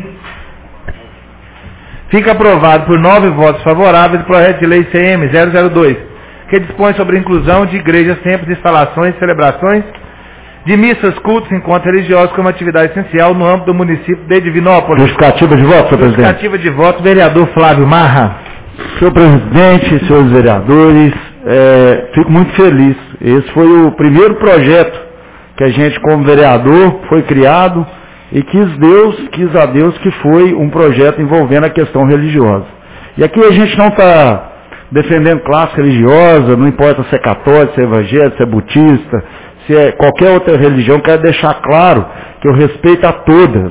Fica aprovado por 9 votos favoráveis o projeto de lei CM 002, que dispõe sobre a inclusão de igrejas, templos, instalações, celebrações, de missas, cultos, encontros religiosos como atividade essencial no âmbito do município de Divinópolis. Justificativa de voto, senhor presidente. Justificativa de voto, vereador Flávio Marra. Senhor presidente, senhores vereadores, fico muito feliz. Esse foi o primeiro projeto que a gente, como vereador, foi criado. E quis a Deus que foi um projeto envolvendo a questão religiosa. E aqui a gente não está defendendo classe religiosa, não importa se é católico, se é evangélico, se é budista, se é qualquer outra religião, quero deixar claro que eu respeito a todas.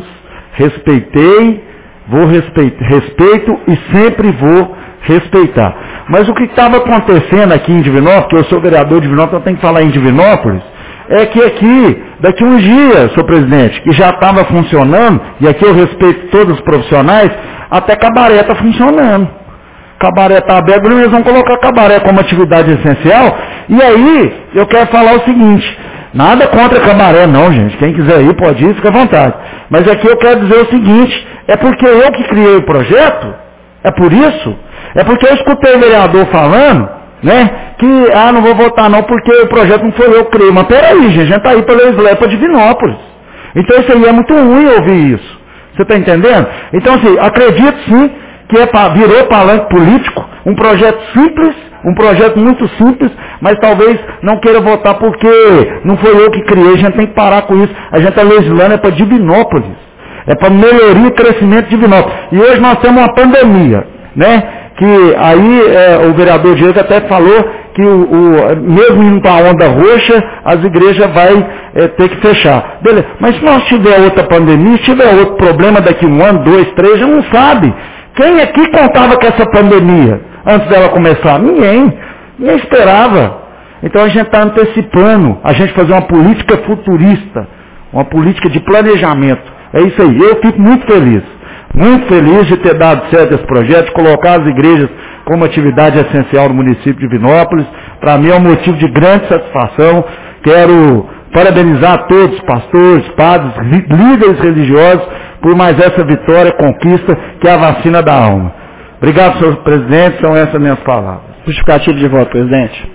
Respeito e sempre vou respeitar. Mas o que estava acontecendo aqui em Divinópolis, que eu sou vereador de Divinópolis, eu tenho que falar em Divinópolis, é que aqui, daqui uns dias, senhor presidente, que já estava funcionando, e aqui eu respeito todos os profissionais, até cabaré está funcionando. Cabaré está aberto, eles vão colocar cabaré como atividade essencial, e aí eu quero falar o seguinte, nada contra cabaré não, gente, quem quiser ir pode ir, fica à vontade. Mas aqui eu quero dizer o seguinte, é porque eu que criei o projeto, é por isso, é porque eu escutei o vereador falando, que, não vou votar não, porque o projeto não foi eu que criei. Mas peraí, gente, a gente está aí pela Eslepa de Divinópolis. Então isso aí é muito ruim ouvir isso. Você está entendendo? Então, assim, acredito sim que virou palanque político, um projeto simples, um projeto muito simples, mas talvez não queira votar porque não foi eu que criei, a gente tem que parar com isso. A gente está legislando, é para Divinópolis. É para melhoria e crescimento de Divinópolis. E hoje nós temos uma pandemia, que aí o vereador Diego até falou que mesmo indo para a onda roxa, as igrejas vai ter que fechar. Beleza. Mas se nós tiver outra pandemia, se tiver outro problema daqui 1 ano, 2, 3, já não sabe. Quem aqui contava com essa pandemia antes dela começar? Ninguém esperava. Então a gente está antecipando, a gente fazer uma política futurista, uma política de planejamento. É isso aí. Eu fico muito feliz de ter dado certo esse projeto, de colocar as igrejas como atividade essencial no município de Divinópolis. Para mim é um motivo de grande satisfação. Quero parabenizar todos, pastores, padres, líderes religiosos, por mais essa vitória, conquista, que é a vacina da alma. Obrigado, senhor presidente, são essas minhas palavras. Justificativo de voto, presidente.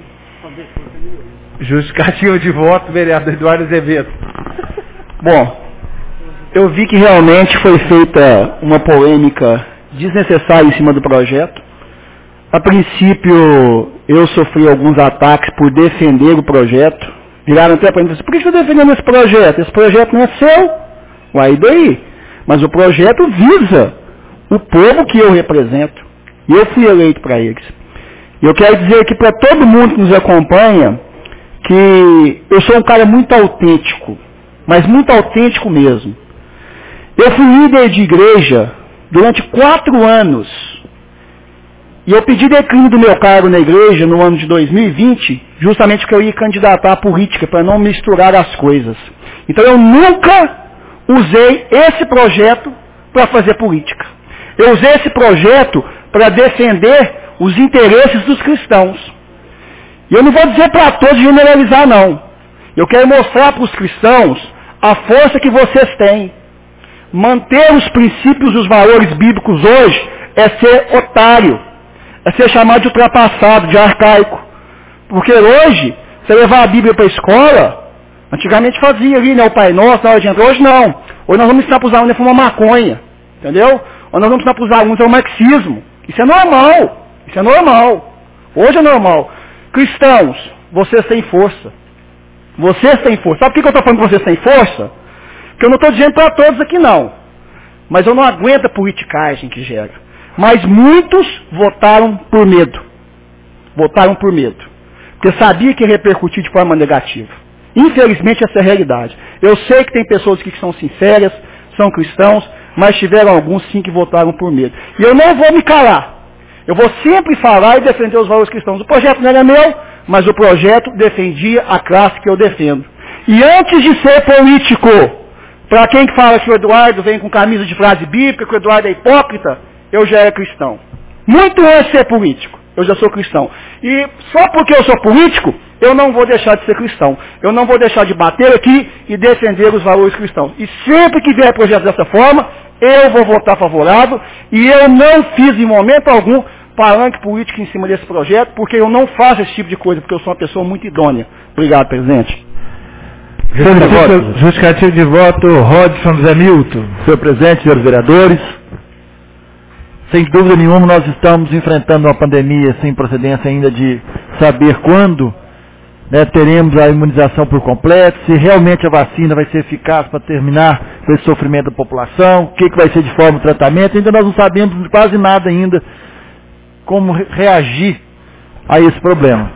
Justificativo de voto, vereador Eduardo Azevedo. Bom, eu vi que realmente foi feita uma polêmica desnecessária em cima do projeto. A princípio, eu sofri alguns ataques por defender o projeto. Viraram até para mim e disseram, por que você está defendendo esse projeto? Esse projeto não é seu. Uai, e daí? Mas o projeto visa o povo que eu represento. E eu fui eleito para eles. E eu quero dizer aqui para todo mundo que nos acompanha, que eu sou um cara muito autêntico, mas muito autêntico mesmo. Eu fui líder de igreja durante 4 anos, e eu pedi declínio do meu cargo na igreja no ano de 2020, justamente porque eu ia candidatar à política, para não misturar as coisas. Então eu nunca usei esse projeto para fazer política. Eu usei esse projeto para defender os interesses dos cristãos. E eu não vou dizer para todos generalizar, não. Eu quero mostrar para os cristãos a força que vocês têm. Manter os princípios e os valores bíblicos hoje é ser otário, é ser chamado de ultrapassado, de arcaico. Porque hoje, você levar a Bíblia para a escola, antigamente fazia ali, né, o Pai Nosso, na hora de entrar. Hoje não. Hoje nós vamos ensinar para os alunos a fumar maconha. Entendeu? Ou nós vamos ensinar para os alunos o marxismo. Isso é normal. Isso é normal. Hoje é normal. Cristãos, vocês têm força. Vocês têm força. Sabe por que eu estou falando que vocês têm força? Porque eu não estou dizendo para todos aqui não. Mas eu não aguento a politicagem que gera. Mas muitos votaram por medo. Votaram por medo. Porque sabia que ia repercutir de forma negativa. Infelizmente essa é a realidade. Eu sei que tem pessoas aqui que são sinceras, são cristãos, mas tiveram alguns sim que votaram por medo. E eu não vou me calar. Eu vou sempre falar e defender os valores cristãos. O projeto não era meu, mas o projeto defendia a classe que eu defendo. E antes de ser político, para quem que fala que o Eduardo vem com camisa de frase bíblica, que o Eduardo é hipócrita, eu já era cristão. Muito antes de ser político, eu já sou cristão. E só porque eu sou político, eu não vou deixar de ser cristão. Eu não vou deixar de bater aqui e defender os valores cristãos. E sempre que vier projeto dessa forma, eu vou votar favorável. E eu não fiz em momento algum palanque político em cima desse projeto, porque eu não faço esse tipo de coisa, porque eu sou uma pessoa muito idônea. Obrigado, presidente. Justificativo de voto, Rodson José Milton. Senhor presidente, senhores vereadores, sem dúvida nenhuma nós estamos enfrentando uma pandemia sem procedência ainda de saber quando, né, teremos a imunização por completo, se realmente a vacina vai ser eficaz para terminar com esse sofrimento da população, o que vai ser de forma de tratamento, ainda nós não sabemos quase nada ainda como reagir a esse problema.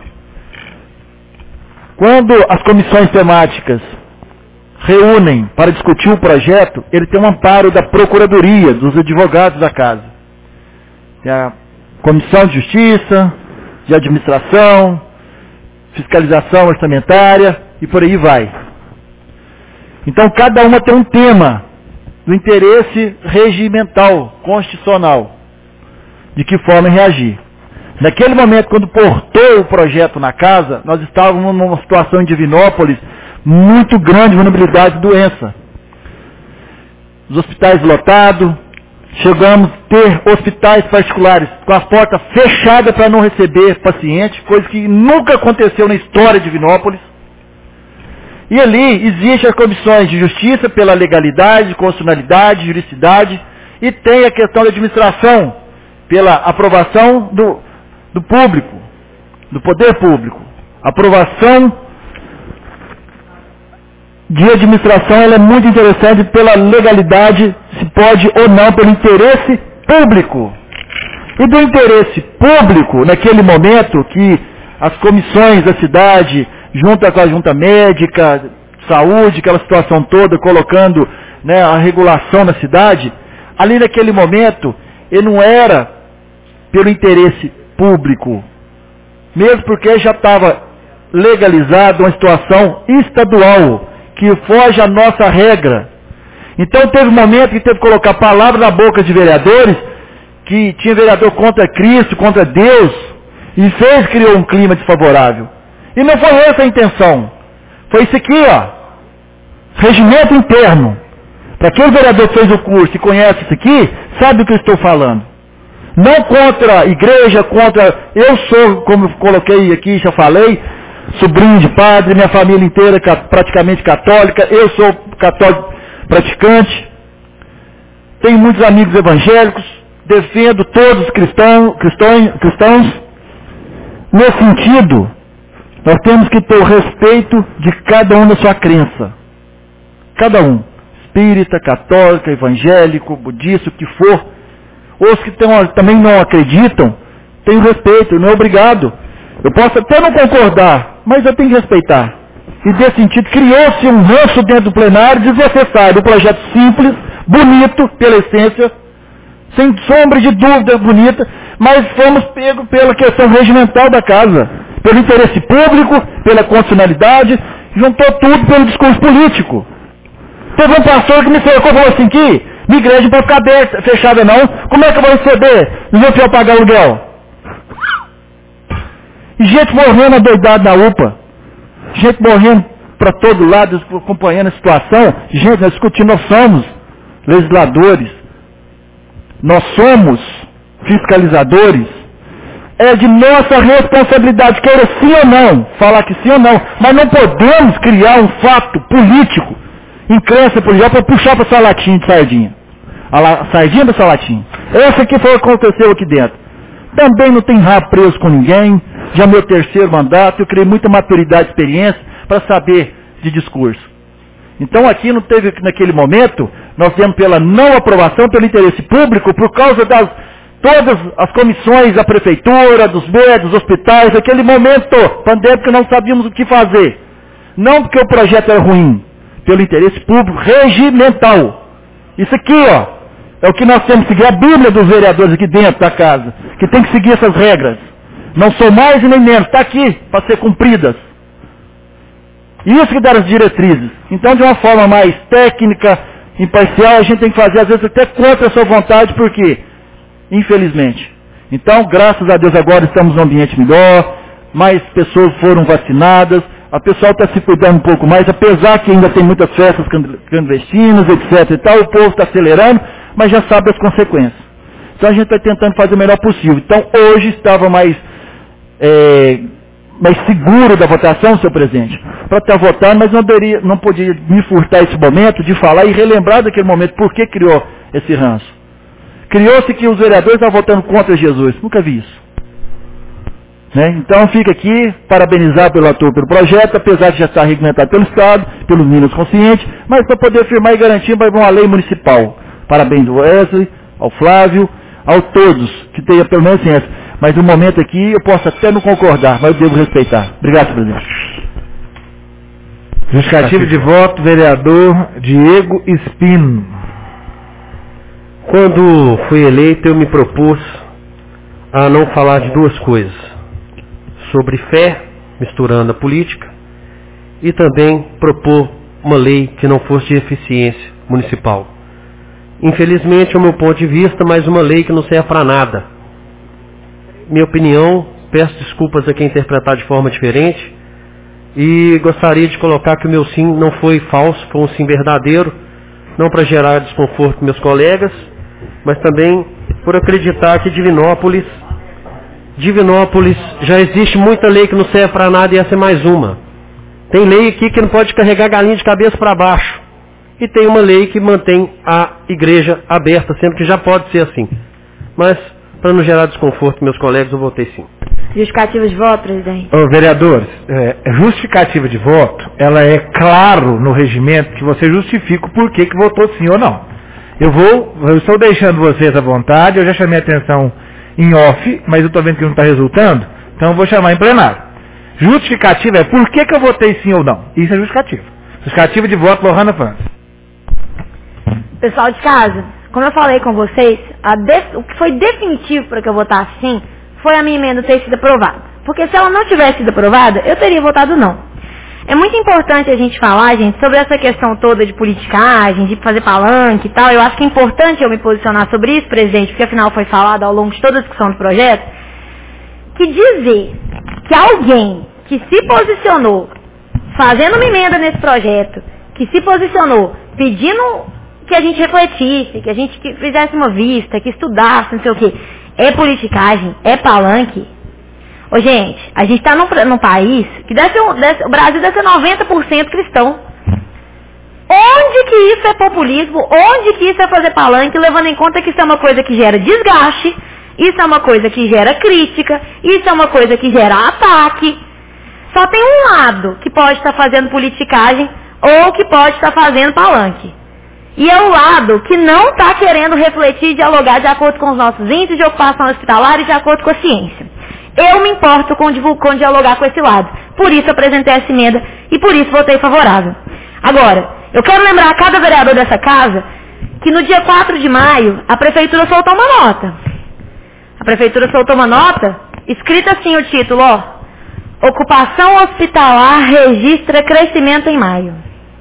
Quando as comissões temáticas reúnem para discutir o projeto, ele tem um amparo da Procuradoria, dos advogados da casa. Tem a Comissão de Justiça, de Administração, Fiscalização Orçamentária e por aí vai. Então cada uma tem um tema do interesse regimental, constitucional, de que forma reagir. Naquele momento, quando portou o projeto na casa, nós estávamos numa situação em Divinópolis muito grande de vulnerabilidade de doença. Os hospitais lotados, chegamos a ter hospitais particulares com as portas fechadas para não receber pacientes, coisa que nunca aconteceu na história de Divinópolis. E ali existem as comissões de justiça pela legalidade, constitucionalidade, juridicidade, e tem a questão da administração pela aprovação do público, do poder público. A aprovação de administração ela é muito interessante pela legalidade, se pode ou não, pelo interesse público. E do interesse público, naquele momento que as comissões da cidade, junto com a junta médica, saúde, aquela situação toda, colocando, né, a regulação na cidade, ali naquele momento, ele não era pelo interesse público, mesmo porque já estava legalizado uma situação estadual, que foge à nossa regra. Então teve um momento que teve que colocar palavras na boca de vereadores, que tinha vereador contra Cristo, contra Deus, e criou um clima desfavorável. E não foi essa a intenção. Foi isso aqui, ó. Regimento interno. Para quem vereador fez o curso e conhece isso aqui, sabe do que eu estou falando. Não contra a igreja, contra... Eu sou, como eu coloquei aqui, já falei, sobrinho de padre, minha família inteira praticamente católica, eu sou católico praticante, tenho muitos amigos evangélicos, defendo todos os cristãos. Nesse sentido, nós temos que ter o respeito de cada um da sua crença. Cada um. Espírita, católica, evangélico, budista, o que for. Os que também não acreditam, tenho respeito, não é obrigado. Eu posso até não concordar, mas eu tenho que respeitar. E desse sentido, criou-se um ranço dentro do plenário desnecessário. Um projeto simples, bonito, pela essência, sem sombra de dúvida bonita, mas fomos pegos pela questão regimental da casa, pelo interesse público, pela constitucionalidade, juntou tudo pelo discurso político. Teve um pastor que me cercou e falou assim que minha igreja não pode ficar aberta, fechada não, como é que eu vou receber? Não vou eu pagar aluguel. E gente morrendo adoidado na UPA, gente morrendo para todo lado, acompanhando a situação. Gente, nós discutimos, nós somos legisladores, nós somos fiscalizadores, é de nossa responsabilidade, queira sim ou não, falar que sim ou não, mas não podemos criar um fato político, encrença política, para puxar para sua latinha de sardinha. A sardinha da sua latinha. Essa que foi o que aconteceu aqui dentro. Também não tem rabo preso com ninguém, já meu terceiro mandato, eu criei muita maturidade e experiência para saber de discurso. Então aqui não teve, naquele momento, nós temos pela não aprovação, pelo interesse público, por causa das todas as comissões da prefeitura, dos médicos, dos hospitais, naquele momento pandêmico não sabíamos o que fazer. Não porque o projeto era ruim, pelo interesse público regimental. Isso aqui, ó, é o que nós temos que seguir, a Bíblia dos vereadores aqui dentro da casa, que tem que seguir essas regras. Não sou mais e nem menos, está aqui para ser cumpridas. Isso que dá as diretrizes. Então, de uma forma mais técnica, imparcial, a gente tem que fazer, às vezes, até contra a sua vontade, por quê? Infelizmente. Então, graças a Deus, agora estamos num ambiente melhor, mais pessoas foram vacinadas, a pessoal está se cuidando um pouco mais, apesar que ainda tem muitas festas clandestinas, etc. e tal, o povo está acelerando, mas já sabe as consequências. Então, a gente está tentando fazer o melhor possível. Então, hoje estava mais seguro da votação, senhor presidente, para estar votando, mas não podia me furtar esse momento de falar e relembrar daquele momento por que criou esse ranço. Criou-se que os vereadores estavam votando contra Jesus. Nunca vi isso. Né? Então fica aqui, parabenizar pelo ator pelo projeto, apesar de já estar regulamentado pelo Estado, pelos mínimos conscientes, mas para poder firmar e garantir uma lei municipal. Parabéns ao Wesley, ao Flávio, a todos que tenham pelo menos ciência. Mas no momento aqui eu posso até não concordar, mas eu devo respeitar. Obrigado, senhor presidente. Justificativo de voto, vereador Diego Espino. Quando fui eleito, eu me propus a não falar de duas coisas. Sobre fé, misturando a política, e também propor uma lei que não fosse de eficiência municipal. Infelizmente, ao meu ponto de vista, mais uma lei que não serve para nada. Minha opinião, peço desculpas a quem interpretar de forma diferente, e gostaria de colocar que o meu sim não foi falso, foi um sim verdadeiro, não para gerar desconforto com meus colegas, mas também por acreditar que Divinópolis já existe muita lei que não serve para nada e essa é mais uma. Tem lei aqui que não pode carregar galinha de cabeça para baixo. E tem uma lei que mantém a igreja aberta, sendo que já pode ser assim. Mas, para não gerar desconforto com meus colegas, eu votei sim. Justificativa de voto, presidente. Vereadores, justificativa de voto, ela é claro no regimento que você justifica o porquê que votou sim ou não. Eu estou deixando vocês à vontade, eu já chamei a atenção em off, mas eu estou vendo que não está resultando, então eu vou chamar em plenário. Justificativa é por que eu votei sim ou não. Isso é justificativa. Justificativa de voto, Lohana França. Pessoal de casa, como eu falei com vocês, o que foi definitivo para que eu votasse sim foi a minha emenda ter sido aprovada. Porque se ela não tivesse sido aprovada, eu teria votado não. É muito importante a gente falar, gente, sobre essa questão toda de politicagem, de fazer palanque e tal. Eu acho que é importante eu me posicionar sobre isso, presidente, porque afinal foi falado ao longo de toda a discussão do projeto, que dizer que alguém que se posicionou fazendo uma emenda nesse projeto que se posicionou pedindo que a gente refletisse, que a gente fizesse uma vista, que estudasse, não sei o quê, é politicagem, é palanque. Ô, gente, a gente está num país que o Brasil deve ser 90% cristão. Onde que isso é populismo? Onde que isso é fazer palanque, levando em conta que isso é uma coisa que gera desgaste, isso é uma coisa que gera crítica, isso é uma coisa que gera ataque. Só tem um lado que pode estar fazendo politicagem ou que pode estar fazendo palanque. E é o lado que não está querendo refletir e dialogar de acordo com os nossos índices de ocupação hospitalar e de acordo com a ciência. Eu me importo com dialogar com esse lado. Por isso apresentei essa emenda e por isso votei favorável. Agora, eu quero lembrar a cada vereador dessa casa que no dia 4 de maio a Prefeitura soltou uma nota. A Prefeitura soltou uma nota, escrita assim o título, ó. Ocupação hospitalar registra crescimento em maio.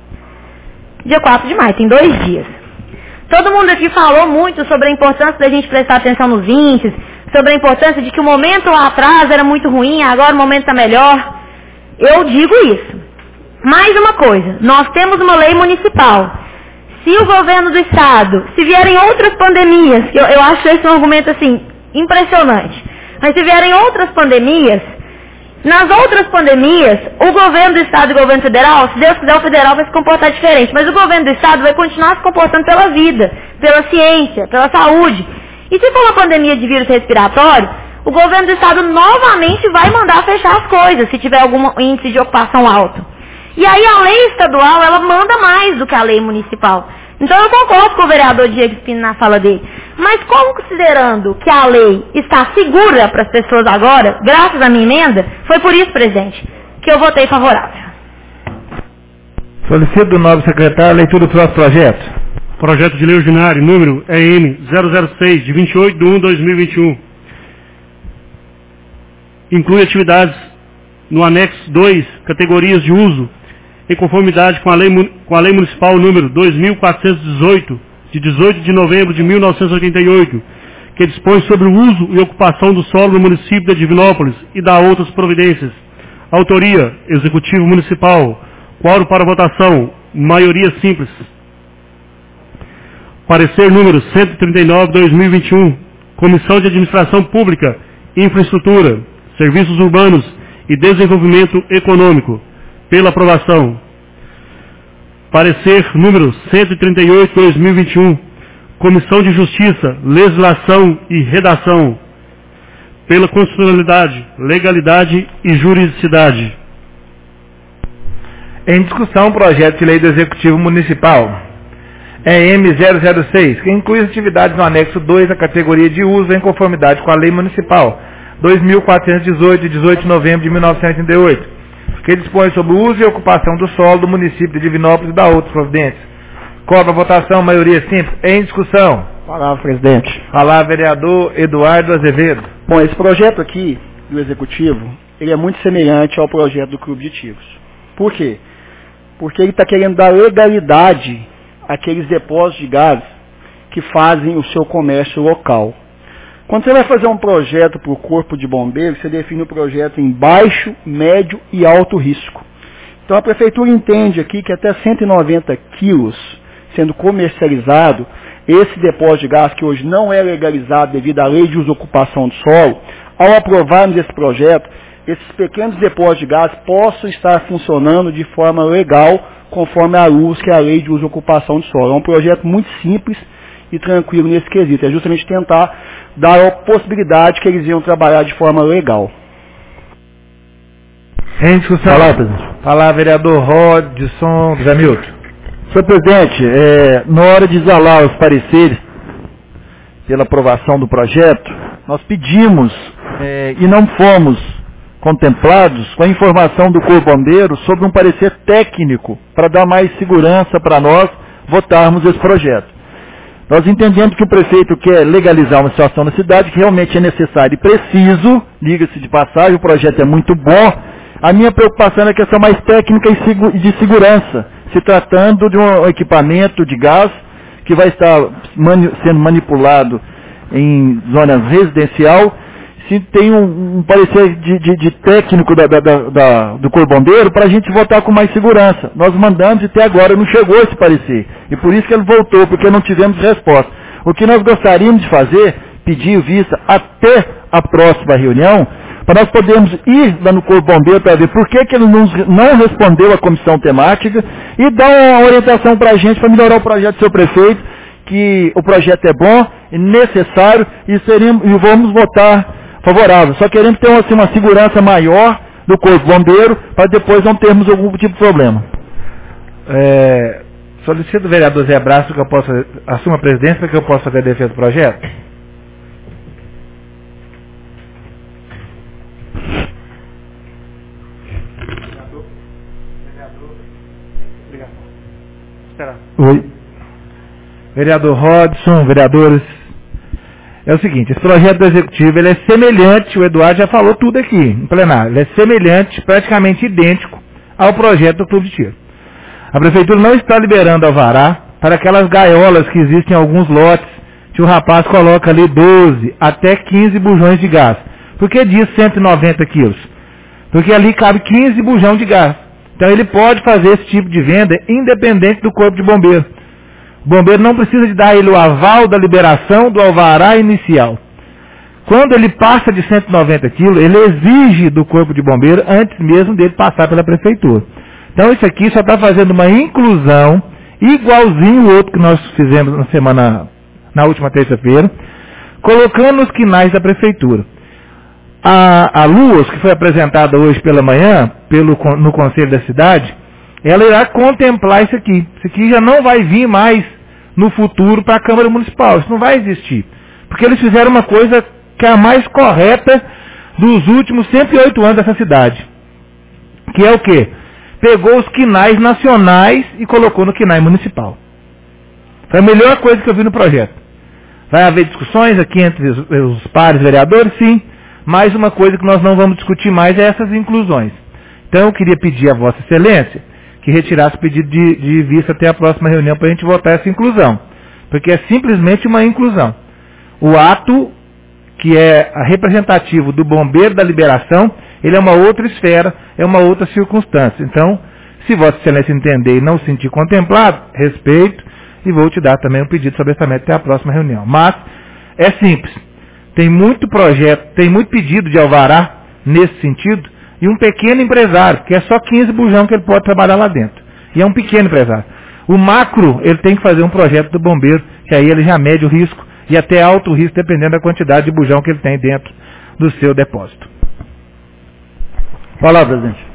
Dia 4 de maio, tem 2 dias. Todo mundo aqui falou muito sobre a importância da gente prestar atenção nos índices, sobre a importância de que o momento lá atrás era muito ruim, agora o momento está melhor. Eu digo isso. Mais uma coisa, nós temos uma lei municipal. Se o governo do estado, se vierem outras pandemias, eu acho esse um argumento assim, impressionante, mas se vierem outras pandemias, nas outras pandemias, o governo do estado e o governo federal, se Deus quiser o federal vai se comportar diferente, mas o governo do estado vai continuar se comportando pela vida, pela ciência, pela saúde. E se for uma pandemia de vírus respiratório, o governo do estado novamente vai mandar fechar as coisas, se tiver algum índice de ocupação alto. E aí a lei estadual, ela manda mais do que a lei municipal. Então eu concordo com o vereador Diego Espino na fala dele. Mas como considerando que a lei está segura para as pessoas agora, graças à minha emenda, foi por isso, presidente, que eu votei favorável. Solicito do nobre secretário a leitura do próximo projeto. Projeto de lei ordinário, número EM 006, de 28/1/2021. Inclui atividades no anexo 2, categorias de uso, em conformidade com a lei municipal número 2418, de 18 de novembro de 1988, que dispõe sobre o uso e ocupação do solo no município de Divinópolis e dá outras providências. Autoria, Executivo Municipal. Quórum para votação, maioria simples. Parecer número 139/2021, Comissão de Administração Pública, Infraestrutura, Serviços Urbanos e Desenvolvimento Econômico, pela aprovação. Parecer número 138/2021, Comissão de Justiça, Legislação e Redação, pela constitucionalidade, legalidade e juridicidade. Em discussão, projeto de lei do Executivo Municipal. EM 006, que inclui as atividades no anexo 2 da categoria de uso em conformidade com a Lei Municipal 2.418, de 18 de novembro de 1988, que dispõe sobre o uso e ocupação do solo do município de Divinópolis e da outras providências. Cobra a votação, maioria simples. Em discussão. Palavra, presidente. Falar, vereador Eduardo Azevedo. Bom, esse projeto aqui do Executivo, ele é muito semelhante ao projeto do Clube de Tiros. Por quê? Porque ele está querendo dar legalidade àqueles depósitos de gás que fazem o seu comércio local. Quando você vai fazer um projeto para o Corpo de Bombeiros, você define o projeto em baixo, médio e alto risco. Então a Prefeitura entende aqui que até 190 quilos sendo comercializado, esse depósito de gás que hoje não é legalizado devido à lei de uso e ocupação do solo, ao aprovarmos esse projeto, esses pequenos depósitos de gás possam estar funcionando de forma legal, conforme a luz que é a lei de uso e ocupação do solo. É um projeto muito simples e tranquilo nesse quesito. É justamente tentar dar a possibilidade que eles iam trabalhar de forma legal. Em discussão. Falar, presidente. Falar, vereador Rodson José Milton. Senhor presidente, na hora de exalar os pareceres pela aprovação do projeto, nós pedimos e não fomos contemplados com a informação do Corpo Bombeiro sobre um parecer técnico para dar mais segurança para nós votarmos esse projeto. Nós entendemos que o prefeito quer legalizar uma situação na cidade que realmente é necessário e preciso, diga-se de passagem, o projeto é muito bom. A minha preocupação é a questão mais técnica e de segurança, se tratando de um equipamento de gás que vai estar sendo manipulado em zona residencial. se tem um parecer de técnico do Corpo Bombeiro para a gente votar com mais segurança. Nós mandamos e até agora não chegou esse parecer. E por isso que ele voltou, porque não tivemos resposta. O que nós gostaríamos de fazer, pedir vista até a próxima reunião, para nós podermos ir lá no Corpo Bombeiro para ver por que ele não respondeu à comissão temática e dar uma orientação para a gente para melhorar o projeto do seu prefeito, que o projeto é bom, é necessário e vamos votar favorável. Só queremos ter uma segurança maior do Corpo Bombeiro para depois não termos algum tipo de problema. Solicito o vereador Zé Braço que eu possa assuma a presidência para que eu possa fazer a defesa do projeto. Oi. Vereador Rodson, vereadores, é o seguinte, esse projeto do Executivo, ele é semelhante, o Eduardo já falou tudo aqui, em plenário, ele é semelhante, praticamente idêntico ao projeto do Clube de Tiro. A Prefeitura não está liberando alvará para aquelas gaiolas que existem em alguns lotes, que o rapaz coloca ali 12 até 15 bujões de gás. Por que diz 190 quilos? Porque ali cabe 15 bujão de gás. Então ele pode fazer esse tipo de venda independente do Corpo de Bombeiro. O bombeiro não precisa de dar ele o aval da liberação do alvará inicial. Quando ele passa de 190 quilos, ele exige do Corpo de Bombeiro antes mesmo dele passar pela Prefeitura. Então isso aqui só está fazendo uma inclusão, igualzinho o outro que nós fizemos na última terça-feira, colocando os quinais da Prefeitura. A Luas, que foi apresentada hoje pela manhã no Conselho da Cidade, ela irá contemplar isso aqui. Isso aqui já não vai vir mais no futuro para a Câmara Municipal. Isso não vai existir. Porque eles fizeram uma coisa que é a mais correta dos últimos 108 anos dessa cidade. Que é o quê? Pegou os quinais nacionais e colocou no quinai municipal. Foi a melhor coisa que eu vi no projeto. Vai haver discussões aqui entre os pares vereadores, sim. Mas uma coisa que nós não vamos discutir mais é essas inclusões. Então eu queria pedir a Vossa Excelência que retirasse o pedido de vista até a próxima reunião para a gente votar essa inclusão. Porque é simplesmente uma inclusão. O ato que é representativo do bombeiro da liberação, ele é uma outra esfera, é uma outra circunstância. Então, se Vossa Excelência entender e não se sentir contemplado, respeito e vou te dar também um pedido sobre essa meta até a próxima reunião. Mas é simples. Tem muito projeto, tem muito pedido de alvará nesse sentido, e um pequeno empresário, que é só 15 bujão que ele pode trabalhar lá dentro. E é um pequeno empresário. O macro, ele tem que fazer um projeto do bombeiro, que aí ele já mede o risco, e até alto risco, dependendo da quantidade de bujão que ele tem dentro do seu depósito. Palavra, presidente.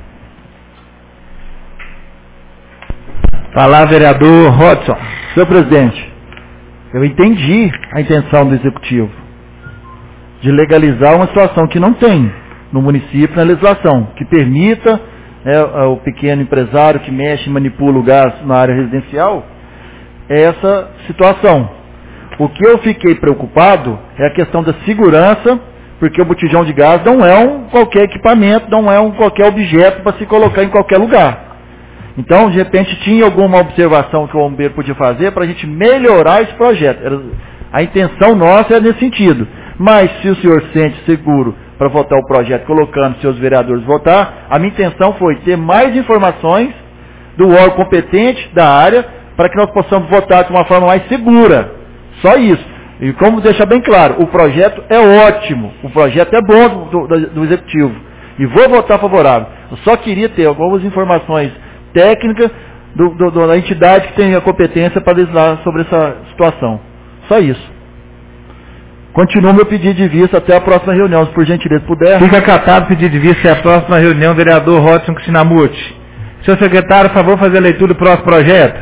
Palavra, vereador Rodson. Senhor presidente, eu entendi a intenção do Executivo de legalizar uma situação que não tem no município na legislação, que permita o pequeno empresário que mexe e manipula o gás na área residencial, essa situação. O que eu fiquei preocupado é a questão da segurança, porque o botijão de gás não é qualquer equipamento, não é qualquer objeto para se colocar em qualquer lugar. Então, de repente, tinha alguma observação que o bombeiro podia fazer para a gente melhorar esse projeto. A intenção nossa é nesse sentido. Mas, se o senhor sente seguro para votar o projeto, colocando seus vereadores votar, a minha intenção foi ter mais informações do órgão competente da área para que nós possamos votar de uma forma mais segura. Só isso. E como deixar bem claro, o projeto é ótimo, o projeto é bom do Executivo. E vou votar favorável. Eu só queria ter algumas informações técnicas da entidade que tem a competência para legislar sobre essa situação. Só isso. Continuo meu pedido de vista até a próxima reunião, se por gentileza puder. Fica acatado o pedido de vista até a próxima reunião, vereador Rodson Krishnamurti. Senhor secretário, por favor, fazer a leitura do próximo projeto.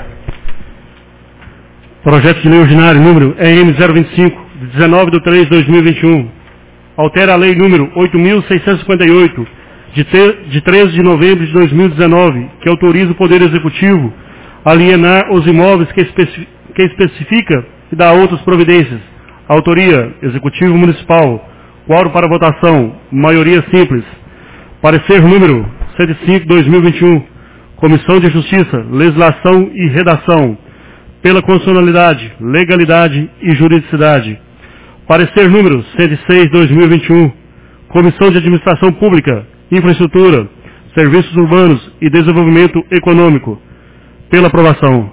Projeto de lei ordinário número EM 025, de 19/3/2021. Altera a lei número 8.658, de 13 de novembro de 2019, que autoriza o Poder Executivo a alienar os imóveis que especifica e dá outras providências. Autoria, Executivo Municipal. Quórum para votação, maioria simples. Parecer número 105/2021. Comissão de Justiça, Legislação e Redação. Pela constitucionalidade, legalidade e juridicidade. Parecer número 106/2021. Comissão de Administração Pública, Infraestrutura, Serviços Urbanos e Desenvolvimento Econômico. Pela aprovação.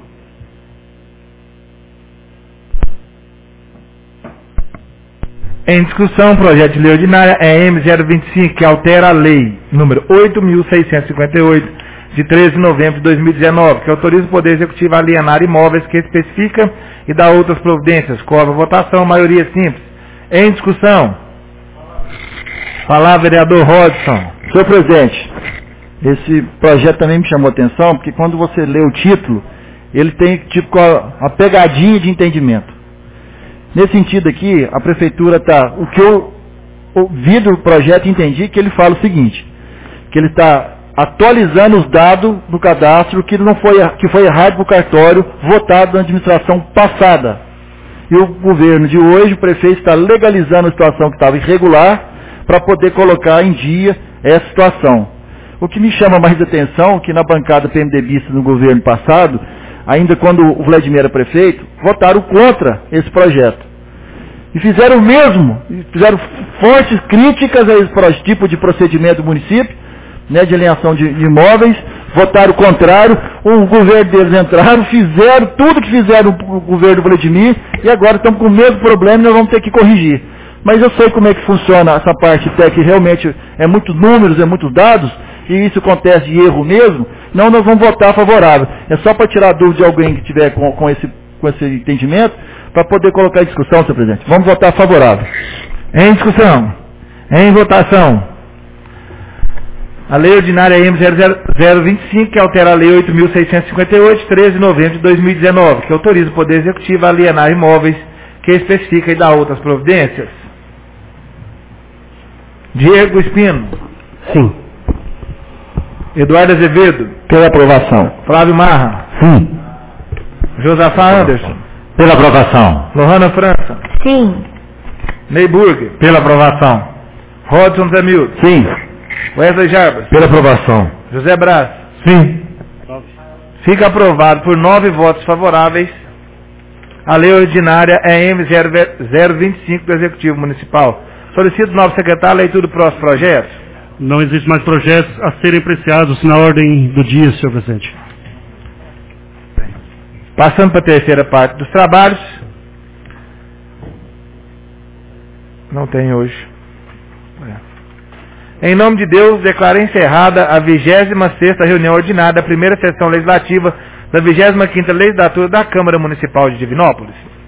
Em discussão, projeto de lei ordinária EM 025, que altera a lei número 8.658, de 13 de novembro de 2019, que autoriza o Poder Executivo a alienar imóveis, que especifica e dá outras providências. Cova a votação, maioria simples. Em discussão. Palavra, vereador Rodson. Senhor presidente, esse projeto também me chamou a atenção, porque quando você lê o título, ele tem tipo a pegadinha de entendimento. Nesse sentido aqui, a prefeitura está... O que eu ouvi do projeto e entendi que ele fala o seguinte, que ele está atualizando os dados do cadastro que foi errado para o cartório, votado na administração passada. E o governo de hoje, o prefeito, está legalizando a situação que estava irregular para poder colocar em dia essa situação. O que me chama mais atenção é que na bancada PMDBista no governo passado, ainda quando o Vladimir era prefeito, votaram contra esse projeto. E fizeram o mesmo, fizeram fortes críticas a esse tipo de procedimento do município, né, de alienação de imóveis, votaram o contrário, o governo deles entraram, fizeram tudo que fizeram o governo do Vladimir, e agora estamos com o mesmo problema e nós vamos ter que corrigir. Mas eu sei como é que funciona essa parte técnica, que realmente é muitos números, é muitos dados, e isso acontece de erro mesmo, não, nós vamos votar favorável. É só para tirar a dúvida de alguém que tiver com esse entendimento, para poder colocar em discussão, senhor presidente. Vamos votar favorável. Em discussão. Em votação. A lei ordinária EM 025, que altera a lei 8.658, de 13 de novembro de 2019, que autoriza o Poder Executivo a alienar imóveis, que especifica e dá outras providências. Diego Espino. Sim. Eduardo Azevedo. Pela aprovação. Flávio Marra. Sim. Josafá Anderson. Pela aprovação. Lohana França. Sim. Ney Burger. Pela aprovação. Rodson Zamildo. Sim. Wesley Jarbas. Pela aprovação. José Braz. Sim. Fica aprovado por 9 votos favoráveis a lei ordinária EM 025 do Executivo Municipal. Solicito o novo secretário a leitura do próximo projeto. Não existe mais projetos a serem apreciados na ordem do dia, senhor presidente. Passando para a terceira parte dos trabalhos. Não tem hoje. Em nome de Deus, declaro encerrada a 26ª reunião ordinária da primeira sessão legislativa da 25ª legislatura da Câmara Municipal de Divinópolis.